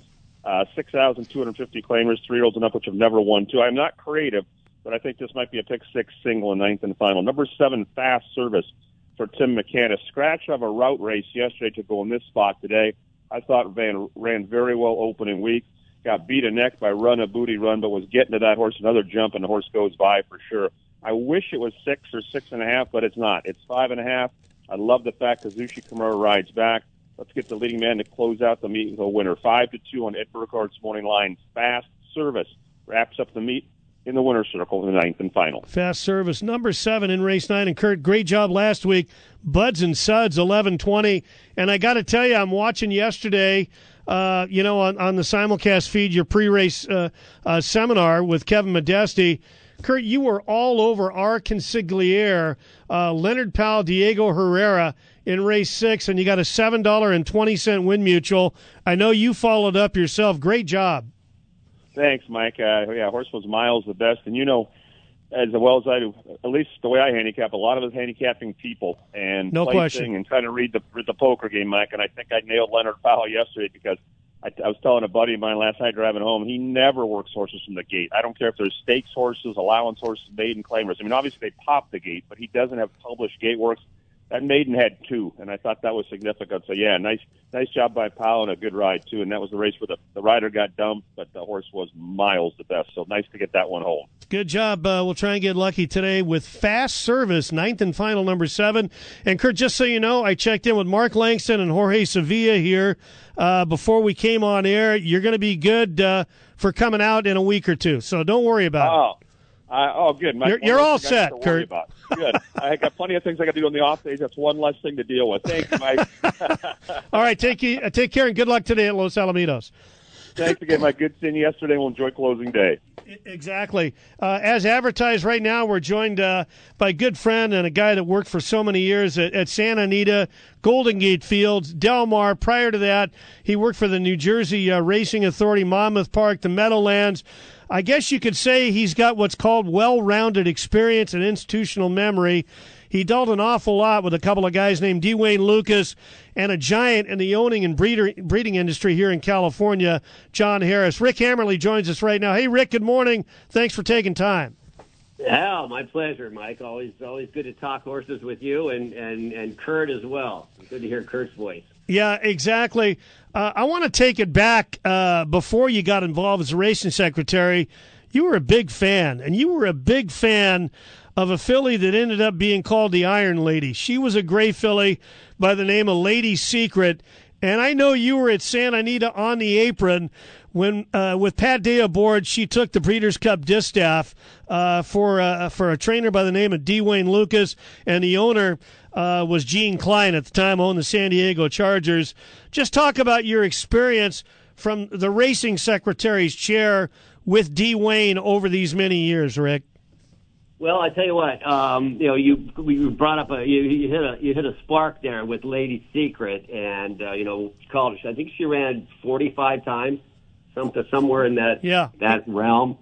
6,250 claimers, 3-year-olds and up, which have never won two. I'm not creative, but I think this might be a pick 6 single in 9th and final. Number 7, Fast Service for Tim McCann. Scratch of a route race yesterday to go in this spot today. I thought ran very well opening week. Got beat a neck by Run a Booty Run, but was getting to that horse another jump, and the horse goes by for sure. I wish it was 6 or 6.5, but it's not. It's 5.5. I love the fact Kazushi Kimura rides back. Let's get the leading man to close out the meet with a winner. 5-2 on Ed Burkhardt's morning line. Fast Service wraps up the meet in the winner's circle in the 9th and final. Fast Service, number 7 in race 9. And Kurt, great job last week. Buds and Suds, 11-20. And I got to tell you, I'm watching yesterday, on the simulcast feed, your pre-race seminar with Kevin Modesti. Kurt, you were all over our consigliere, Leonard Powell, Diego Herrera, in race 6, and you got a $7.20 win mutual. I know you followed up yourself. Great job. Thanks, Mike. Horse was miles the best, and as well as I do, at least the way I handicap, a lot of us handicapping people and no question, and trying to read the poker game, Mike. And I think I nailed Leonard Powell yesterday because I was telling a buddy of mine last night driving home, he never works horses from the gate. I don't care if there's stakes horses, allowance horses, maiden claimers. I mean, obviously they pop the gate, but he doesn't have published gate works. That maiden had 2, and I thought that was significant. So, yeah, nice job by Powell and a good ride, too. And that was the race where the rider got dumped, but the horse was miles the best. So nice to get that one home. Good job. We'll try and get lucky today with Fast Service, 9th and final, number 7. And, Kurt, just so you know, I checked in with Mark Langston and Jorge Sevilla here before we came on air. You're going to be good for coming out in a week or two, so don't worry about it. Good. Mike, you're all set, Kurt. Good. I got plenty of things I got to do on the off days. That's one less thing to deal with. Thanks, Mike. All right, take care and good luck today at Los Alamitos. Thanks again, Mike. Good seeing you yesterday. We'll enjoy closing day. Exactly. As advertised right now, we're joined by a good friend and a guy that worked for so many years at Santa Anita, Golden Gate Fields, Del Mar. Prior to that, he worked for the New Jersey Racing Authority, Monmouth Park, the Meadowlands. I guess you could say he's got what's called well-rounded experience and institutional memory. He dealt an awful lot with a couple of guys named D. Wayne Lucas and a giant in the owning and breeding industry here in California, John Harris. Rick Hammerly joins us right now. Hey, Rick, good morning. Thanks for taking time. Yeah, my pleasure, Mike. Always good to talk horses with you and Kurt as well. Good to hear Kurt's voice. Yeah, exactly. I want to take it back before you got involved as a racing secretary. You were a big fan, and you were a big fan of a filly that ended up being called the Iron Lady. She was a gray filly by the name of Lady Secret, and I know you were at Santa Anita on the apron when, with Pat Day aboard, she took the Breeders' Cup Distaff for a trainer by the name of D. Wayne Lucas, and the owner was Gene Klein, at the time owned the San Diego Chargers. Just talk about your experience from the racing secretary's chair with D. Wayne over these many years, Rick. Well, I tell you what, you brought up you hit a spark there with Lady Secret, and college. I think she ran 45 times, somewhere in that realm.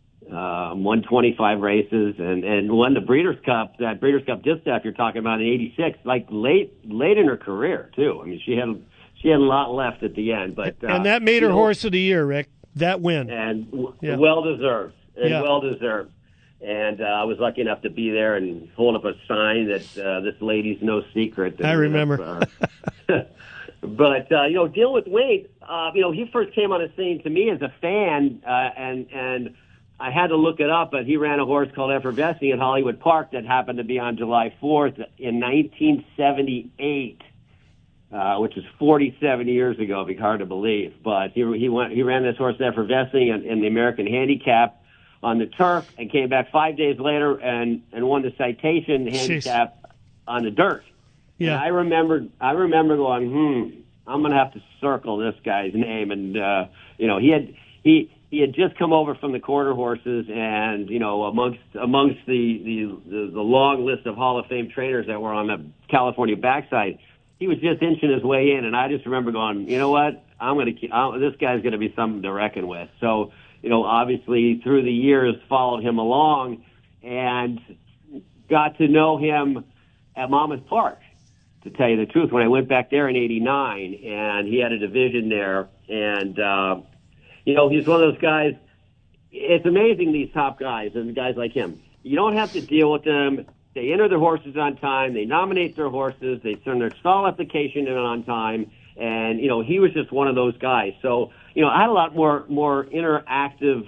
Won 25 races and won the Breeders' Cup. That Breeders' Cup Distaff you're talking about in '86, like late in her career too. I mean, she had a lot left at the end, but and that made her horse of the year, Rick. That win and well deserved. Well deserved. And I was lucky enough to be there and hold up a sign that this lady's no secret. And, I remember. But, dealing with Wade, he first came on the scene to me as a fan, and I had to look it up, but he ran a horse called Effervescing at Hollywood Park that happened to be on July 4th in 1978, which is 47 years ago. It'd be hard to believe. But he ran this horse Effervescing in the American Handicap on the turf and came back 5 days later and won the Citation Handicap on the dirt. Yeah. And I remember going, I'm going to have to circle this guy's name. And, he had just come over from the quarter horses and, amongst the long list of Hall of Fame trainers that were on the California backside, he was just inching his way in. And I just remember going, you know what? This guy's going to be something to reckon with. So, obviously through the years followed him along and got to know him at Monmouth Park, to tell you the truth, when I went back there in 89 and he had a division there. And, he's one of those guys. It's amazing, these top guys and guys like him. You don't have to deal with them. They enter their horses on time. They nominate their horses. They send their stall application in on time. And, he was just one of those guys. So, I had a lot more interactive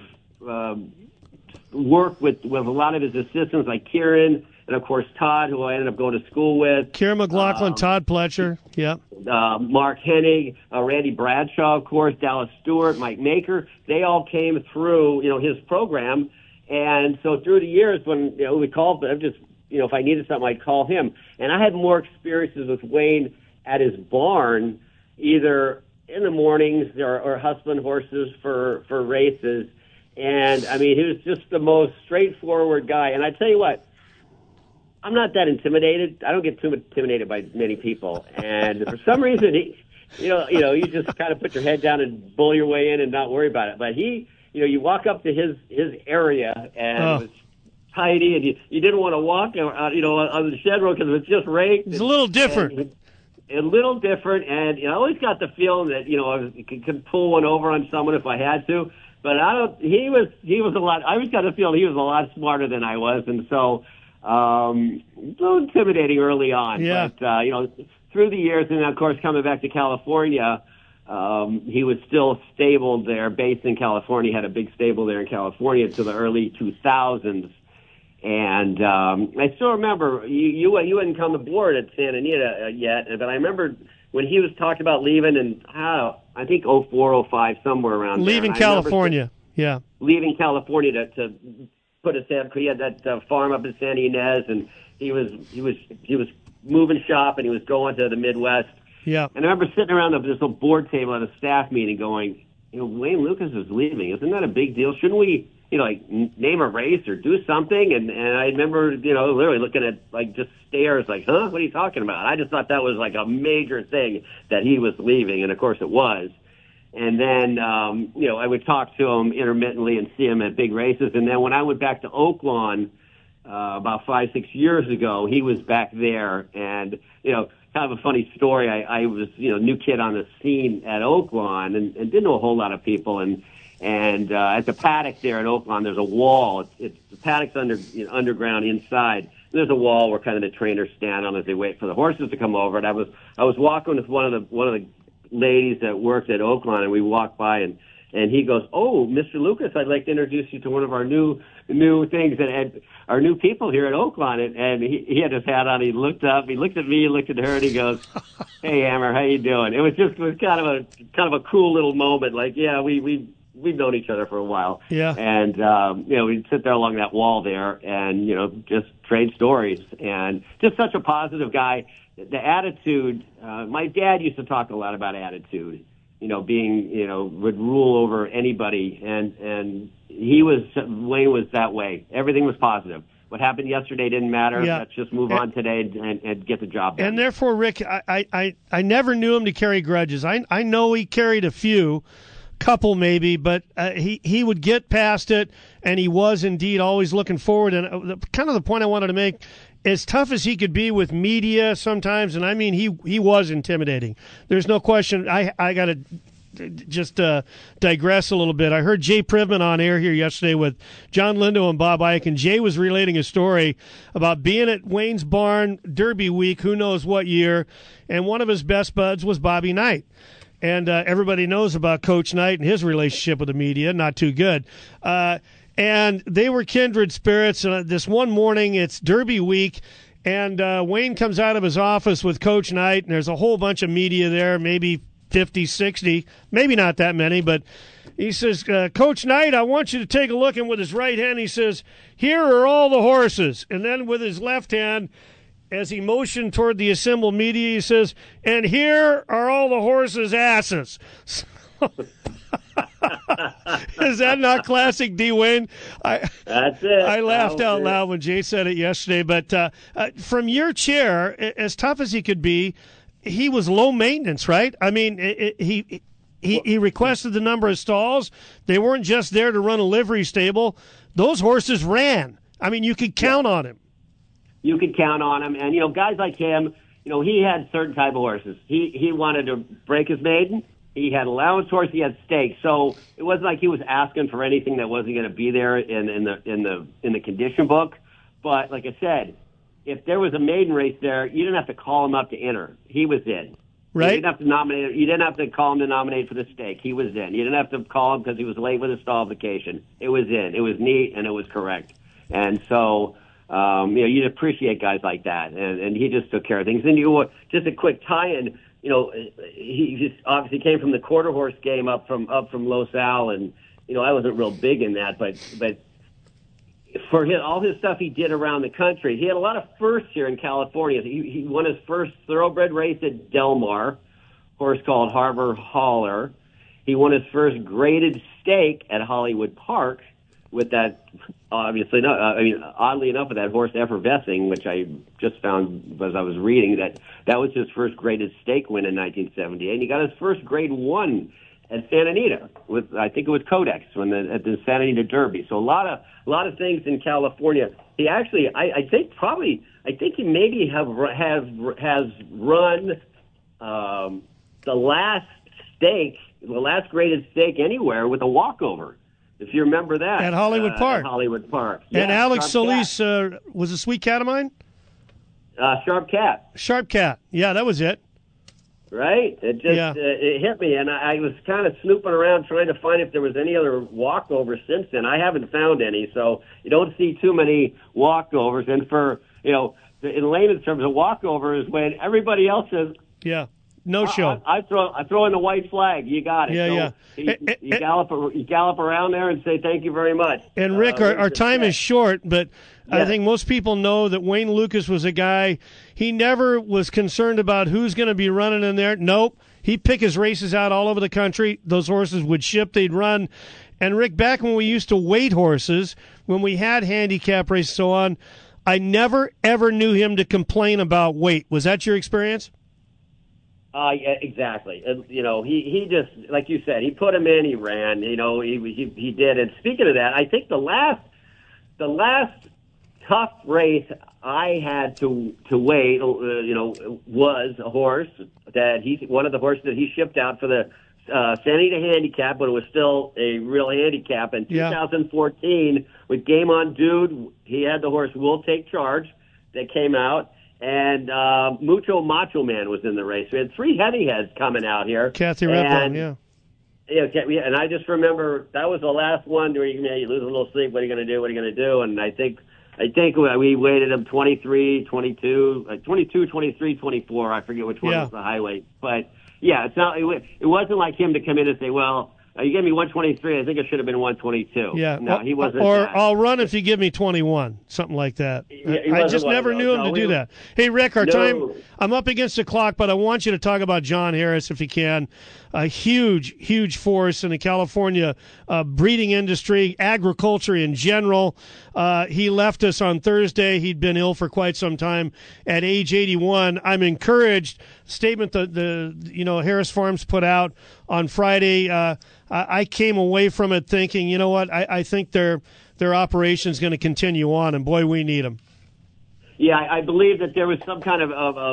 work with a lot of his assistants like Kieran and, of course, Todd, who I ended up going to school with. Kieran McLaughlin, Todd Pletcher, yeah. Mark Hennig, Randy Bradshaw, of course, Dallas Stewart, Mike Maker. They all came through, his program. And so through the years when, we called, if I needed something, I'd call him. And I had more experiences with Wayne at his barn, either in the mornings or hustling horses for races. And, he was just the most straightforward guy. And I tell you what, I'm not that intimidated. I don't get too intimidated by many people. And for some reason, you just kind of put your head down and bull your way in and not worry about it. But you walk up to his area and it was tidy, and you didn't want to walk, on the shed road because it was just raked. It's a little different. A little different, and I always got the feeling that I could pull one over on someone if I had to. But he was a lot. I always got the feeling he was a lot smarter than I was, and so a little intimidating early on. Yeah. But through the years, and of course coming back to California, he was still stabled there, based in California. Had a big stable there in California until the early 2000s. And I still remember you hadn't come aboard at Santa Anita yet, but I remember when he was talking about leaving in, I think 04, 05, somewhere around there. Leaving California, yeah. Leaving California to put a San. He had that farm up in Santa Ynez, and he was moving shop, and he was going to the Midwest. Yeah. And I remember sitting around this little board table at a staff meeting, going, Wayne Lukas is leaving. Isn't that a big deal? Shouldn't we? Name a race or do something. And I remember, literally looking at, just stares, what are you talking about? I just thought that was, a major thing that he was leaving. And, of course, it was. And then, I would talk to him intermittently and see him at big races. And then when I went back to Oaklawn about 5-6 years ago, he was back there. And, kind of a funny story. I was, new kid on the scene at Oaklawn and didn't know a whole lot of people. And at the paddock there at Oaklawn, there's a wall. The paddock's underground inside. There's a wall where kind of the trainers stand on as they wait for the horses to come over. And I was walking with one of the ladies that worked at Oaklawn, and we walked by, and he goes, "Oh, Mr. Lukas, I'd like to introduce you to one of our new things and our new people here at Oaklawn." And he had his hat on. He looked up. He looked at me. He looked at her, and he goes, "Hey, Hammer, how you doing?" It was kind of a cool little moment. We've known each other for a while. Yeah. And, we'd sit there along that wall there and, just trade stories. And just such a positive guy. The attitude, my dad used to talk a lot about attitude, would rule over anybody. And Wayne was that way. Everything was positive. What happened yesterday didn't matter. Yeah. Let's just move on today and get the job done. And therefore, Rick, I never knew him to carry grudges. I know he carried a few, couple maybe, but he would get past it, and he was indeed always looking forward. And kind of the point I wanted to make, as tough as he could be with media sometimes, and I mean he was intimidating. There's no question. I got to just digress a little bit. I heard Jay Privman on air here yesterday with John Lindo and Bob Ike, and Jay was relating a story about being at Wayne's barn Derby week, who knows what year, and one of his best buds was Bobby Knight. And everybody knows about Coach Knight and his relationship with the media, not too good. And they were kindred spirits. And this one morning, it's Derby week, and Wayne comes out of his office with Coach Knight, and there's a whole bunch of media there, maybe 50, 60, maybe not that many, but he says, Coach Knight, I want you to take a look. And with his right hand, he says, here are all the horses. And then with his left hand, as he motioned toward the assembled media, he says, and here are all the horses' asses. Is that not classic D. Wayne? That's it. I laughed out loud when Jay said it yesterday. But from your chair, as tough as he could be, he was low maintenance, right? I mean, he requested the number of stalls. They weren't just there to run a livery stable. Those horses ran. I mean, you could count on him. You could count on him. And, guys like him, he had certain type of horses. He wanted to break his maiden. He had allowance horse. He had stakes. So it wasn't like he was asking for anything that wasn't going to be there in the condition book. But like I said, if there was a maiden race there, you didn't have to call him up to enter. He was in. Right. You didn't have to nominate. You didn't have to call him to nominate for the stake. He was in. You didn't have to call him because he was late with his stall vacation. It was in. It was neat and it was correct. And so. You'd appreciate guys like that, and he just took care of things. And just a quick tie-in. He just obviously came from the quarter horse game up from Los Al, and I wasn't real big in that, but for all his stuff he did around the country, he had a lot of firsts here in California. He won his first thoroughbred race at Del Mar, a horse called Harbor Hauler. He won his first graded stake at Hollywood Park with that. Obviously, no. Oddly enough, with that horse Effervescing, which I just found as I was reading, that was his first graded stake win in 1978. And he got his first Grade 1 at Santa Anita with, I think it was Codex at the Santa Anita Derby. So a lot of things in California. He actually, I think he maybe has run the last graded stake anywhere with a walkover. If you remember that. At Hollywood Park. At Hollywood Park. And yeah, Alex Solis was a Sweet Cat of mine? Sharp Cat. Sharp Cat. Yeah, that was it. Right? It just it hit me, and I was kind of snooping around trying to find if there was any other walkovers since then. I haven't found any, so you don't see too many walkovers. And for, in layman's terms, a walkover is when everybody else says, yeah. No show. I throw in the white flag. You got it. Yeah, so you gallop around there and say thank you very much. And Rick, our time is short, but I think most people know that Wayne Lukas was a guy. He never was concerned about who's going to be running in there. Nope. He'd pick his races out all over the country. Those horses would ship. They'd run. And Rick, back when we used to weight horses, when we had handicap races, so on, I never ever knew him to complain about weight. Was that your experience? Yeah, exactly. He just, like you said, he put him in, he ran, he did. And speaking of that, I think the last tough race I had to wait, was a horse one of the horses that he shipped out for the Santa Anita Handicap, but it was still a real handicap. In 2014, with Game On Dude, he had the horse Will Take Charge that came out. And Mucho Macho Man was in the race. We had three heavy heads coming out here. Kathy Redbone, yeah, and I just remember that was the last one where you lose a little sleep. What are you going to do? What are you going to do? And I think we weighted him 23, 23, 24. I forget which one was the highway. But yeah, it wasn't like him to come in and say, well, you gave me 123. I think it should have been 122. Yeah. No, he wasn't. Or that. I'll run if you give me 21, something like that. I just never knew him to do that. Hey, Rick, time, I'm up against the clock, but I want you to talk about John Harris if you can. A huge, huge force in the California breeding industry, agriculture in general. He left us on Thursday. He'd been ill for quite some time at age 81. I'm encouraged. Statement that the Harris Farms put out on Friday. I came away from it thinking, I think their operation's going to continue on, and boy, we need them. Yeah, I believe that there was some kind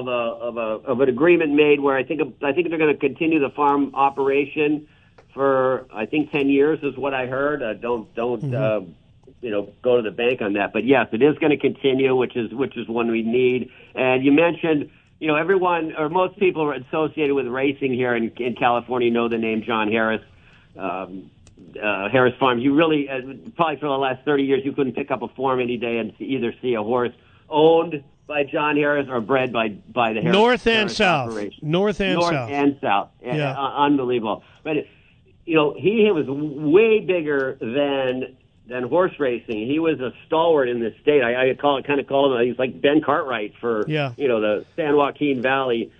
of an agreement made where I think they're going to continue the farm operation for 10 years is what I heard. Don't go to the bank on that, but yes, it is going to continue, which is one we need. And you mentioned, everyone or most people are associated with racing here in California know the name John Harris. Harris Farms. You really, probably for the last 30 years, you couldn't pick up a form any day and either see a horse owned by John Harris or bred by the Harris. North and Harris South. operation. North and South. Yeah. Unbelievable. But, he was way bigger than horse racing. He was a stalwart in the state. I call him, he's like Ben Cartwright for, the San Joaquin Valley.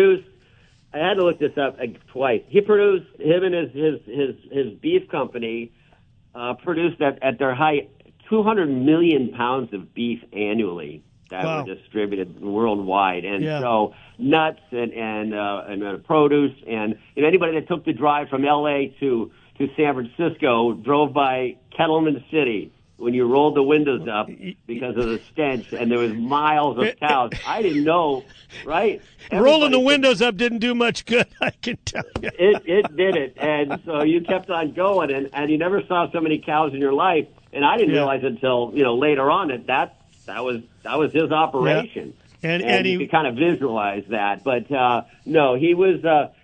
I had to look this up twice. Him and his beef company produced at their height 200 million pounds of beef annually that were distributed worldwide. And so nuts and produce and anybody that took the drive from L.A. to San Francisco drove by Kettleman City when you rolled the windows up because of the stench, and there was miles of cows. I didn't know, right? Rolling the windows up didn't do much good, I can tell you. It didn't, and so you kept on going, and you never saw so many cows in your life. And I didn't realize until later on that was his operation, and you could kind of visualize that. But no, he was.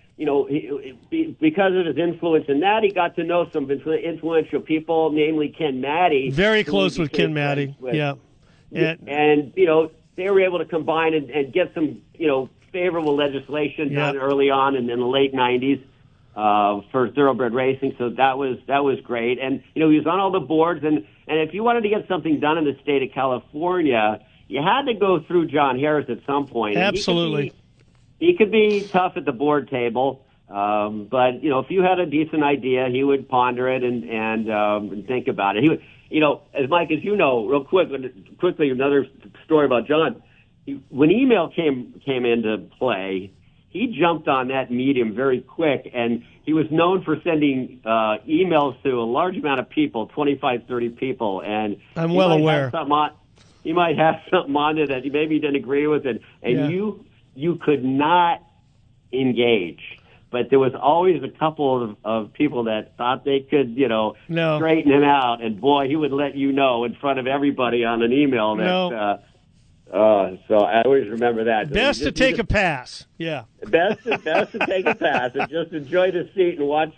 Because of his influence in that, he got to know some influential people, namely Ken Matty. Very close with Ken Matty, yeah. And they were able to combine and get some, favorable legislation done early on and in the late 90s for thoroughbred racing. So that was great. And, he was on all the boards. And if you wanted to get something done in the state of California, you had to go through John Harris at some point. Absolutely. He could be tough at the board table, but if you had a decent idea, he would ponder it and think about it. He would, as Mike, as you know, real quickly, another story about John. When email came into play, he jumped on that medium very quick, and he was known for sending emails to a large amount of people, 25, 30 people, and I'm well aware. He might have something on it that maybe you didn't agree with, and you could not engage. But there was always a couple of people that thought they could, straighten him out. And, boy, he would let you know in front of everybody on an email that so I always remember that. Best to take a pass. Yeah. Best to take a pass and just enjoy the seat and watch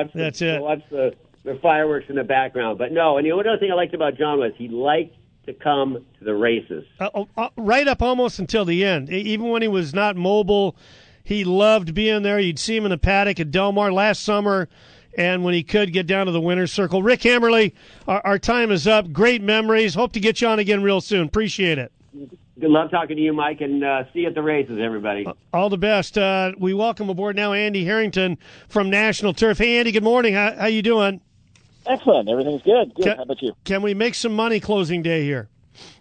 the fireworks in the background. But, no, and the other thing I liked about John was he liked to come to the races. Right up almost until the end. Even when he was not mobile, he loved being there. You'd see him in the paddock at Del Mar last summer, and when he could get down to the winner's circle. Rick Hammerly, our time is up. Great memories. Hope to get you on again real soon. Appreciate it. Good luck talking to you, Mike, and see you at the races, everybody. All the best. We welcome aboard now Andy Harrington from National Turf. Hey, Andy, good morning. How you doing? Excellent. Everything's good. How about you? Can we make some money closing day here?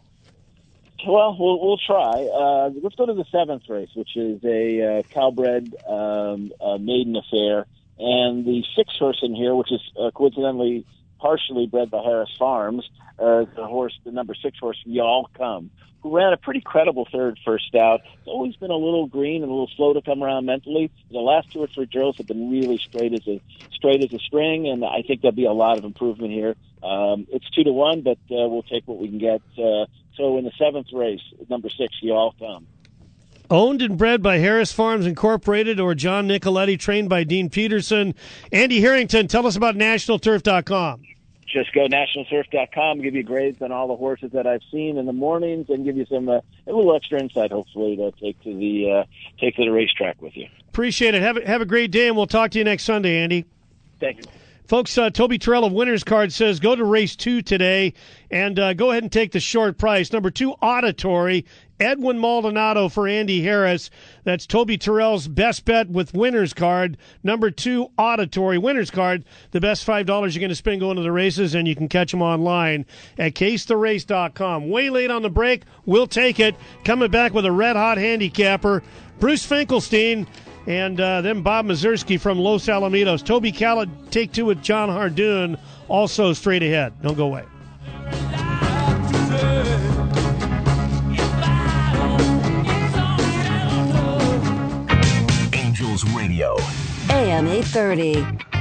Well, we'll try. Let's go to the 7th race, which is a Calbred maiden affair. And the 6th horse in here, which is coincidentally partially bred by Harris Farms, the number 6 horse, Y'all Come, who ran a pretty credible first out. It's always been a little green and a little slow to come around mentally. The last 2 or 3 drills have been really straight as a string, and I think there'll be a lot of improvement here. It's 2-1, but we'll take what we can get. So in the 7th race, number 6, Y'all Come. Owned and bred by Harris Farms Incorporated or John Nicoletti, trained by Dean Peterson. Andy Harrington, tell us about NationalTurf.com. Just go nationalturf.com, give you grades on all the horses that I've seen in the mornings, and give you some a little extra insight, hopefully, to take to the racetrack with you. Appreciate it. Have a great day, and we'll talk to you next Sunday, Andy. Thank you. Folks, Toby Terrell of Winners Card says go to race 2 today and go ahead and take the short price. Number 2, Auditory. Edwin Maldonado for Andy Harris. That's Toby Terrell's best bet with Winners Card. Number 2, Auditory. Winners Card, the best $5 you're going to spend going to the races, and you can catch them online at CaseTheRace.com. Way late on the break. We'll take it. Coming back with a red-hot handicapper, Bruce Finkelstein, and then Bob Mazursky from Los Alamitos. Toby Khaled, take 2 with John Hardoon, also straight ahead. Don't go away. Angels Radio. AM 830.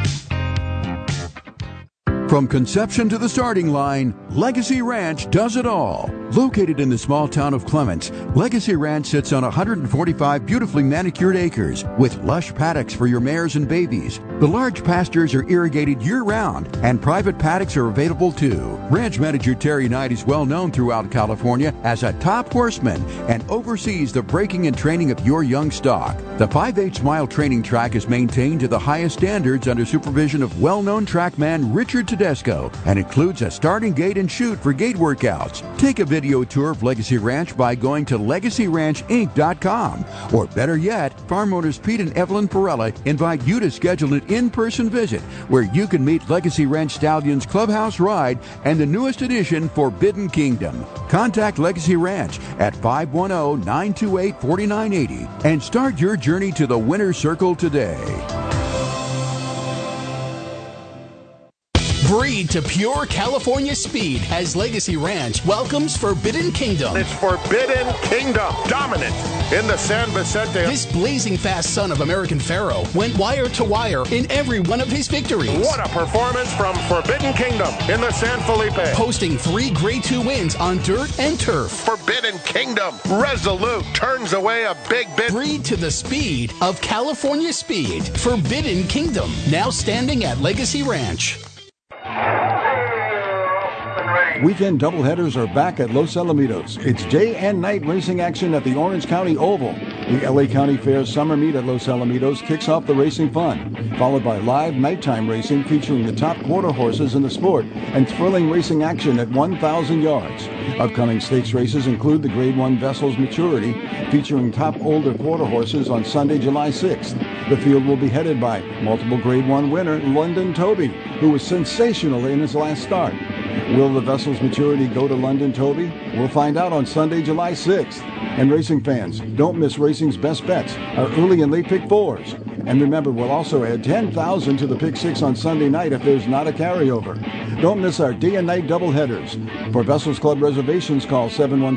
From conception to the starting line, Legacy Ranch does it all. Located in the small town of Clements, Legacy Ranch sits on 145 beautifully manicured acres with lush paddocks for your mares and babies. The large pastures are irrigated year-round, and private paddocks are available too. Ranch manager Terry Knight is well known throughout California as a top horseman and oversees the breaking and training of your young stock. The 5/8 mile training track is maintained to the highest standards under supervision of well-known trackman Richard Tedesco and includes a starting gate and chute for gate workouts. Take a video tour of Legacy Ranch by going to LegacyRanchInc.com. Or better yet, farm owners Pete and Evelyn Perella invite you to schedule an in-person visit where you can meet Legacy Ranch Stallions Clubhouse Ride and the newest edition, Forbidden Kingdom. Contact Legacy Ranch at 510-928-4980 and start your journey to the winner's circle today. Breed to pure California speed as Legacy Ranch welcomes Forbidden Kingdom. It's Forbidden Kingdom, dominant in the San Vicente. This blazing fast son of American Pharaoh went wire to wire in every one of his victories. What a performance from Forbidden Kingdom in the San Felipe. Posting 3 Grade 2 wins on dirt and turf. Forbidden Kingdom, resolute, turns away a big bit. Breed to the speed of California speed. Forbidden Kingdom, now standing at Legacy Ranch. Weekend doubleheaders are back at Los Alamitos. It's day and night racing action at the Orange County Oval. The LA County Fair summer meet at Los Alamitos kicks off the racing fun, followed by live nighttime racing featuring the top quarter horses in the sport and thrilling racing action at 1,000 yards. Upcoming stakes races include the Grade 1 Vessel's Maturity, featuring top older quarter horses on Sunday, July 6th. The field will be headed by multiple Grade 1 winner London Toby, who was sensational in his last start. Will the Vessel's Maturity go to London Toby? We'll find out on Sunday, July 6th. And racing fans, don't miss racing's best bets, our early and late pick fours. And remember, we'll also add 10,000 to the pick six on Sunday night if there's not a carryover. Don't miss our day and night doubleheaders. For Vessels Club reservations, call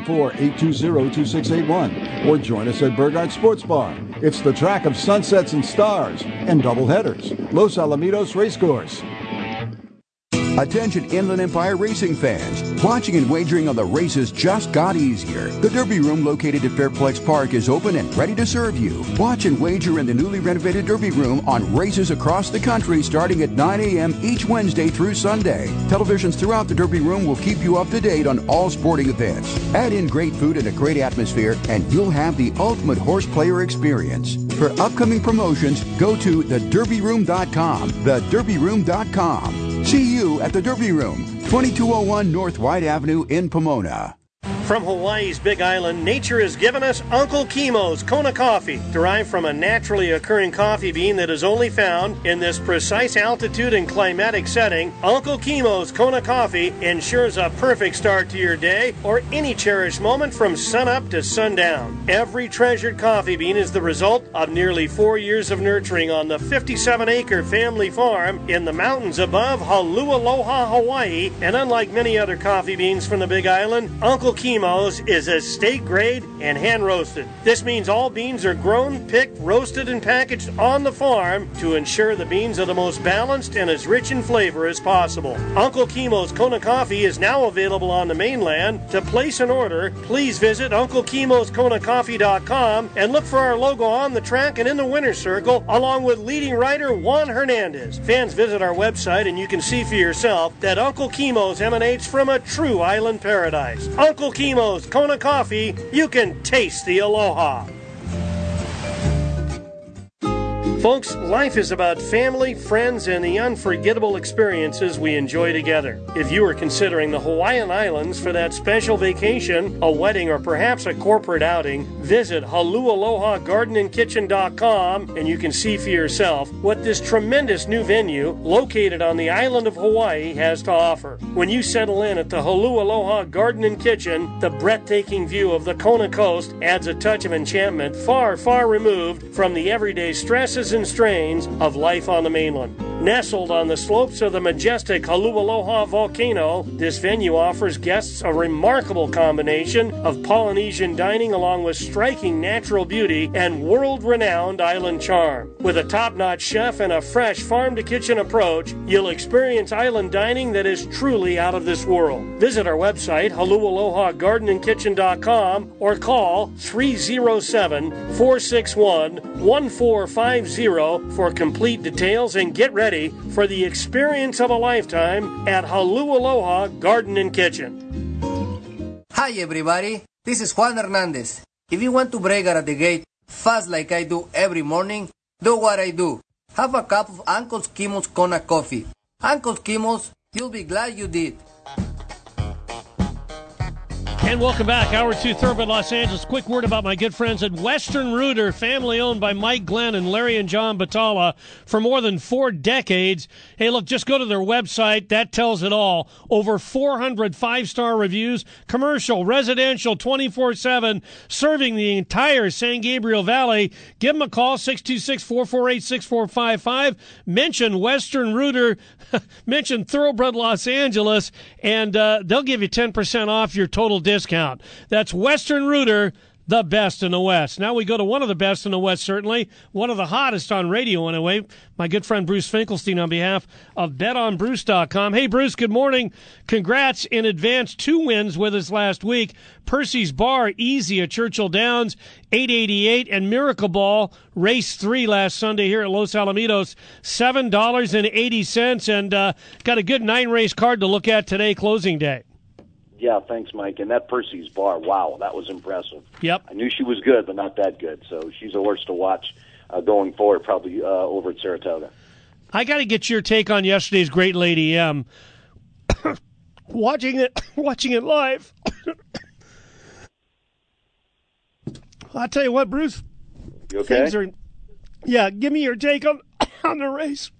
714-820-2681 or join us at Burgard Sports Bar. It's the track of sunsets and stars and doubleheaders. Los Alamitos Racecourse. Attention Inland Empire racing fans. Watching and wagering on the races just got easier. The Derby Room located at Fairplex Park is open and ready to serve you. Watch and wager in the newly renovated Derby Room on races across the country starting at 9 a.m. each Wednesday through Sunday. Televisions throughout the Derby Room will keep you up to date on all sporting events. Add in great food and a great atmosphere and you'll have the ultimate horse player experience. For upcoming promotions, go to thederbyroom.com. Thederbyroom.com. See you at the Derby Room, 2201 North White Avenue in Pomona. From Hawaii's Big Island, nature has given us Uncle Kimo's Kona coffee, derived from a naturally occurring coffee bean that is only found in this precise altitude and climatic setting. Uncle Kimo's Kona coffee ensures a perfect start to your day or any cherished moment from sunup to sundown. Every treasured coffee bean is the result of nearly 4 years of nurturing on the 57-acre family farm in the mountains above Haleakaloha, Hawaii, and unlike many other coffee beans from the Big Island, Uncle Kimo's is estate grade and hand roasted. This means all beans are grown, picked, roasted, and packaged on the farm to ensure the beans are the most balanced and as rich in flavor as possible. Uncle Kimo's Kona coffee is now available on the mainland. To place an order, please visit UncleKimosKonaCoffee.com and look for our logo on the track and in the winner's circle, along with leading writer Juan Hernandez. Fans, visit our website and you can see for yourself that Uncle Kimo's emanates from a true island paradise. Uncle Kimo's Kona Coffee, you can taste the aloha. Folks, life is about family, friends, and the unforgettable experiences we enjoy together. If you are considering the Hawaiian Islands for that special vacation, a wedding, or perhaps a corporate outing, visit HaluAlohaGardenandKitchen.com and you can see for yourself what this tremendous new venue located on the island of Hawaii has to offer. When you settle in at the HaluAloha Garden and Kitchen, the breathtaking view of the Kona coast adds a touch of enchantment far, far removed from the everyday stresses and strains of life on the mainland. Nestled on the slopes of the majestic Haleʻaloha volcano, this venue offers guests a remarkable combination of Polynesian dining along with striking natural beauty and world-renowned island charm. With a top-notch chef and a fresh farm-to-kitchen approach, you'll experience island dining that is truly out of this world. Visit our website, HaleʻalohaGardenandKitchen.com, or call 307-461-1450 for complete details, and get ready for the experience of a lifetime at Haleʻaloha Garden and Kitchen. Hi everybody, this is Juan Hernandez. If you want to break out of the gate fast like I do every morning, do what I do. Have a cup of Uncle Skimmel's Kona coffee. Uncle Skimmel's, you'll be glad you did. And welcome back. Hour 2, Thoroughbred Los Angeles. Quick word about my good friends at Western Rooter, family owned by Mike Glenn and Larry and John Batala for more than 4 decades. Hey, look, just go to their website. That tells it all. Over 400 5-star reviews, commercial, residential, 24/7, serving the entire San Gabriel Valley. Give them a call, 626-448-6455. Mention Western Rooter, mention Thoroughbred Los Angeles, and they'll give you 10% off your total discount. That's Western Rooter, the best in the West. Now we go to one of the best in the West, certainly. One of the hottest on radio, anyway. My good friend Bruce Finkelstein on behalf of BetOnBruce.com. Hey, Bruce, good morning. Congrats in advance. 2 wins with us last week. Percy's Bar, easy at Churchill Downs, 888. And Miracle Ball, race 3 last Sunday here at Los Alamitos, $7.80. And got a good 9-race card to look at today, closing day. Yeah, thanks, Mike. And that Percy's Bar, wow, that was impressive. Yep. I knew she was good, but not that good. So she's a horse to watch going forward, probably over at Saratoga. I got to get your take on yesterday's Great Lady M. watching it live. I'll tell you what, Bruce. You okay? Give me your take on the race.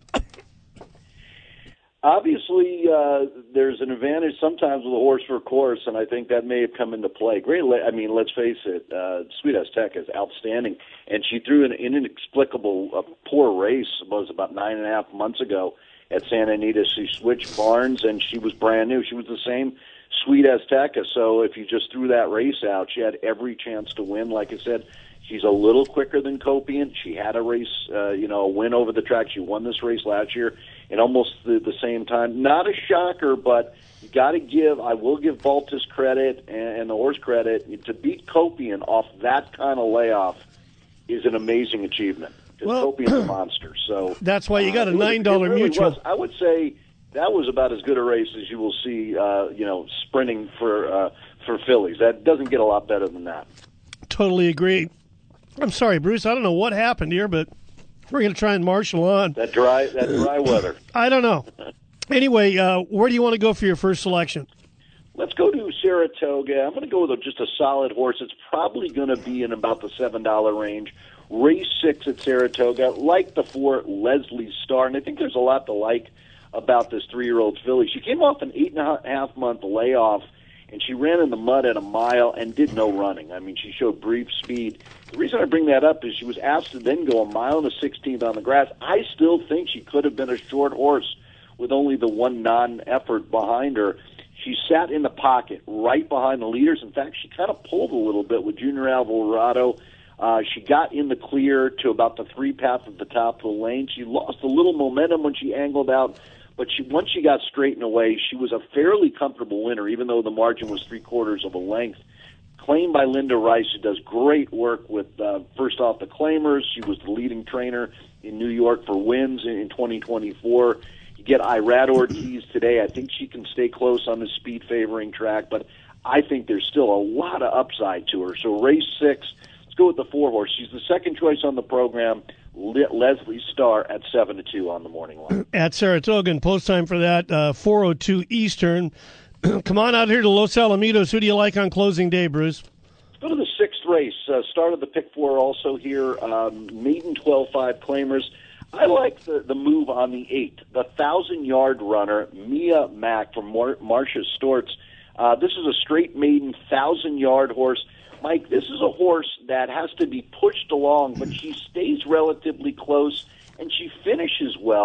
Obviously, there's an advantage sometimes with a horse for a course, and I think that may have come into play. Let's face it, Sweet Aztec is outstanding, and she threw an inexplicable poor race. It was about 9.5 months ago at Santa Anita. She switched barns, and she was brand new. She was the same Sweet Azteca, so if you just threw that race out, she had every chance to win. Like I said, she's a little quicker than Copian. She had a race, a win over the track. She won this race last year in almost the same time. Not a shocker, but you got to I will give Baltus credit and the horse credit. To beat Copian off that kind of layoff is an amazing achievement. Because Copian's a monster. So that's why you got a $9 mutual. I would say that was about as good a race as you will see, sprinting for fillies. That doesn't get a lot better than that. Totally agree. I'm sorry, Bruce. I don't know what happened here, but we're going to try and marshal on. That dry weather. I don't know. Anyway, where do you want to go for your first selection? Let's go to Saratoga. I'm going to go with just a solid horse. It's probably going to be in about the $7 range. Race 6 at Saratoga, like the 4, Leslie Star. And I think there's a lot to like about this 3-year-old filly. She came off an 8.5-month layoff, and she ran in the mud at a mile and did no running. I mean, she showed brief speed. The reason I bring that up is she was asked to then go 1 mile and a 16th on the grass. I still think she could have been a short horse with only the one non-effort behind her. She sat in the pocket right behind the leaders. In fact, she kind of pulled a little bit with Junior Alvarado. She got in the clear to about the 3 path at the top of the lane. She lost a little momentum when she angled out, but once she got straightened away, she was a fairly comfortable winner, even though the margin was 3/4 of a length. Claimed by Linda Rice, who does great work with First Off the Claimers. She was the leading trainer in New York for wins in 2024. You get Irad Ortiz today. I think she can stay close on the speed favoring track, but I think there's still a lot of upside to her. So race 6, let's go with the 4 horse. She's the second choice on the program, Leslie Star at 7-2 on the morning line. At Saratoga, and post time for that, 4:02 Eastern. Come on out here to Los Alamitos. Who do you like on closing day, Bruce? Let's go to the 6th race. Start of the pick 4 also here. Maiden 12-5 Claimers. I like the move on the 8, the 1,000-yard runner, Mia Mack from Marcia Storts. This is a straight maiden 1,000-yard horse. Mike, this is a horse that has to be pushed along, but she stays relatively close, and she finishes well.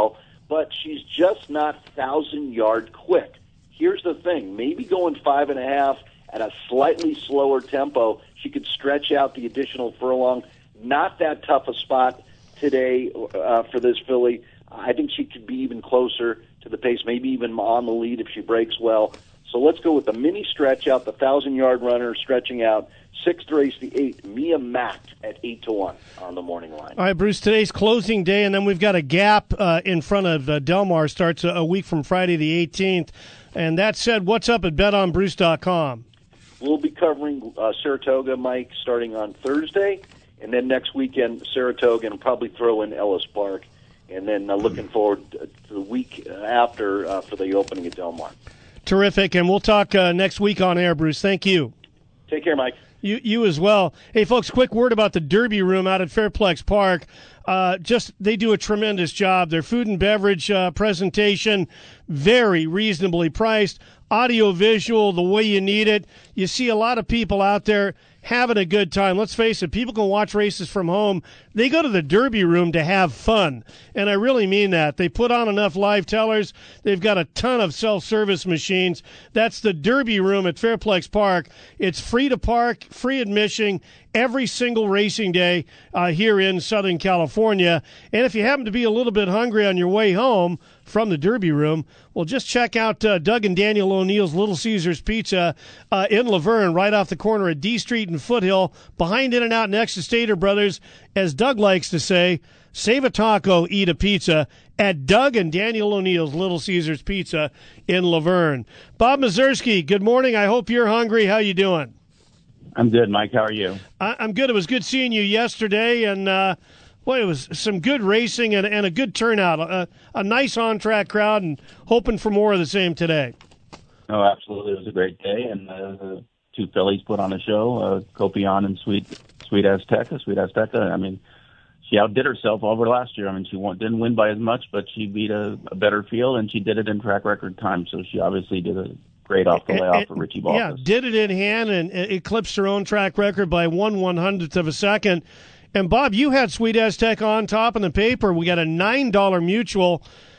but she's just not 1,000-yard quick. Here's the thing. Maybe going 5.5 at a slightly slower tempo, she could stretch out the additional furlong. Not that tough a spot today for this filly. I think she could be even closer to the pace, maybe even on the lead if she breaks well. So let's go with the mini stretch out, the 1,000-yard runner stretching out. Sixth race, the 8, Mia Mack at 8-1 on the morning line. All right, Bruce, today's closing day, and then we've got a gap in front of Del Mar. Starts a week from Friday the 18th. And that said, what's up at betonbruce.com? We'll be covering Saratoga, Mike, starting on Thursday, and then next weekend, Saratoga, and probably throw in Ellis Park. And then looking forward to the week after for the opening at Del Mar. Terrific, and we'll talk next week on air, Bruce. Thank you. Take care, Mike. You as well. Hey, folks, quick word about the Derby Room out at Fairplex Park. They do a tremendous job. Their food and beverage presentation, very reasonably priced. Audio, visual, the way you need it. You see a lot of people out there having a good time. Let's face it, people can watch races from home. They go to the Derby Room to have fun, and I really mean that. They put on enough live tellers. They've got a ton of self-service machines. That's the Derby Room at Fairplex Park. It's free to park, free admission, every single racing day here in Southern California. And if you happen to be a little bit hungry on your way home from the Derby Room, well, just check out Doug and Daniel O'Neill's Little Caesars Pizza in Laverne, right off the corner of D Street and Foothill, behind In-N-Out next to Stater Brothers. As Doug likes to say, save a taco, eat a pizza at Doug and Daniel O'Neill's Little Caesars Pizza in Laverne. Bob Mazursky, good morning. I hope you're hungry. How you doing? I'm good, Mike. How are you? I'm good. It was good seeing you yesterday, and boy, it was some good racing and a good turnout. A nice on-track crowd, and hoping for more of the same today. Oh, absolutely. It was a great day, and the two fillies put on a show, Copion and Sweet Azteca. I mean, she outdid herself over last year. I mean, she didn't win by as much, but she beat a better field, and she did it in track record time, so she obviously did a great off the layoff for Richie Baltas. Yeah, did it in hand and eclipsed her own track record by 1/100th of a second. And, Bob, you had Sweet Aztec on top in the paper. We got a $9 mutual.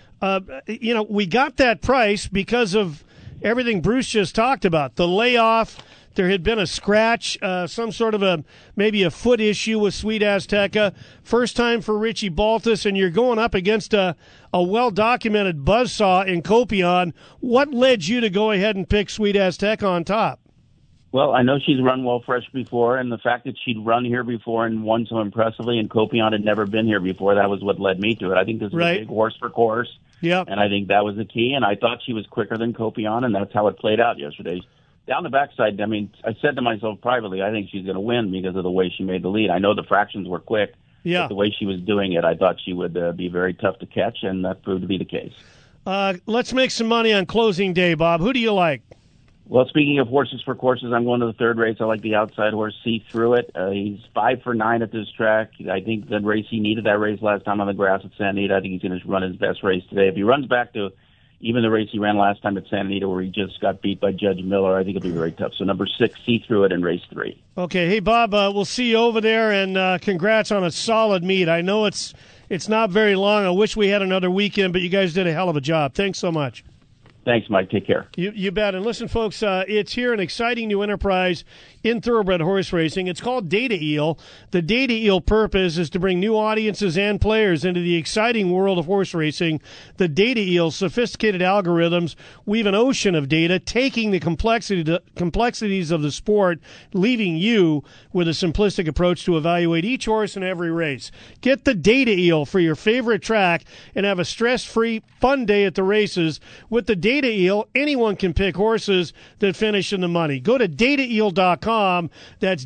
We got that price because of everything Bruce just talked about. The layoff, there had been a scratch, some sort of maybe a foot issue with Sweet Azteca. First time for Richie Baltas, and you're going up against a well-documented buzzsaw in Copion. What led you to go ahead and pick Sweet Azteca on top? Well, I know she's run Well Fresh before, and the fact that she'd run here before and won so impressively, and Copion had never been here before, that was what led me to it. I think this is a big horse for course, and I think that was the key, and I thought she was quicker than Copion, and that's how it played out yesterday. Down the backside, I mean, I said to myself privately, I think she's going to win because of the way she made the lead. I know the fractions were quick, but the way she was doing it, I thought she would be very tough to catch, and that proved to be the case. Let's make some money on closing day, Bob. Who do you like? Well, speaking of horses for courses, I'm going to the third race. I like the outside horse, See Through It. He's 5 for 9 at this track. I think the race, he needed that race last time on the grass at Santa Anita. I think he's going to run his best race today. If he runs back to even the race he ran last time at Santa Anita where he just got beat by Judge Miller, I think it'll be very tough. So number 6, See Through It in race 3. Okay. Hey, Bob, we'll see you over there, and congrats on a solid meet. I know it's not very long. I wish we had another weekend, but you guys did a hell of a job. Thanks so much. Thanks, Mike. Take care. You bet. And listen, folks, it's here an exciting new enterprise in thoroughbred horse racing. It's called Data Eel. The Data Eel purpose is to bring new audiences and players into the exciting world of horse racing. The Data Eel sophisticated algorithms weave an ocean of data, taking the complexities of the sport, leaving you with a simplistic approach to evaluate each horse in every race. Get the Data Eel for your favorite track and have a stress-free, fun day at the races. With the Data Eel, anyone can pick horses that finish in the money. Go to dataeel.com. That's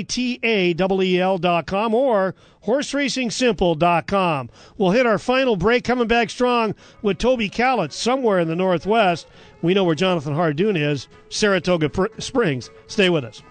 DATAEEL.com or horseracingsimple.com. We'll hit our final break, coming back strong with Toby Callett somewhere in the Northwest. We know where Jonathan Hardoon is, Saratoga Springs. Stay with us.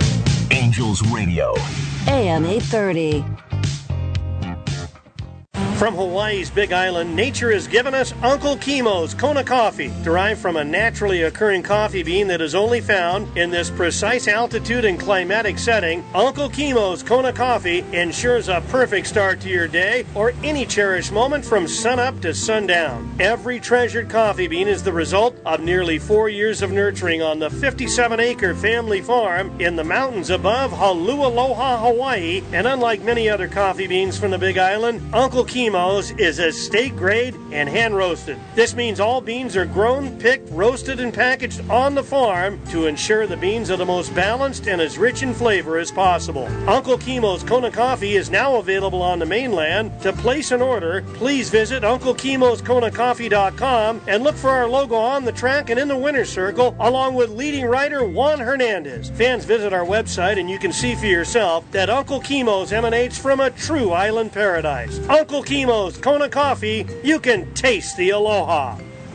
Angels Radio. AM 830. From Hawaii's Big Island, nature has given us Uncle Kimo's Kona coffee, derived from a naturally occurring coffee bean that is only found in this precise altitude and climatic setting. Uncle Kimo's Kona coffee ensures a perfect start to your day or any cherished moment from sunup to sundown. Every treasured coffee bean is the result of nearly 4 years of nurturing on the 57-acre family farm in the mountains above Holualoha, Hawaii, and unlike many other coffee beans from the Big Island, Uncle Kimo's is estate grade and hand roasted. This means all beans are grown, picked, roasted, and packaged on the farm to ensure the beans are the most balanced and as rich in flavor as possible. Uncle Kimo's Kona coffee is now available on the mainland. To place an order, please visit UncleKimosKonaCoffee.com and look for our logo on the track and in the winner's circle, along with leading writer Juan Hernandez. Fans, visit our website and you can see for yourself that Uncle Kimo's emanates from a true island paradise. Uncle Kimo's Kona coffee, you can taste the aloha.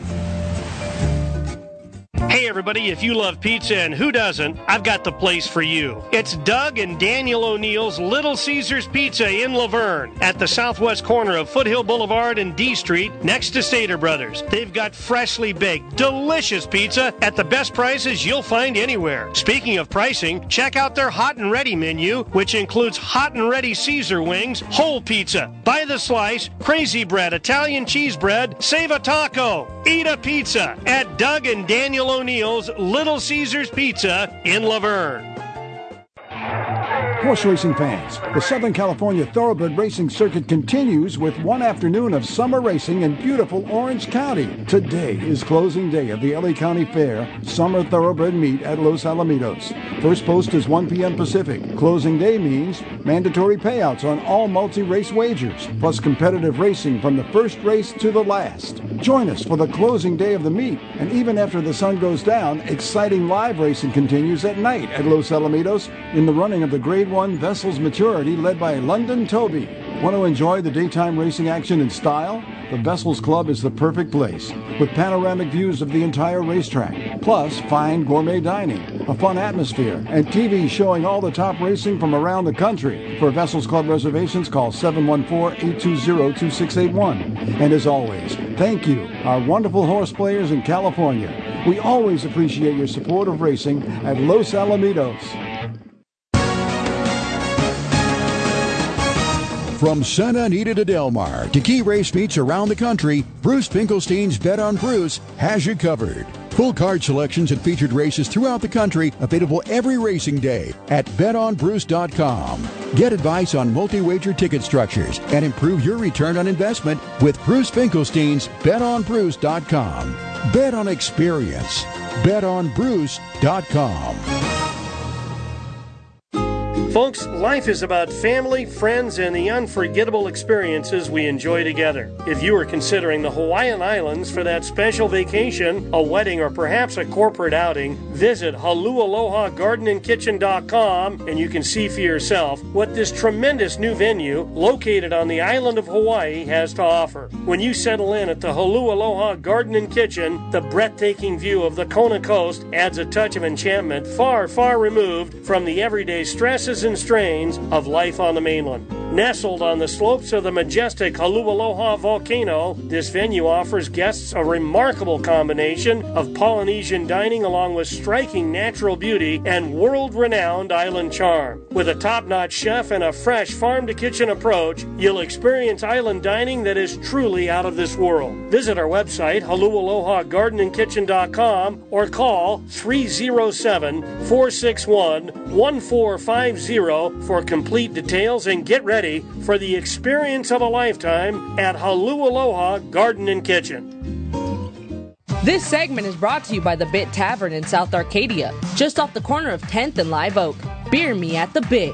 Hey everybody, if you love pizza, and who doesn't, I've got the place for you. It's Doug and Daniel O'Neill's Little Caesars Pizza in Laverne at the southwest corner of Foothill Boulevard and D Street next to Stater Brothers. They've got freshly baked, delicious pizza at the best prices you'll find anywhere. Speaking of pricing, check out their hot and ready menu, which includes hot and ready Caesar wings, whole pizza, by the slice, crazy bread, Italian cheese bread, save a taco, eat a pizza at Doug and Daniel O'Neill's Little Caesars Pizza in Laverne. Horse racing fans, the Southern California Thoroughbred Racing Circuit continues with one afternoon of summer racing in beautiful Orange County. Today is closing day of the LA County Fair Summer Thoroughbred Meet at Los Alamitos. First post is 1 p.m. Pacific. Closing day means mandatory payouts on all multi-race wagers, plus competitive racing from the first race to the last. Join us for the closing day of the meet, and even after the sun goes down, exciting live racing continues at night at Los Alamitos in the running of the Grade 1 Vessels Maturity led by London Toby. Want to enjoy the daytime racing action in style? The Vessels Club is the perfect place, with panoramic views of the entire racetrack, plus fine gourmet dining, a fun atmosphere, and TV showing all the top racing from around the country. For Vessels Club reservations, call 714-820-2681. And as always, thank you, our wonderful horse players in California. We always appreciate your support of racing at Los Alamitos. From Santa Anita to Del Mar to key race meets around the country, Bruce Finkelstein's Bet on Bruce has you covered. Full card selections and featured races throughout the country available every racing day at betonbruce.com. Get advice on multi-wager ticket structures and improve your return on investment with Bruce Finkelstein's betonbruce.com. Bet on experience. betonbruce.com. Folks, life is about family, friends, and the unforgettable experiences we enjoy together. If you are considering the Hawaiian Islands for that special vacation, a wedding, or perhaps a corporate outing, visit HalualohaGardenandKitchen.com and you can see for yourself what this tremendous new venue located on the island of Hawaii has to offer. When you settle in at the Holualoha Garden and Kitchen, the breathtaking view of the Kona coast adds a touch of enchantment far, far removed from the everyday stresses and strains of life on the mainland. Nestled on the slopes of the majestic Holualoha volcano, this venue offers guests a remarkable combination of Polynesian dining along with striking natural beauty and world-renowned island charm. With a top-notch chef and a fresh farm-to-kitchen approach, you'll experience island dining that is truly out of this world. Visit our website, HalualohaGardenandKitchen.com, or call 307-461-1450 for complete details, and get ready for the experience of a lifetime at Holualoha Garden and Kitchen. This segment is brought to you by the Bit Tavern in South Arcadia, just off the corner of 10th and Live Oak. Beer me at the Bit.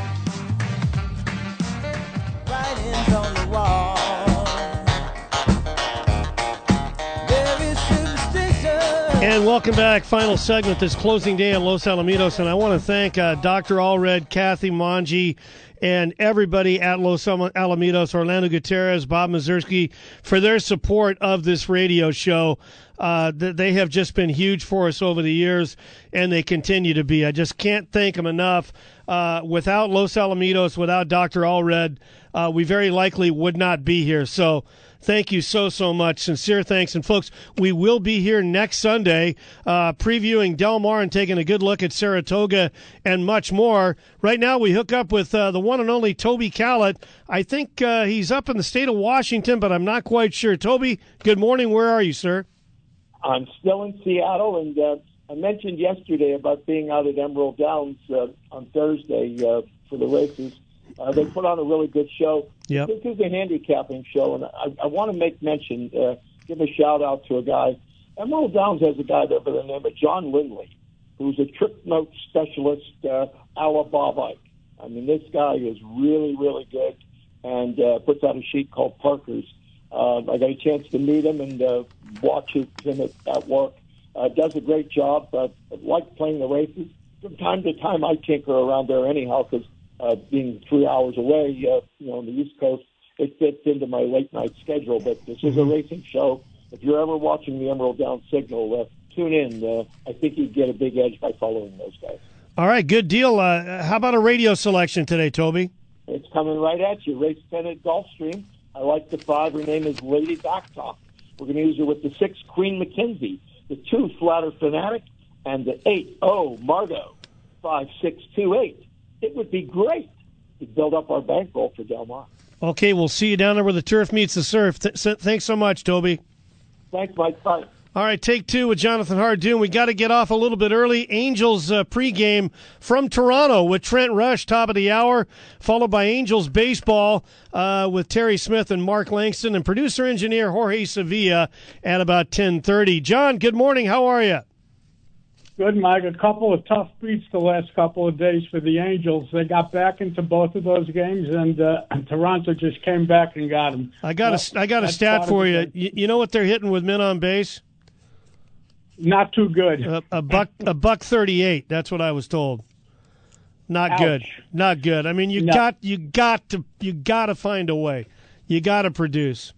Writings on the wall. There is superstition. And welcome back. Final segment this closing day at Los Alamitos. And I want to thank Dr. Allred, Kathy Monge, and everybody at Los Alamitos, Orlando Gutierrez, Bob Mazursky, for their support of this radio show. They have just been huge for us over the years, and they continue to be. I just can't thank them enough. Without Los Alamitos, without Dr. Allred, we very likely would not be here. So thank you so much. Sincere thanks. And, folks, we will be here next Sunday previewing Del Mar and taking a good look at Saratoga and much more. Right now we hook up with the one and only Toby Callett. I think he's up in the state of Washington, but I'm not quite sure. Toby, good morning. Where are you, sir? I'm still in Seattle, and I mentioned yesterday about being out at Emerald Downs on Thursday for the races. They put on a really good show. Yep. This is a handicapping show, and I want to make mention, give a shout-out to a guy. Emerald Downs has a guy there by the name of John Lindley, who's a trip note specialist a la Bob Ike. I mean, this guy is really, really good and puts out a sheet called Parker's. I got a chance to meet him and watch him at work. Does a great job. Like playing the races. From time to time, I tinker around there anyhow because being 3 hours away, on the East Coast, it fits into my late night schedule. But this is a racing show. If you're ever watching the Emerald Downs Signal, tune in. I think you'd get a big edge by following those guys. All right, good deal. How about a radio selection today, Toby? It's coming right at you. Race 10 at Gulfstream. I like the 5. Her name is Lady Backtop. We're going to use her with the 6, Queen McKenzie, the 2, Flatter Fanatic, and the 8, Margot, 5628. It would be great to build up our bankroll for Del Mar. Okay, we'll see you down there where the turf meets the surf. Thanks so much, Toby. Thanks, Mike. Bye. All right, take 2 with Jonathan Hardoon. We got to get off a little bit early. Angels pregame from Toronto with Trent Rush, top of the hour, followed by Angels baseball with Terry Smith and Mark Langston, and producer-engineer Jorge Sevilla at about 10:30. John, good morning. How are you? Good, Mike. A couple of tough beats the last couple of days for the Angels. They got back into both of those games, and Toronto just came back and got them. I got a stat for you. You know what they're hitting with men on base? Not too good. A buck 38. That's what I was told. Not Ouch. Good. Not good. I mean, you got to find a way. You got to produce.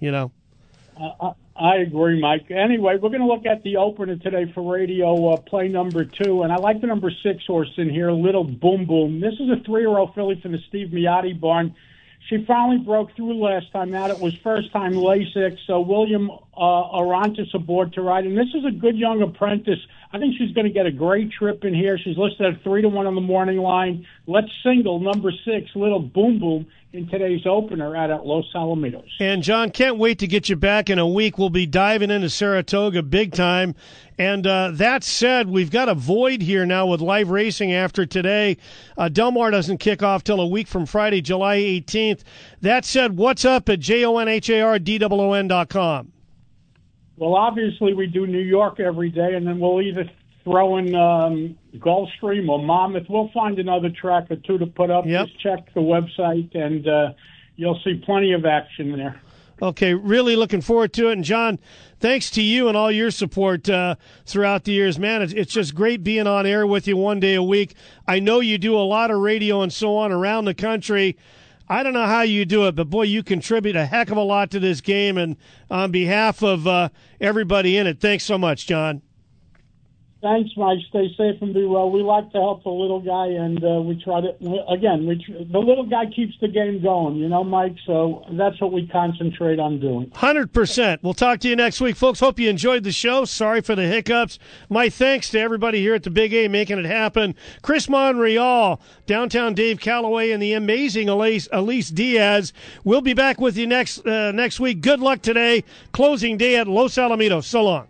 I agree, Mike. Anyway, we're going to look at the opener today for radio, play number 2, and I like the number 6 horse in here, Little Boom Boom. This is a 3-year-old filly from the Steve Miotti barn. She finally broke through last time out. It was first-time Lasix, so William Orontes aboard to ride. And this is a good young apprentice. I think she's going to get a great trip in here. She's listed at 3-1 on the morning line. Let's single number 6, Little Boom Boom, in today's opener at Los Alamitos. And, John, can't wait to get you back in a week. We'll be diving into Saratoga big time. And that said, we've got a void here now with live racing after today. Del Mar doesn't kick off till a week from Friday, July 18th. That said, what's up at JONHARDOON.com? Well, obviously we do New York every day, and then we'll either throw in Gulfstream or Monmouth. We'll find another track or 2 to put up. Yep. Just check the website, and you'll see plenty of action there. Okay, really looking forward to it. And, John, thanks to you and all your support throughout the years. Man, it's just great being on air with you one day a week. I know you do a lot of radio and so on around the country. I don't know how you do it, but, boy, you contribute a heck of a lot to this game. And on behalf of everybody in it, thanks so much, John. Thanks, Mike. Stay safe and be well. We like to help the little guy, and we try to, the little guy keeps the game going, Mike, so that's what we concentrate on doing. 100%. We'll talk to you next week. Folks, hope you enjoyed the show. Sorry for the hiccups. My thanks to everybody here at the Big A making it happen. Chris Monreal, downtown Dave Calloway, and the amazing Elise Diaz. We'll be back with you next week. Good luck today. Closing day at Los Alamitos. So long.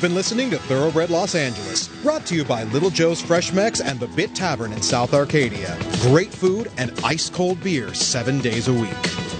been listening to Thoroughbred Los Angeles, brought to you by Little Joe's Fresh Mex and the Bit Tavern in South Arcadia. Great food and ice-cold beer 7 days a week.